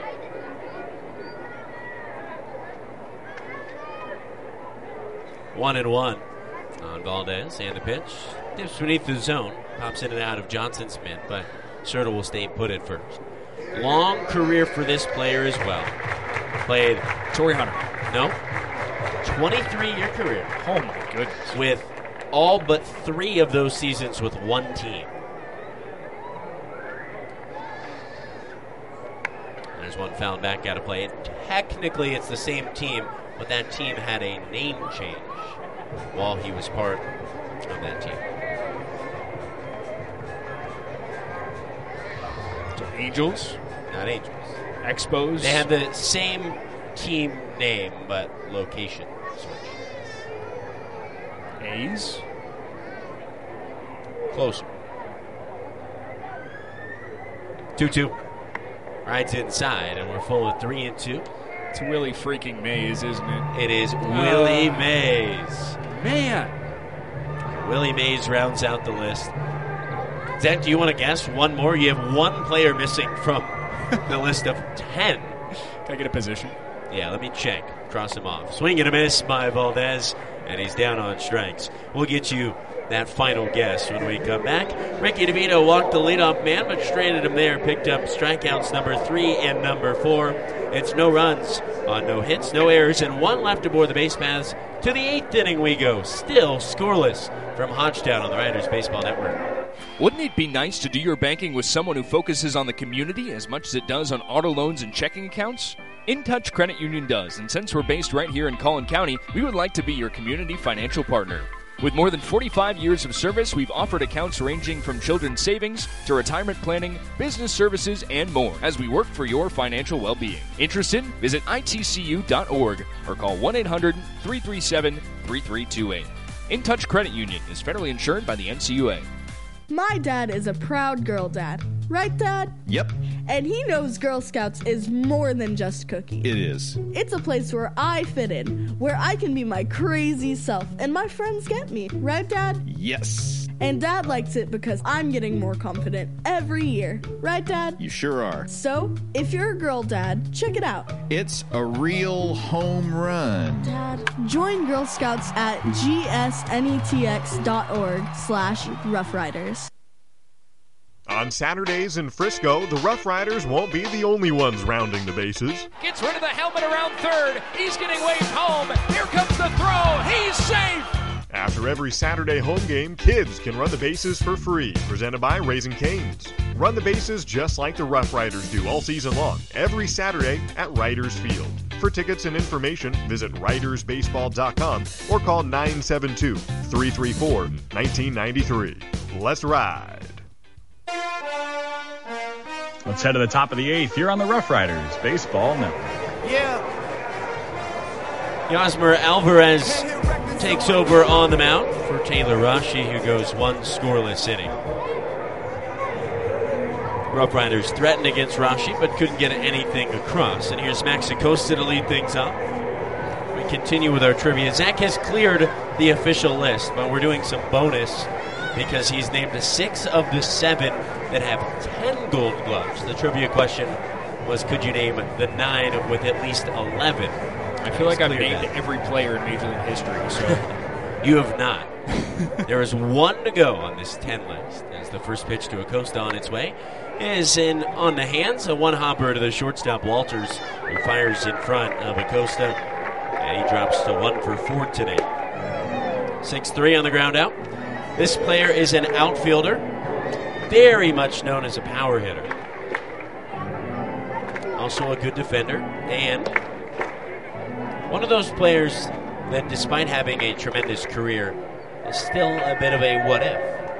One and one on Valdez, and the pitch dips beneath the zone, pops in and out of Johnson's mitt, but Serta will stay put at first. Long career for this player as well. Played Torrey Hunter. No. 23-year career. Oh my goodness. With all but 3 of those seasons with one team. There's one fouled back out of play. Technically, it's the same team, but that team had a name change while he was part of that team. So Angels? Not Angels. Expos? They had the same team name, but location switch. A's? Closer. 2-2. Rides inside, and we're full of 3 and 2. It's Willie freaking Mays, isn't it? It is Willie Mays. Man. Willie Mays rounds out the list. Zach, do you want to guess one more? You have one player missing from the list of 10. Can I get a position? Yeah, let me check. Cross him off. Swing and a miss by Valdez, and he's down on strikes. We'll get you that final guess when we come back. Ricky DeVito walked the leadoff man, but stranded him there. Picked up strikeouts number 3 and number 4. It's no runs on no hits, no errors, and 1 left aboard the base paths. To the 8th inning we go. Still scoreless from Hodgetown on the Riders Baseball Network. Wouldn't it be nice to do your banking with someone who focuses on the community as much as it does on auto loans and checking accounts? InTouch Credit Union does, and since we're based right here in Collin County, we would like to be your community financial partner. With more than 45 years of service, we've offered accounts ranging from children's savings to retirement planning, business services, and more as we work for your financial well-being. Interested? Visit itcu.org or call 1-800-337-3328. InTouch Credit Union is federally insured by the NCUA. My dad is a proud girl dad. Right, Dad? Yep. And he knows Girl Scouts is more than just cookies. It is. It's a place where I fit in, where I can be my crazy self, and my friends get me. Right, Dad? Yes. And Dad likes it because I'm getting more confident every year. Right, Dad? You sure are. So, if you're a girl dad, check it out. It's a real home run. Dad, join Girl Scouts at gsnetx.org/roughriders. On Saturdays in Frisco, the Rough Riders won't be the only ones rounding the bases. Gets rid of the helmet around third. He's getting waved home. Here comes the throw. He's safe. After every Saturday home game, kids can run the bases for free. Presented by Raising Cane's. Run the bases just like the Rough Riders do all season long, every Saturday at Riders Field. For tickets and information, visit ridersbaseball.com or call 972-334-1993. Let's ride. Let's head to the top of the 8th here on the Rough Riders Baseball Network. Yeah. Yasmer Alvarez takes over on the mound for Taylor Rashi, who goes 1 scoreless inning. Rough Riders threatened against Rashi, but couldn't get anything across. And here's Max Acosta to lead things up. We continue with our trivia. Zach has cleared the official list, but we're doing some bonus because he's named 6 of the 7 that have 10 gold gloves. The trivia question was, could you name the 9 with at least 11? I feel like I've named every player in Major League history. So you have not. There is 1 to go on this 10 list as the first pitch to Acosta on its way is in on the hands. A 1-hopper to the shortstop Walters, who fires in front of Acosta, and he drops to 1 for 4 today. 6-3 on the ground out. This player is an outfielder, very much known as a power hitter. Also a good defender, and one of those players that, despite having a tremendous career, is still a bit of a what-if.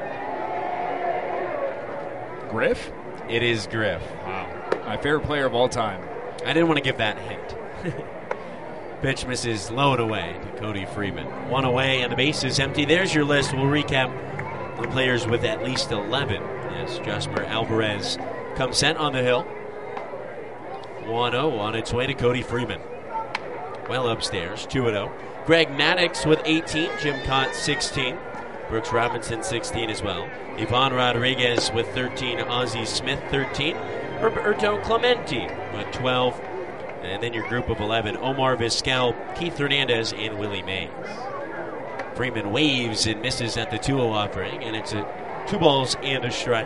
Griff? It is Griff. Wow. My favorite player of all time. I didn't want to give that hint. Pitch misses low and away to Cody Freeman. 1 away, and the base is empty. There's your list. We'll recap the players with at least 11. Yes, Yasmer Alvarez comes set on the hill. 1-0 on its way to Cody Freeman. Well upstairs, 2-0. Greg Maddux with 18, Jim Cott 16. Brooks Robinson, 16 as well. Ivan Rodriguez with 13. Ozzie Smith, 13. Roberto Clemente with 12. And then your group of 11, Omar Vizquel, Keith Hernandez, and Willie Mays. Freeman waves and misses at the 2-0 offering, and it's 2 balls and a strike.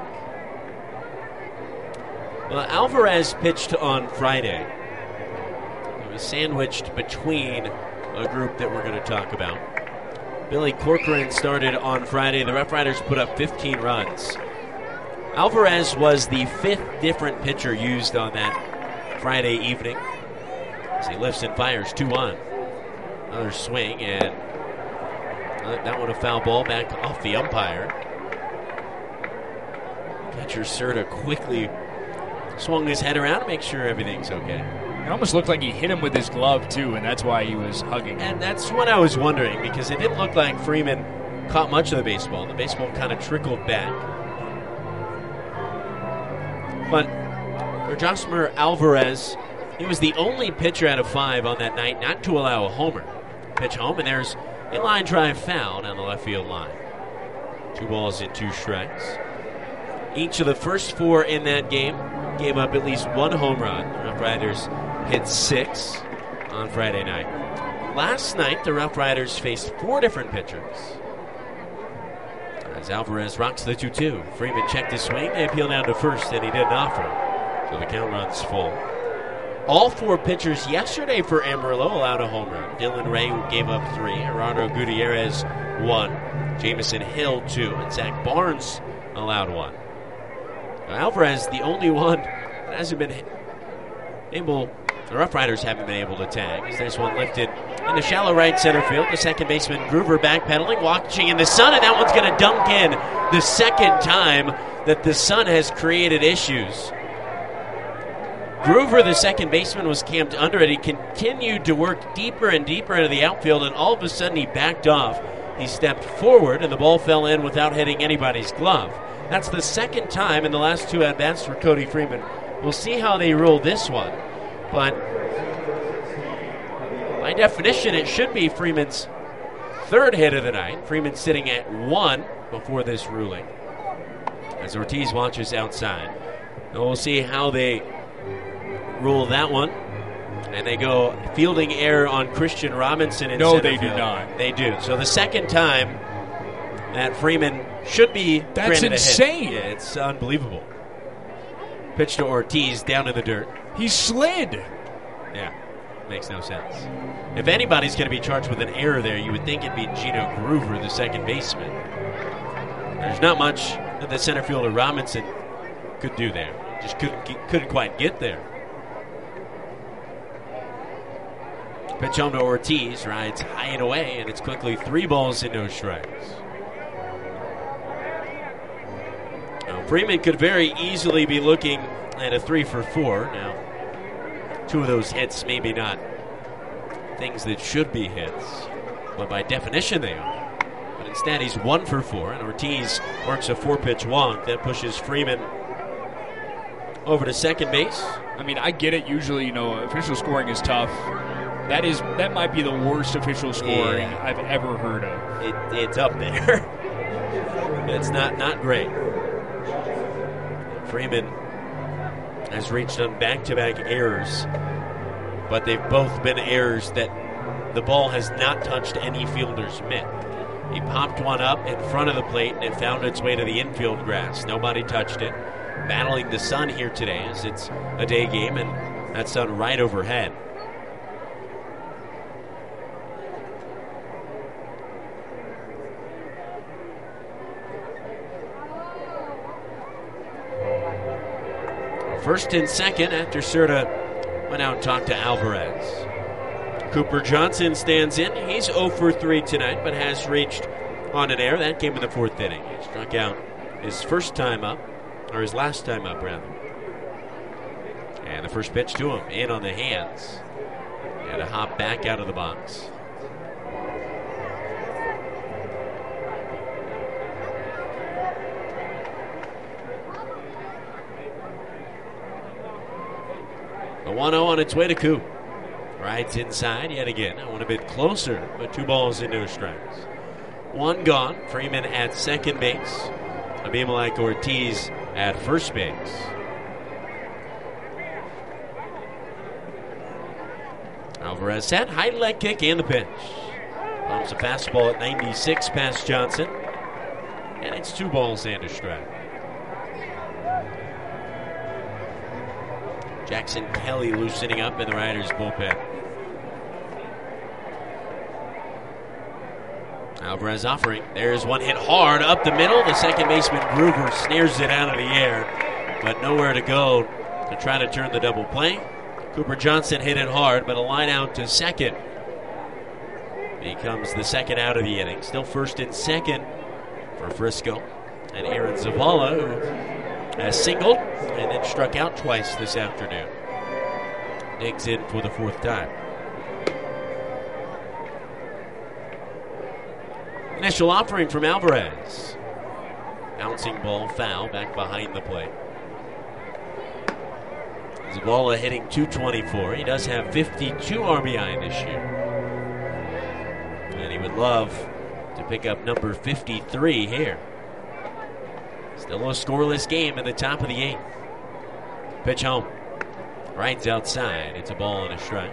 Well, Alvarez pitched on Friday. He was sandwiched between a group that we're going to talk about. Billy Corcoran started on Friday. The Rough Riders put up 15 runs. Alvarez was the 5th different pitcher used on that Friday evening. As he lifts and fires 2-1. Another swing, and that one a foul ball back off the umpire. Catcher Serta quickly swung his head around to make sure everything's okay. It almost looked like he hit him with his glove, too, and that's why he was hugging. And that's what I was wondering, because it didn't look like Freeman caught much of the baseball. The baseball kind of trickled back. But for Josmer Alvarez, he was the only pitcher out of 5 on that night not to allow a homer. Pitch home, and there's a line drive foul down the left field line. 2 balls and 2 strikes. Each of the first 4 in that game gave up at least 1 home run. The Rough Riders hit 6 on Friday night. Last night, the Rough Riders faced 4 different pitchers. As Alvarez rocks the 2-2. Freeman checked his swing. They appeal down to first, and he didn't offer. So the count runs full. All 4 pitchers yesterday for Amarillo allowed a home run. Dylan Ray gave up 3. Gerardo Gutierrez 1. Jameson Hill 2. And Zach Barnes allowed 1. Alvarez, the only one that hasn't been able, the Rough Riders haven't been able to tag. As there's one lifted in the shallow right center field. The second baseman, Groover, backpedaling, watching in the sun, and that one's going to dunk in the second time that the sun has created issues. Groover, the second baseman, was camped under it. He continued to work deeper and deeper into the outfield, and all of a sudden he backed off. He stepped forward, and the ball fell in without hitting anybody's glove. That's the second time in the last 2 at-bats for Cody Freeman. We'll see how they rule this one. But by definition, it should be Freeman's 3rd hit of the night. Freeman sitting at 1 before this ruling. As Ortiz watches outside. And we'll see how they rule that one. And they go fielding error on Christian Robinson in center field. No, they do not. They do. So the second time that Freeman should be That's granted insane. a hit. Yeah, it's unbelievable. Pitch to Ortiz down in the dirt. He slid. Yeah, makes no sense. If anybody's going to be charged with an error there, you would think it'd be Gino Groover, the second baseman. There's not much that the center fielder Robinson could do there. Just couldn't quite get there. Pitch home to Ortiz, rides high and away, and it's quickly 3 balls and no strikes. Now, Freeman could very easily be looking at a 3-for-4. Now, 2 of those hits maybe not things that should be hits, but by definition they are. But instead he's 1-for-4, and Ortiz works a 4-pitch walk that pushes Freeman over to second base. I mean, I get it. Usually, official scoring is tough. That might be the worst official scoring I've ever heard of. It's up there. It's not great. Freeman has reached on back-to-back errors, but they've both been errors that the ball has not touched any fielder's mitt. He popped one up in front of the plate, and it found its way to the infield grass. Nobody touched it. Battling the sun here today as it's a day game, and that sun right overhead. First and second after Serta went out and talked to Alvarez. Cooper Johnson stands in. He's 0 for 3 tonight, but has reached on an error. That came in the 4th inning. He struck out his first time up, or his last time up, rather. And the first pitch to him, in on the hands. He had to hop back out of the box. The 1-0 on its way to Coop. Rides inside yet again. I want a bit closer, but 2 balls and no strikes. One gone. Freeman at second base. Abimelec Ortiz at first base. Alvarez set, high leg kick and the pitch. Bumps a fastball at 96 past Johnson. And it's 2 balls and a strike. Jackson Kelly loosening up in the Riders' bullpen. Alvarez offering. There's one hit hard up the middle. The second baseman Gruber snares it out of the air, but nowhere to go to try to turn the double play. Cooper Johnson hit it hard, but a line out to second becomes the second out of the inning. Still first and second for Frisco. And Aaron Zavala, who has singled and then struck out twice this afternoon, digs in for the 4th time. Initial offering from Alvarez. Bouncing ball foul back behind the plate. Zavala hitting 224. He does have 52 RBI this year. And he would love to pick up number 53 here. Still a scoreless game in the top of the 8th. Pitch home. Right outside. It's a ball and a strike.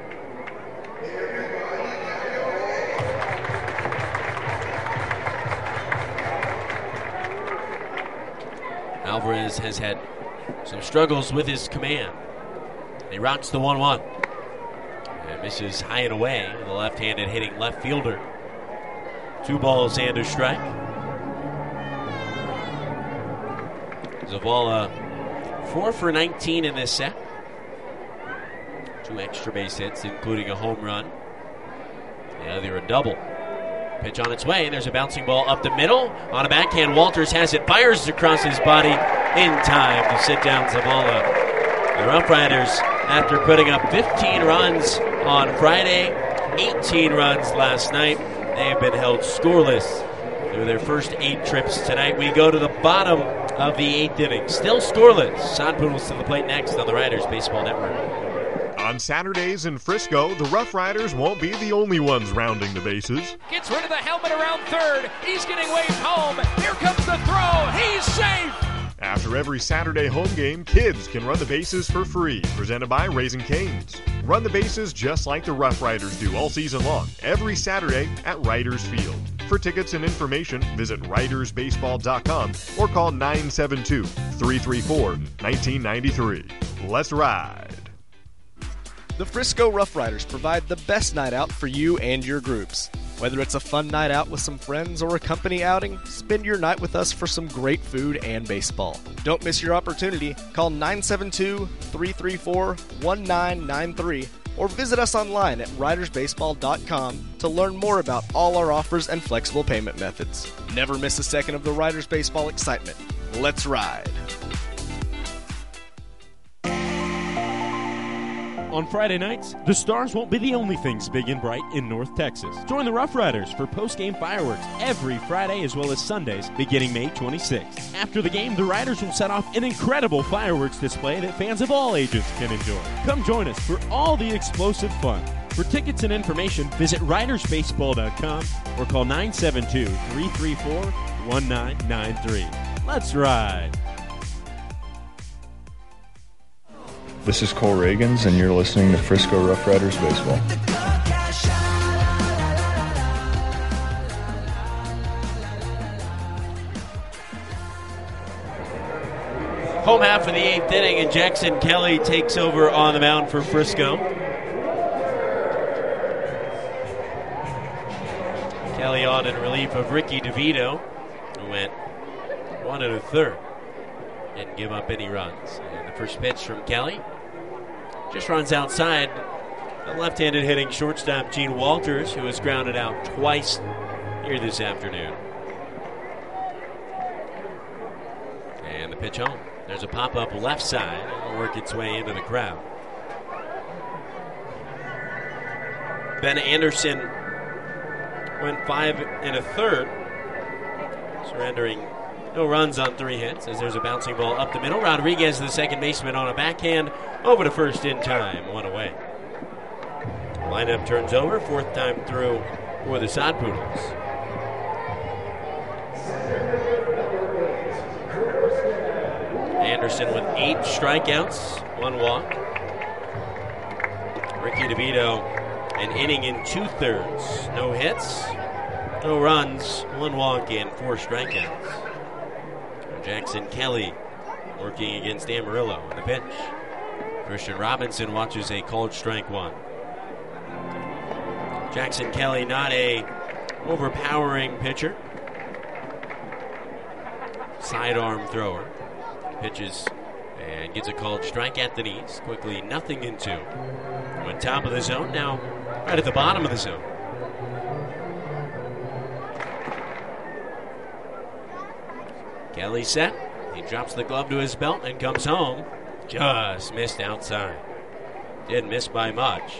Alvarez has had some struggles with his command. He rocks the 1-1. And misses high and away. The left-handed hitting left fielder. 2 balls and a strike. Zavala 4 for 19 in this set. 2 extra base hits, including a home run. The other a double. Pitch on its way. There's a bouncing ball up the middle. On a backhand, Walters has it. Fires across his body in time to sit down Zavala. The Rough Riders, after putting up 15 runs on Friday, 18 runs last night, they have been held scoreless through their first 8 trips tonight. We go to the bottom of the 8th inning. Still scoreless. Sod Poodles to the plate next on the Riders Baseball Network. On Saturdays in Frisco, the Rough Riders won't be the only ones rounding the bases. Gets rid of the helmet around third. He's getting waved home. Here comes the throw. He's safe. After every Saturday home game, kids can run the bases for free. Presented by Raising Cane's. Run the bases just like the Rough Riders do all season long, every Saturday at Riders Field. For tickets and information, visit ridersbaseball.com or call 972-334-1993. Let's ride. The Frisco Rough Riders provide the best night out for you and your groups. Whether it's a fun night out with some friends or a company outing, spend your night with us for some great food and baseball. Don't miss your opportunity. Call 972-334-1993 or visit us online at ridersbaseball.com to learn more about all our offers and flexible payment methods. Never miss a second of the Riders Baseball excitement. Let's ride. On Friday nights, the Stars won't be the only things big and bright in North Texas. Join the Rough Riders for post-game fireworks every Friday as well as Sundays beginning May 26th. After the game, the Riders will set off an incredible fireworks display that fans of all ages can enjoy. Come join us for all the explosive fun. For tickets and information, visit ridersbaseball.com or call 972-334-1993. Let's ride. This is Cole Reagans, and you're listening to Frisco Rough Riders Baseball. Home half of the 8th inning, and Jackson Kelly takes over on the mound for Frisco. Kelly on in relief of Ricky DeVito, who went 1 1/3. Didn't give up any runs. And the first pitch from Kelly just runs outside. The left-handed hitting shortstop Gene Walters, who has grounded out twice here this afternoon. And the pitch home. There's a pop-up left side. It'll work its way into the crowd. Ben Anderson went 5 1/3, surrendering no runs on 3 hits as there's a bouncing ball up the middle. Rodriguez, the second baseman, on a backhand over to first in time. 1 away. Lineup turns over. 4th time through for the Sod Poodles. Anderson with 8 strikeouts, 1 walk. Ricky DeVito, an inning and 2/3. No hits, no runs, 1 walk, and 4 strikeouts. Jackson Kelly working against Amarillo in the pitch. Christian Robinson watches a called strike 1. Jackson Kelly, not a overpowering pitcher. Sidearm thrower. Pitches and gets a called strike at the knees. Quickly, 0-2. Went top of the zone, now right at the bottom of the zone. Kelly set. He drops the glove to his belt and comes home. Just missed outside. Didn't miss by much.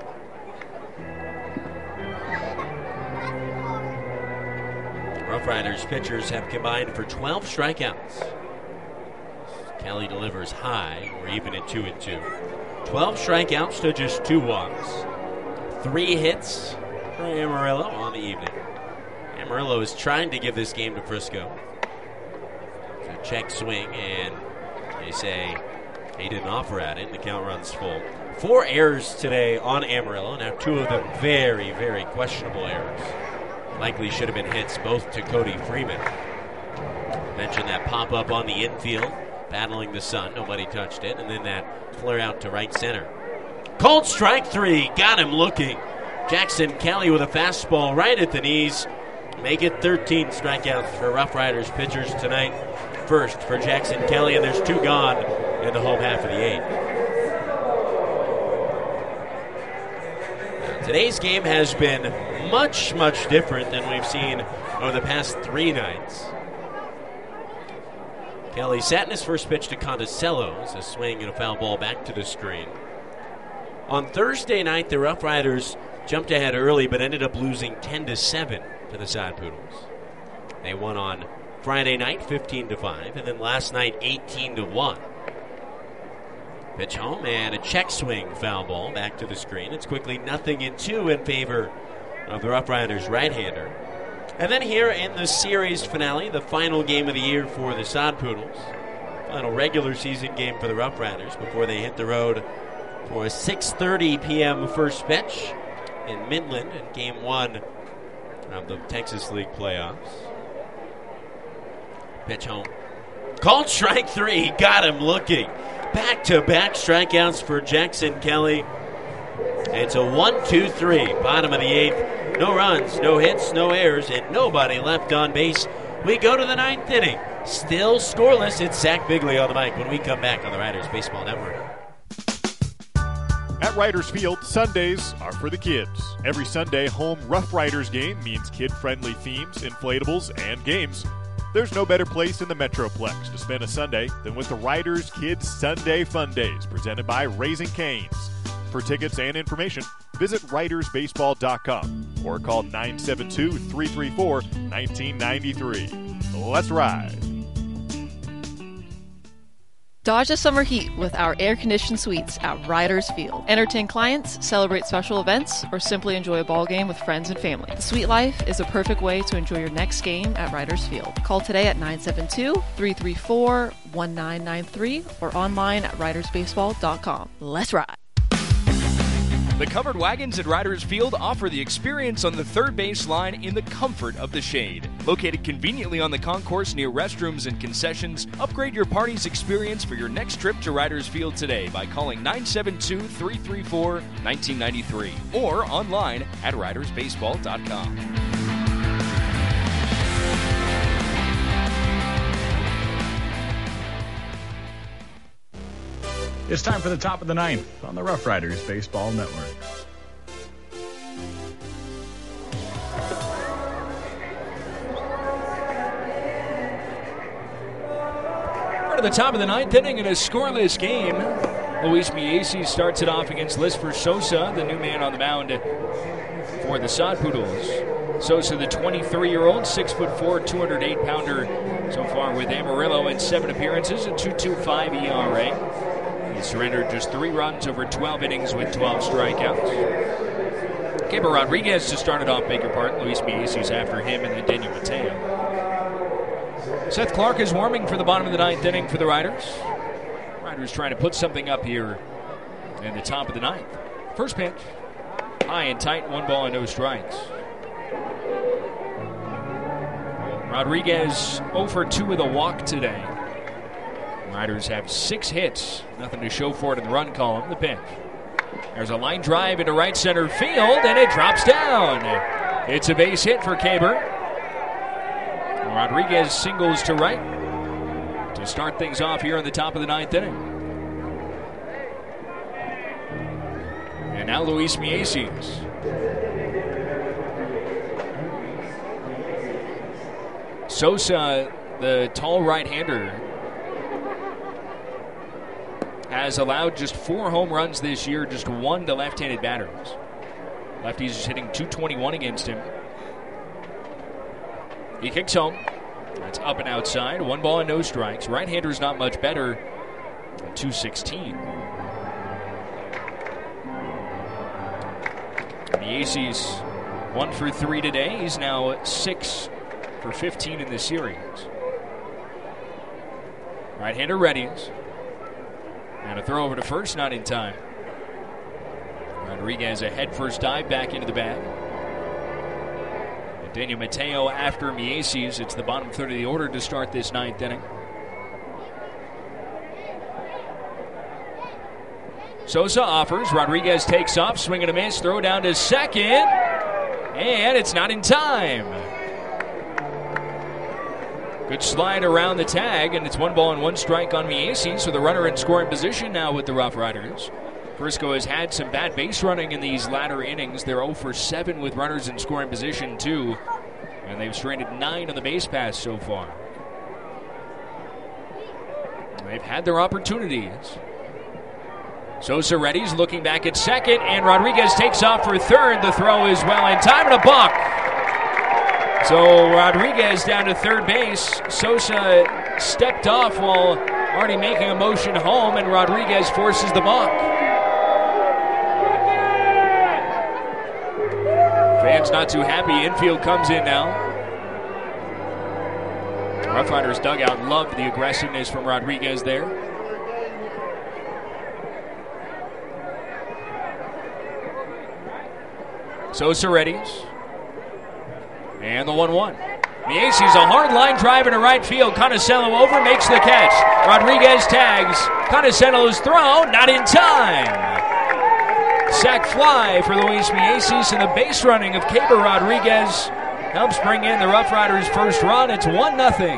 Rough Riders pitchers have combined for 12 strikeouts. Kelly delivers high. We're even at 2-2. 12 strikeouts to just 2 walks. 3 hits for Amarillo on the evening. Amarillo is trying to give this game to Frisco. It's a check swing, and they say he didn't offer at it, and the count runs full. 4 errors today on Amarillo. Now 2 of them very, very questionable errors. Likely should have been hits, both to Cody Freeman. Mentioned that pop-up on the infield, battling the sun. Nobody touched it. And then that flare out to right center. Called strike 3. Got him looking. Jackson Kelly with a fastball right at the knees. Make it 13 strikeouts for Rough Riders pitchers tonight. First for Jackson Kelly, and there's 2 gone in the home half of the 8th. Today's game has been much, much different than we've seen over the past 3 nights. Kelly sat in his first pitch to Conticello. It's a swing and a foul ball back to the screen. On Thursday night, the Rough Riders jumped ahead early but ended up losing 10-7 to the Sod Poodles. They won on Friday night 15-5, and then last night 18-1. Pitch home and a check swing foul ball back to the screen. It's quickly 0-2 in favor of the Rough Riders right-hander. And then here in the series finale, the final game of the year for the Sod Poodles. Final regular season game for the Rough Riders before they hit the road for a 6:30 p.m. first pitch in Midland in Game 1 of the Texas League playoffs. Pitch home. Called strike 3. Got him looking. Back-to-back strikeouts for Jackson Kelly. It's a 1-2-3. Bottom of the 8th. No runs, no hits, no errors, and nobody left on base. We go to the 9th inning. Still scoreless. It's Zach Bigley on the mic when we come back on the Riders Baseball Network. At Riders Field, Sundays are for the kids. Every Sunday home Rough Riders game means kid-friendly themes, inflatables, and games. There's no better place in the Metroplex to spend a Sunday than with the Riders Kids Sunday Fun Days, presented by Raising Cane's. For tickets and information, visit RidersBaseball.com or call 972-334-1993. Let's ride. Dodge the summer heat with our air-conditioned suites at Riders Field. Entertain clients, celebrate special events, or simply enjoy a ball game with friends and family. The suite life is a perfect way to enjoy your next game at Riders Field. Call today at 972-334-1993 or online at ridersbaseball.com. Let's ride. The covered wagons at Riders Field offer the experience on the third base line in the comfort of the shade. Located conveniently on the concourse near restrooms and concessions, upgrade your party's experience for your next trip to Riders Field today by calling 972-334-1993 or online at ridersbaseball.com. It's time for the top of the 9th on the Rough Riders Baseball Network. We're to the top of the 9th inning in a scoreless game. Luis Miesi starts it off against Lisfer Sosa, the new man on the mound for the Sod Poodles. Sosa, the 23-year-old, 6'4", 208-pounder so far with Amarillo in 7 appearances, a 2.25 ERA. He surrendered just 3 runs over 12 innings with 12 strikeouts. Gabriel Rodriguez just started off, beg your pardon. Luis Miesi's after him, and then Daniel Mateo. Seth Clark is warming for the bottom of the 9th inning for the Riders. Riders trying to put something up here in the top of the ninth. First pitch, high and tight, 1 ball and no strikes. Rodriguez 0 for 2 with a walk today. Riders have 6 hits, nothing to show for it in the run column. The pitch. There's a line drive into right center field, and it drops down. It's a base hit for Kaber. Rodriguez singles to right to start things off here in the top of the ninth inning. And now Luis Mieses. Sosa, the tall right-hander, has allowed just 4 home runs this year, just 1 to left-handed batters. Lefties is hitting .221 against him. He kicks home. That's up and outside. 1 ball and no strikes. Right-hander's not much better at .216. Mieses 1 for 3 today. He's now 6 for 15 in this series. Right-hander readies. And a throw over to first, not in time. Rodriguez a head-first dive back into the bag. And Daniel Mateo after Mieses. It's the bottom third of the order to start this ninth inning. Sosa offers. Rodriguez takes off. Swing and a miss. Throw down to second. And it's not in time. Good slide around the tag, and it's 1 ball and 1 strike on Mieses, so the runner in scoring position now with the Rough Riders. Frisco has had some bad base running in these latter innings. They're 0 for 7 with runners in scoring position, too, and they've stranded 9 on the base pass so far. They've had their opportunities. Sosa readies, looking back at second, and Rodriguez takes off for third. The throw is well in time, and a balk. So Rodriguez down to third base. Sosa stepped off while already making a motion home, and Rodriguez forces the balk. Fans not too happy. Infield comes in now. Rough Riders dugout loved the aggressiveness from Rodriguez there. Sosa readies. And the 1-1. Mieses, a hard line drive into right field. Conicello over, makes the catch. Rodriguez tags. Conicello's throw, not in time. Sac fly for Luis Mieses, and the base running of Kaber Rodriguez helps bring in the Rough Riders' first run. It's 1-0.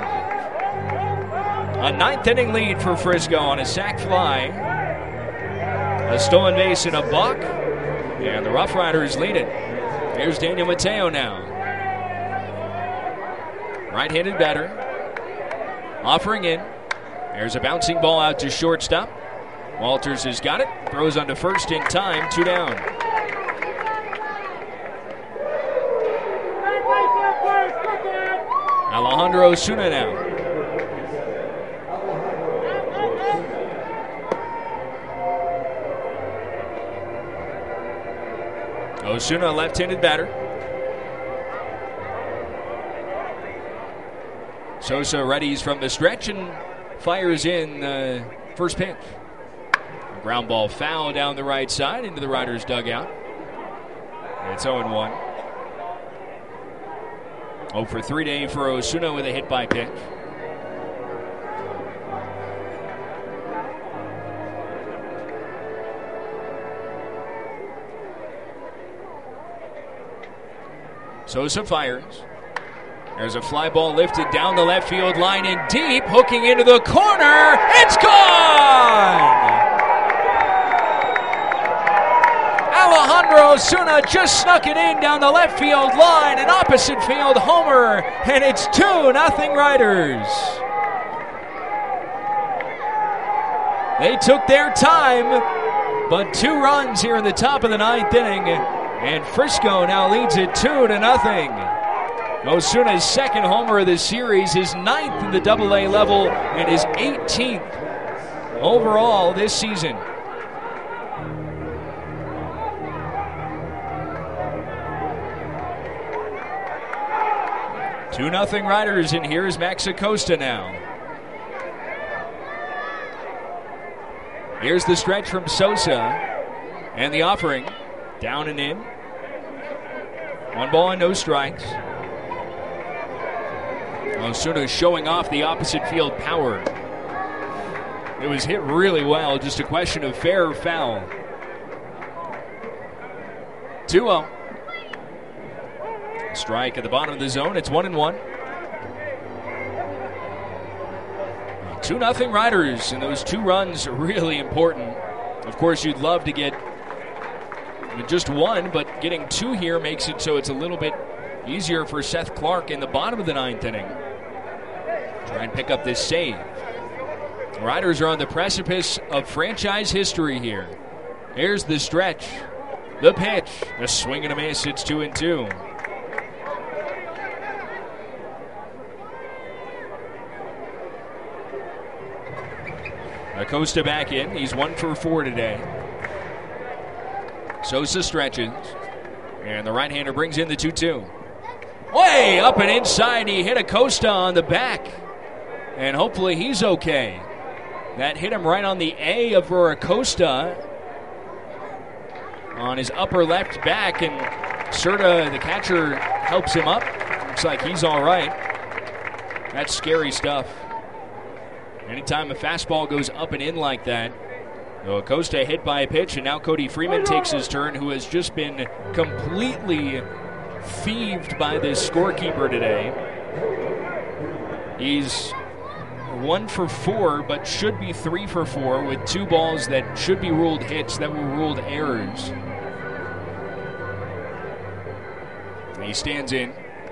A ninth inning lead for Frisco on a sac fly. A stolen base and a balk. And the Rough Riders lead it. Here's Daniel Mateo now. Right-handed batter. Offering in. There's a bouncing ball out to shortstop. Walters has got it. Throws onto first in time. 2 down. Alejandro Osuna now. Osuna, left-handed batter. Sosa readies from the stretch and fires in first pitch. A ground ball foul down the right side into the Riders' dugout. And it's 0-1. 0 for 3 day for Osuna with a hit by pitch. Sosa fires. There's a fly ball lifted down the left field line and deep, hooking into the corner. It's gone! Alejandro Osuna just snuck it in down the left field line, an opposite field homer, and it's 2-0 Riders. They took their time, but 2 runs here in the top of the ninth inning, and Frisco now leads it 2-0. Osuna's second homer of the series, his 9th in the Double-A level, and his 18th overall this season. Two 2-0 Riders, and here's Max Acosta now. Here's the stretch from Sosa. And the offering. Down and in. 1 ball and no strikes. Osuna showing off the opposite field power. It was hit really well. Just a question of fair or foul. 2-0. Strike at the bottom of the zone. It's 1-1. 2-0 Riders, and those 2 runs are really important. Of course, you'd love to get just 1, but getting 2 here makes it so it's a little bit easier for Seth Clark in the bottom of the 9th inning. Try and pick up this save. The Riders are on the precipice of franchise history here. Here's the stretch. The pitch. A swing and a miss. It's 2-2. Acosta back in. He's 1 for 4 today. Sosa stretches. And the right-hander brings in the 2-2. Way up and inside. He hit Acosta on the back. And hopefully he's okay. That hit him right on the A of Acosta. On his upper left back. And Serta, the catcher, helps him up. Looks like he's all right. That's scary stuff. Anytime a fastball goes up and in like that. So Acosta hit by a pitch, and now Cody Freeman takes his turn, who has just been completely thieved by this scorekeeper today. He's 1 for 4, but should be 3 for 4 with 2 balls that should be ruled hits that were ruled errors. And he stands in.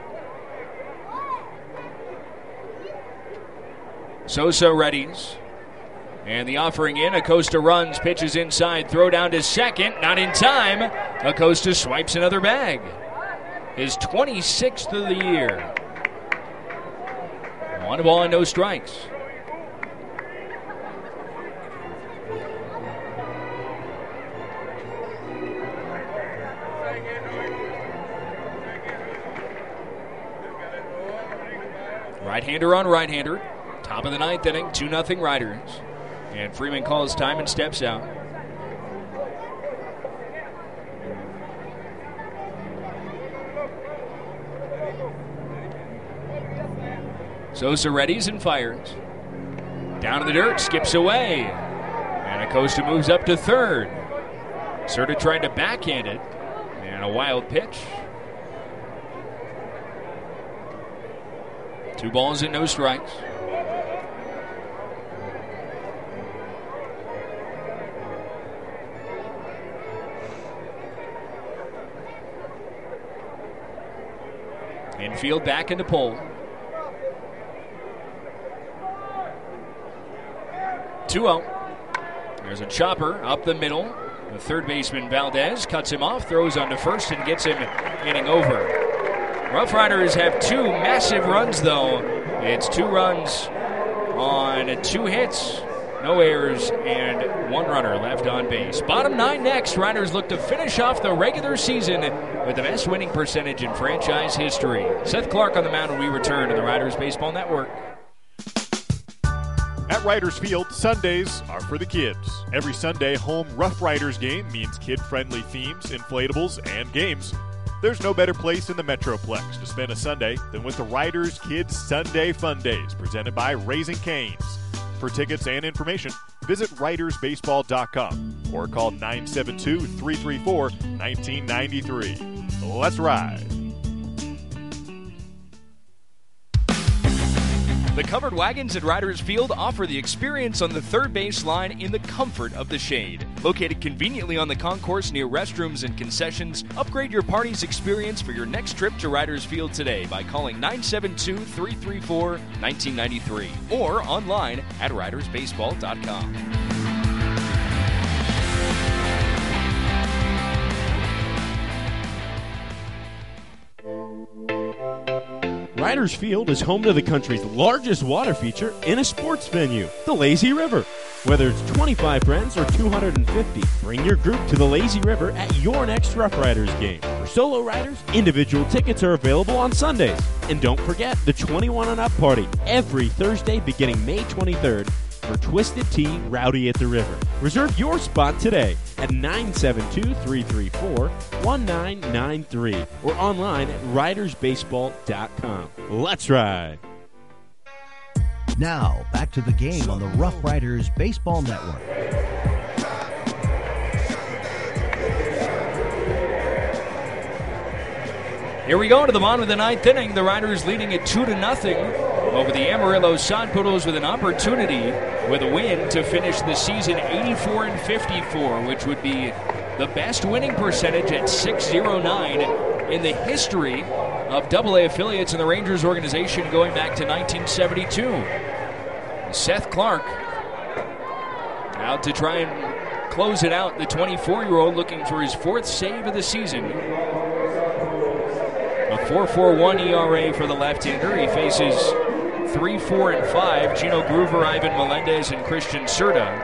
Sosa readies. And the offering in. Acosta runs, pitches inside, throw down to second. Not in time. Acosta swipes another bag. His 26th of the year. 1 ball and no strikes. Right-hander on right-hander. Top of the 9th inning, 2-0 Riders. And Freeman calls time and steps out. Sosa readies and fires. Down to the dirt, skips away. And Acosta moves up to third. Serta tried to backhand it. And a wild pitch. 2 balls and no strikes. Infield back into pole. 2-0. There's a chopper up the middle. The third baseman Valdez cuts him off, throws onto first, and gets him inning over. Rough Riders have 2 massive runs, though. It's 2 runs on 2 hits, no errors, and 1 runner left on base. Bottom 9 next. Riders look to finish off the regular season with the best winning percentage in franchise history. Seth Clark on the mound when we return to the Riders Baseball Network. At Riders Field, Sundays are for the kids. Every Sunday home Rough Riders game means kid-friendly themes, inflatables, and games. There's no better place in the Metroplex to spend a Sunday than with the Riders Kids Sunday Fun Days presented by Raising Cane's. For tickets and information, visit RidersBaseball.com or call 972-334-1993. Let's ride. The covered wagons at Riders Field offer the experience on the third base line in the comfort of the shade. Located conveniently on the concourse near restrooms and concessions, upgrade your party's experience for your next trip to Riders Field today by calling 972-334-1993 or online at RidersBaseball.com. Riders Field is home to the country's largest water feature in a sports venue, the Lazy River. Whether it's 25 friends or 250, bring your group to the Lazy River at your next Rough Riders game. For solo riders, individual tickets are available on Sundays. And don't forget the 21 and up party every Thursday beginning May 23rd for Twisted Tea Rowdy at the River. Reserve your spot today at 972-334-1993 or online at ridersbaseball.com. Let's ride! Now, back to the game on the Rough Riders Baseball Network. Here we go to the bottom of the ninth inning. The Riders leading it 2-0 over the Amarillo Sod Poodles with an opportunity with a win to finish the season 84-54, which would be the best winning percentage at .609 in the history of AA affiliates in the Rangers organization going back to 1972. Seth Clark out to try and close it out. The 24-year-old looking for his fourth save of the season. A 4.41 ERA for the left-hander. He faces 3, 4, and 5. Gino Groover, Ivan Melendez, and Christian Serta.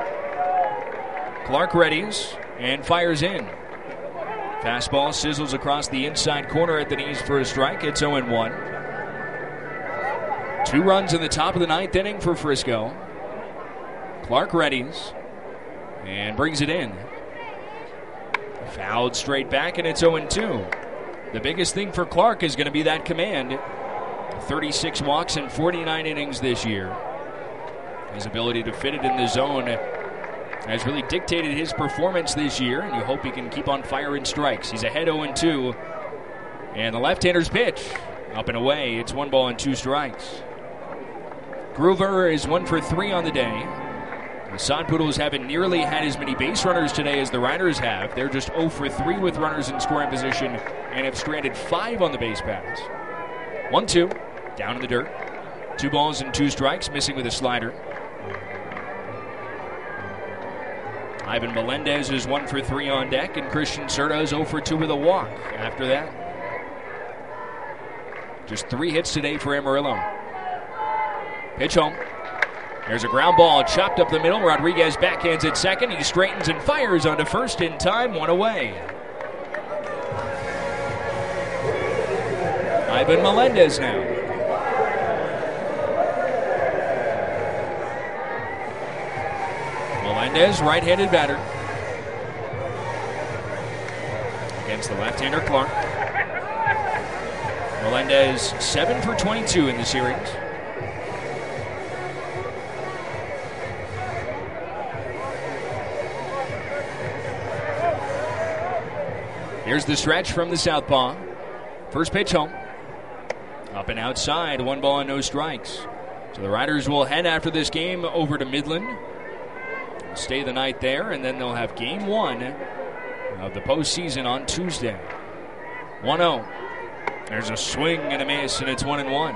Clark readies and fires in. Fastball sizzles across the inside corner at the knees for a strike. It's 0-1. 2 runs in the top of the ninth inning for Frisco. Clark readies and brings it in. Fouled straight back, and it's 0-2. The biggest thing for Clark is going to be that command. 36 walks in 49 innings this year. His ability to fit it in the zone has really dictated his performance this year, and you hope he can keep on firing strikes. He's ahead 0-2. And the left-hander's pitch. Up and away. It's 1 ball and 2 strikes. Groover is 1 for 3 on the day. The Sod Poodles haven't nearly had as many base runners today as the Riders have. They're just 0 for 3 with runners in scoring position and have stranded 5 on the base paths. 1-2, down in the dirt. 2 balls and 2 strikes, missing with a slider. Ivan Melendez is 1 for 3 on deck, and Christian Serta is 0 for 2 with a walk after that. Just 3 hits today for Amarillo. Pitch home. There's a ground ball chopped up the middle. Rodriguez backhands at second. He straightens and fires onto first in time. 1 away. Ivan Melendez now. Melendez, right-handed batter. Against the left-hander Clark. Melendez 7 for 22 in the series. Here's the stretch from the southpaw. First pitch home. Up and outside, 1 ball and no strikes. So the Riders will head after this game over to Midland. Stay the night there, and then they'll have game 1 of the postseason on Tuesday. 1-0. There's a swing and a miss, and it's 1-1.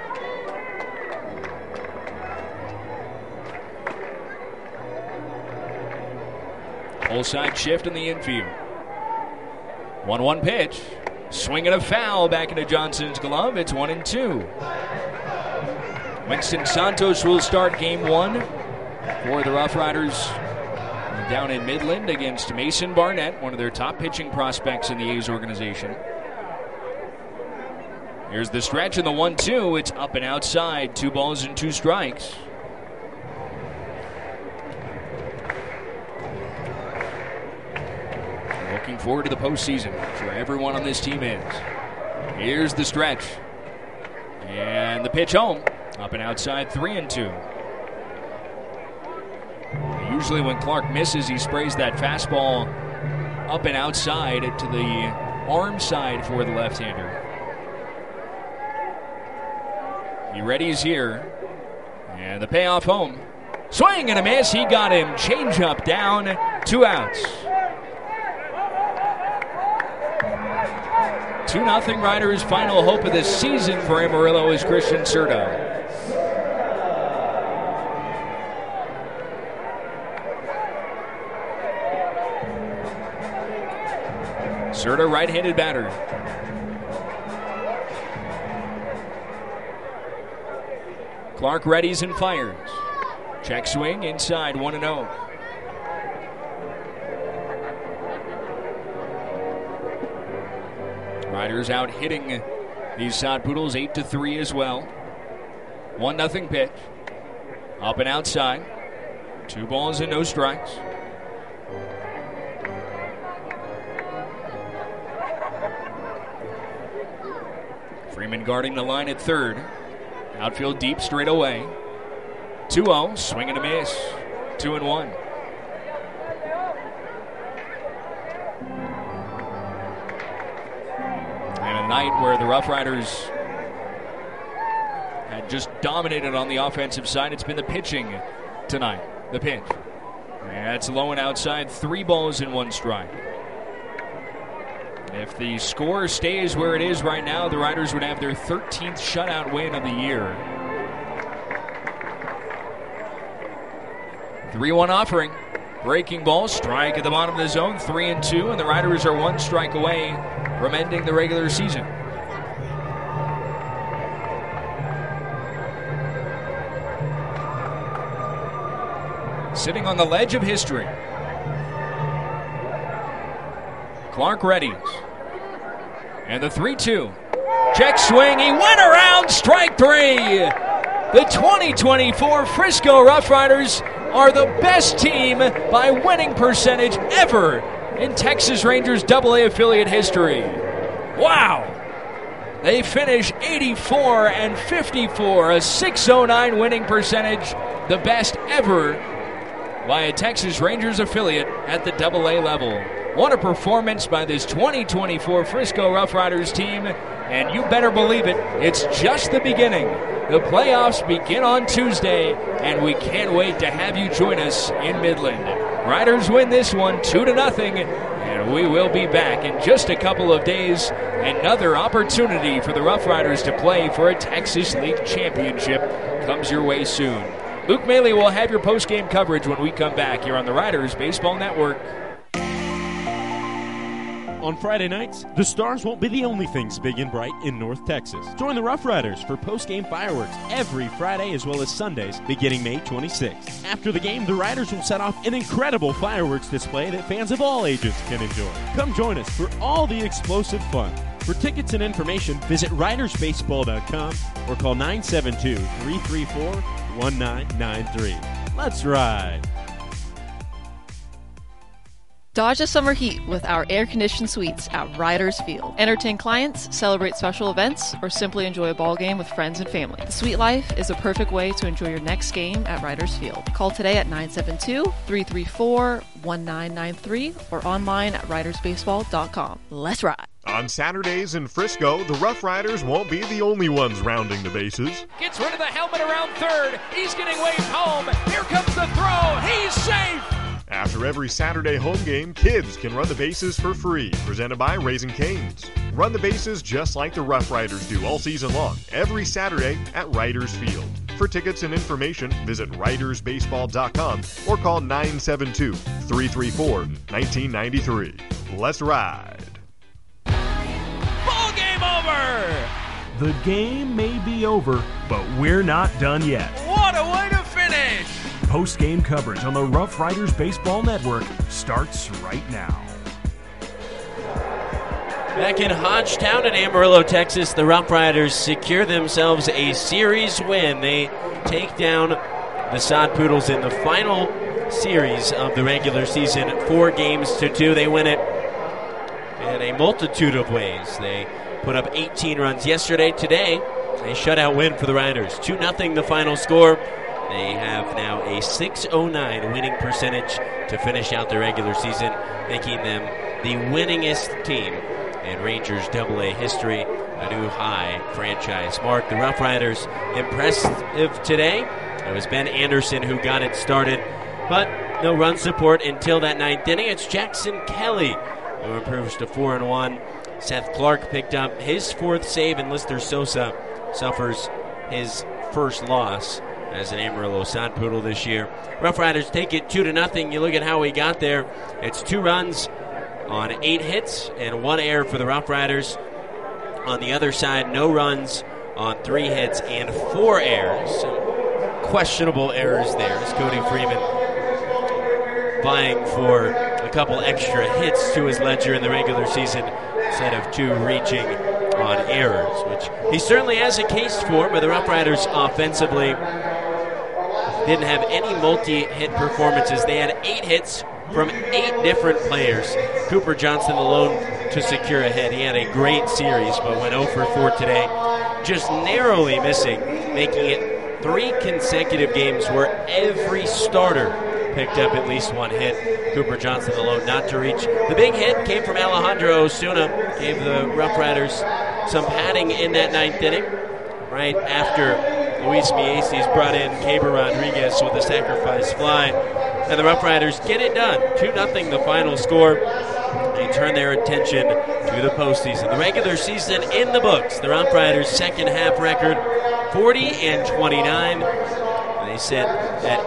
Full side shift in the infield. 1-1 pitch. Swing and a foul back into Johnson's glove. It's 1-2. Winston Santos will start game 1 for the Rough Riders down in Midland against Mason Barnett, one of their top pitching prospects in the A's organization. Here's the stretch and the 1-2. It's up and outside. 2 balls and 2 strikes. Looking forward to the postseason. I'm sure everyone on this team is. Here's the stretch. And the pitch home. Up and outside, 3-2. Usually when Clark misses, he sprays that fastball up and outside to the arm side for the left-hander. He readies here. And the payoff home. Swing and a miss. He got him. Change up down. 2 outs. 2-0 Riders. Final hope of the season for Amarillo is Christian Serta. Serta, right-handed batter. Clark readies and fires. Check swing inside, 1-0. Riders out hitting these Sod Poodles 8-3 as well. 1-0 pitch. Up and outside. 2 balls and no strikes. Freeman guarding the line at third. Outfield deep straight away. 2-0, swing and a miss. 2-1. And a night where the Rough Riders had just dominated on the offensive side. It's been the pitching tonight. The pitch. That's low and outside. 3 balls and 1 strike. If the score stays where it is right now, the Riders would have their 13th shutout win of the year. 3-1 offering. Breaking ball, strike at the bottom of the zone, 3-2, and the Riders are 1 strike away from ending the regular season. Sitting on the ledge of history. Clark readies. And the 3-2. Check swing. He went around. Strike 3. The 2024 Frisco Rough Riders are the best team by winning percentage ever in Texas Rangers AA affiliate history. Wow. They finish 84-54, a .609 winning percentage, the best ever by a Texas Rangers affiliate at the AA level. What a performance by this 2024 Frisco Rough Riders team, and you better believe it, it's just the beginning. The playoffs begin on Tuesday, and we can't wait to have you join us in Midland. Riders win this one 2-0, and we will be back in just a couple of days. Another opportunity for the Rough Riders to play for a Texas League championship comes your way soon. Luke Maley will have your post-game coverage when we come back here on the Riders Baseball Network. On Friday nights, the Stars won't be the only things big and bright in North Texas. Join the Rough Riders for post-game fireworks every Friday as well as Sundays beginning May 26th. After the game, the Riders will set off an incredible fireworks display that fans of all ages can enjoy. Come join us for all the explosive fun. For tickets and information, visit ridersbaseball.com or call 972-334-1993. Let's ride! Dodge the summer heat with our air-conditioned suites at Riders Field. Entertain clients, celebrate special events, or simply enjoy a ball game with friends and family. The suite life is a perfect way to enjoy your next game at Riders Field. Call today at 972-334-1993 or online at ridersbaseball.com. Let's ride! On Saturdays in Frisco, the Rough Riders won't be the only ones rounding the bases. Gets rid of the helmet around third. He's getting waved home. Here comes the throw. He's safe. After every Saturday home game, kids can run the bases for free. Presented by Raising Cane's. Run the bases just like the Rough Riders do all season long, every Saturday at Riders Field. For tickets and information, visit ridersbaseball.com or call 972-334-1993. Let's ride. Ball game over! The game may be over, but we're not done yet. What a way to finish! Post-game coverage on the Rough Riders Baseball Network starts right now. Back in Hodgetown in Amarillo, Texas, the Rough Riders secure themselves a series win. They take down the Sod Poodles in the final series of the regular season, 4-2. They win it in a multitude of ways. They put up 18 runs yesterday. Today, a shutout win for the Riders. 2-0 the final score. They have now a .609 winning percentage to finish out the regular season, making them the winningest team in Rangers AA history, a new high franchise mark. The Rough Riders impressive today. It was Ben Anderson who got it started, but no run support until that 9th inning. It's Jackson Kelly who improves to 4-1. Seth Clark picked up his 4th save, and Lister Sosa suffers his first loss as an Amarillo Sod Poodle this year. Rough Riders take it 2-0. You look at how we got there. It's 2 runs on 8 hits and 1 error for the Rough Riders. On the other side, no runs on 3 hits and 4 errors. Some questionable errors there as Cody Freeman vying for a couple extra hits to his ledger in the regular season instead of 2 reaching on errors, which he certainly has a case for, but the Rough Riders offensively, didn't have any multi-hit performances. They had 8 hits from 8 different players. Cooper Johnson alone to secure a hit. He had a great series, but went 0 for 4 today, just narrowly missing, making it 3 consecutive games where every starter picked up at least 1 hit. Cooper Johnson alone not to reach. The big hit came from Alejandro Osuna, gave the Rough Riders some padding in that 9th inning, right after Luis Mieses brought in Caber Rodriguez with a sacrifice fly, and the Rough Riders get it done. 2-0 the final score. They turn their attention to the postseason. The regular season in the books. The Rough Riders' second half record, 40-29. They sit at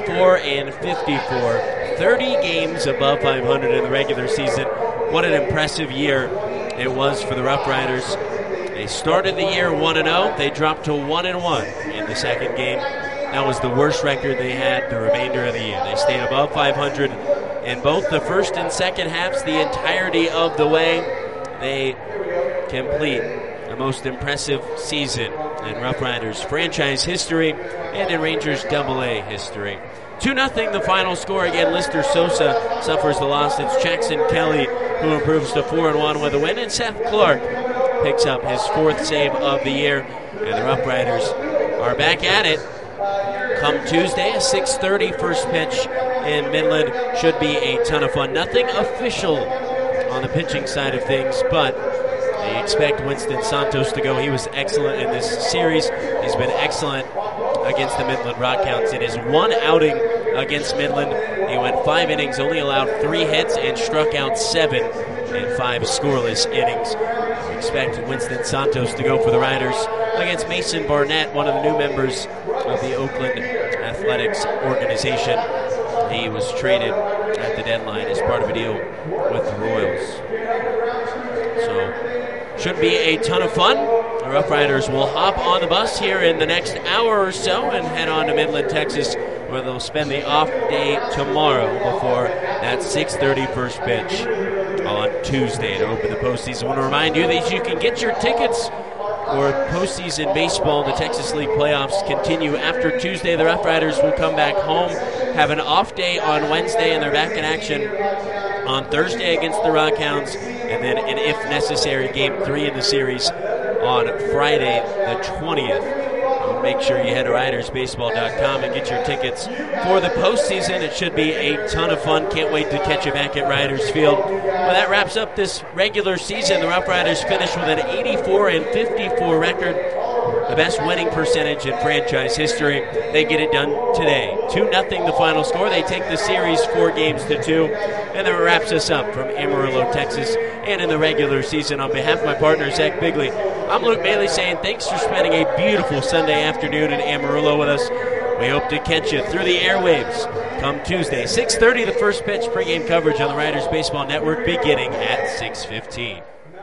84-54, 30 games above 500 in the regular season. What an impressive year it was for the Rough Riders. They started the year 1-0. They dropped to 1-1 in the second game. That was the worst record they had the remainder of the year. They stayed above 500 in both the first and second halves the entirety of the way. They complete the most impressive season in Rough Riders franchise history and in Rangers AA history. 2-0 the final score. Again, Lister Sosa suffers the loss. It's Jackson Kelly who improves to 4-1 with a win, and Seth Clark picks up his 4th save of the year. And the Rough Riders are back at it come Tuesday, a 6:30 first pitch in Midland. Should be a ton of fun. Nothing official on the pitching side of things, but they expect Winston Santos to go. He was excellent in this series. He's been excellent against the Midland Rockhounds. In his 1 outing against Midland, he went 5 innings, only allowed 3 hits, and struck out 7 in 5 scoreless innings. We expect Winston Santos to go for the Riders against Mason Barnett, one of the new members of the Oakland Athletics organization. He was traded at the deadline as part of a deal with the Royals. So, should be a ton of fun. The Rough Riders will hop on the bus here in the next hour or so and head on to Midland, Texas, where they'll spend the off day tomorrow before that 6:30 first pitch on Tuesday to open the postseason. I want to remind you that you can get your tickets for postseason baseball. The Texas League playoffs continue after Tuesday. The Rough Riders will come back home, have an off day on Wednesday, and they're back in action on Thursday against the Rockhounds, and then an if necessary Game 3 in the series on Friday the 20th. Make sure you head to RidersBaseball.com and get your tickets for the postseason. It should be a ton of fun. Can't wait to catch you back at Riders Field. Well, that wraps up this regular season. The Rough Riders finished with an 84-54 record, the best winning percentage in franchise history. They get it done today. 2-0 the final score. They take the series 4-2, and that wraps us up from Amarillo, Texas, and in the regular season. On behalf of my partner, Zach Bigley, I'm Luke Bailey saying thanks for spending a beautiful Sunday afternoon in Amarillo with us. We hope to catch you through the airwaves come Tuesday, 6:30, the first pitch. Pregame coverage on the Riders Baseball Network beginning at 6:15.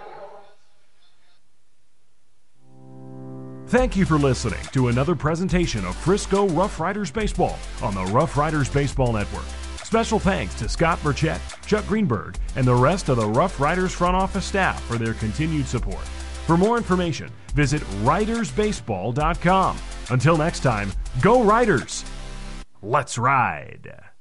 Thank you for listening to another presentation of Frisco Rough Riders Baseball on the Rough Riders Baseball Network. Special thanks to Scott Burchett, Chuck Greenberg, and the rest of the Rough Riders front office staff for their continued support. For more information, visit RidersBaseball.com. Until next time, go Riders! Let's ride!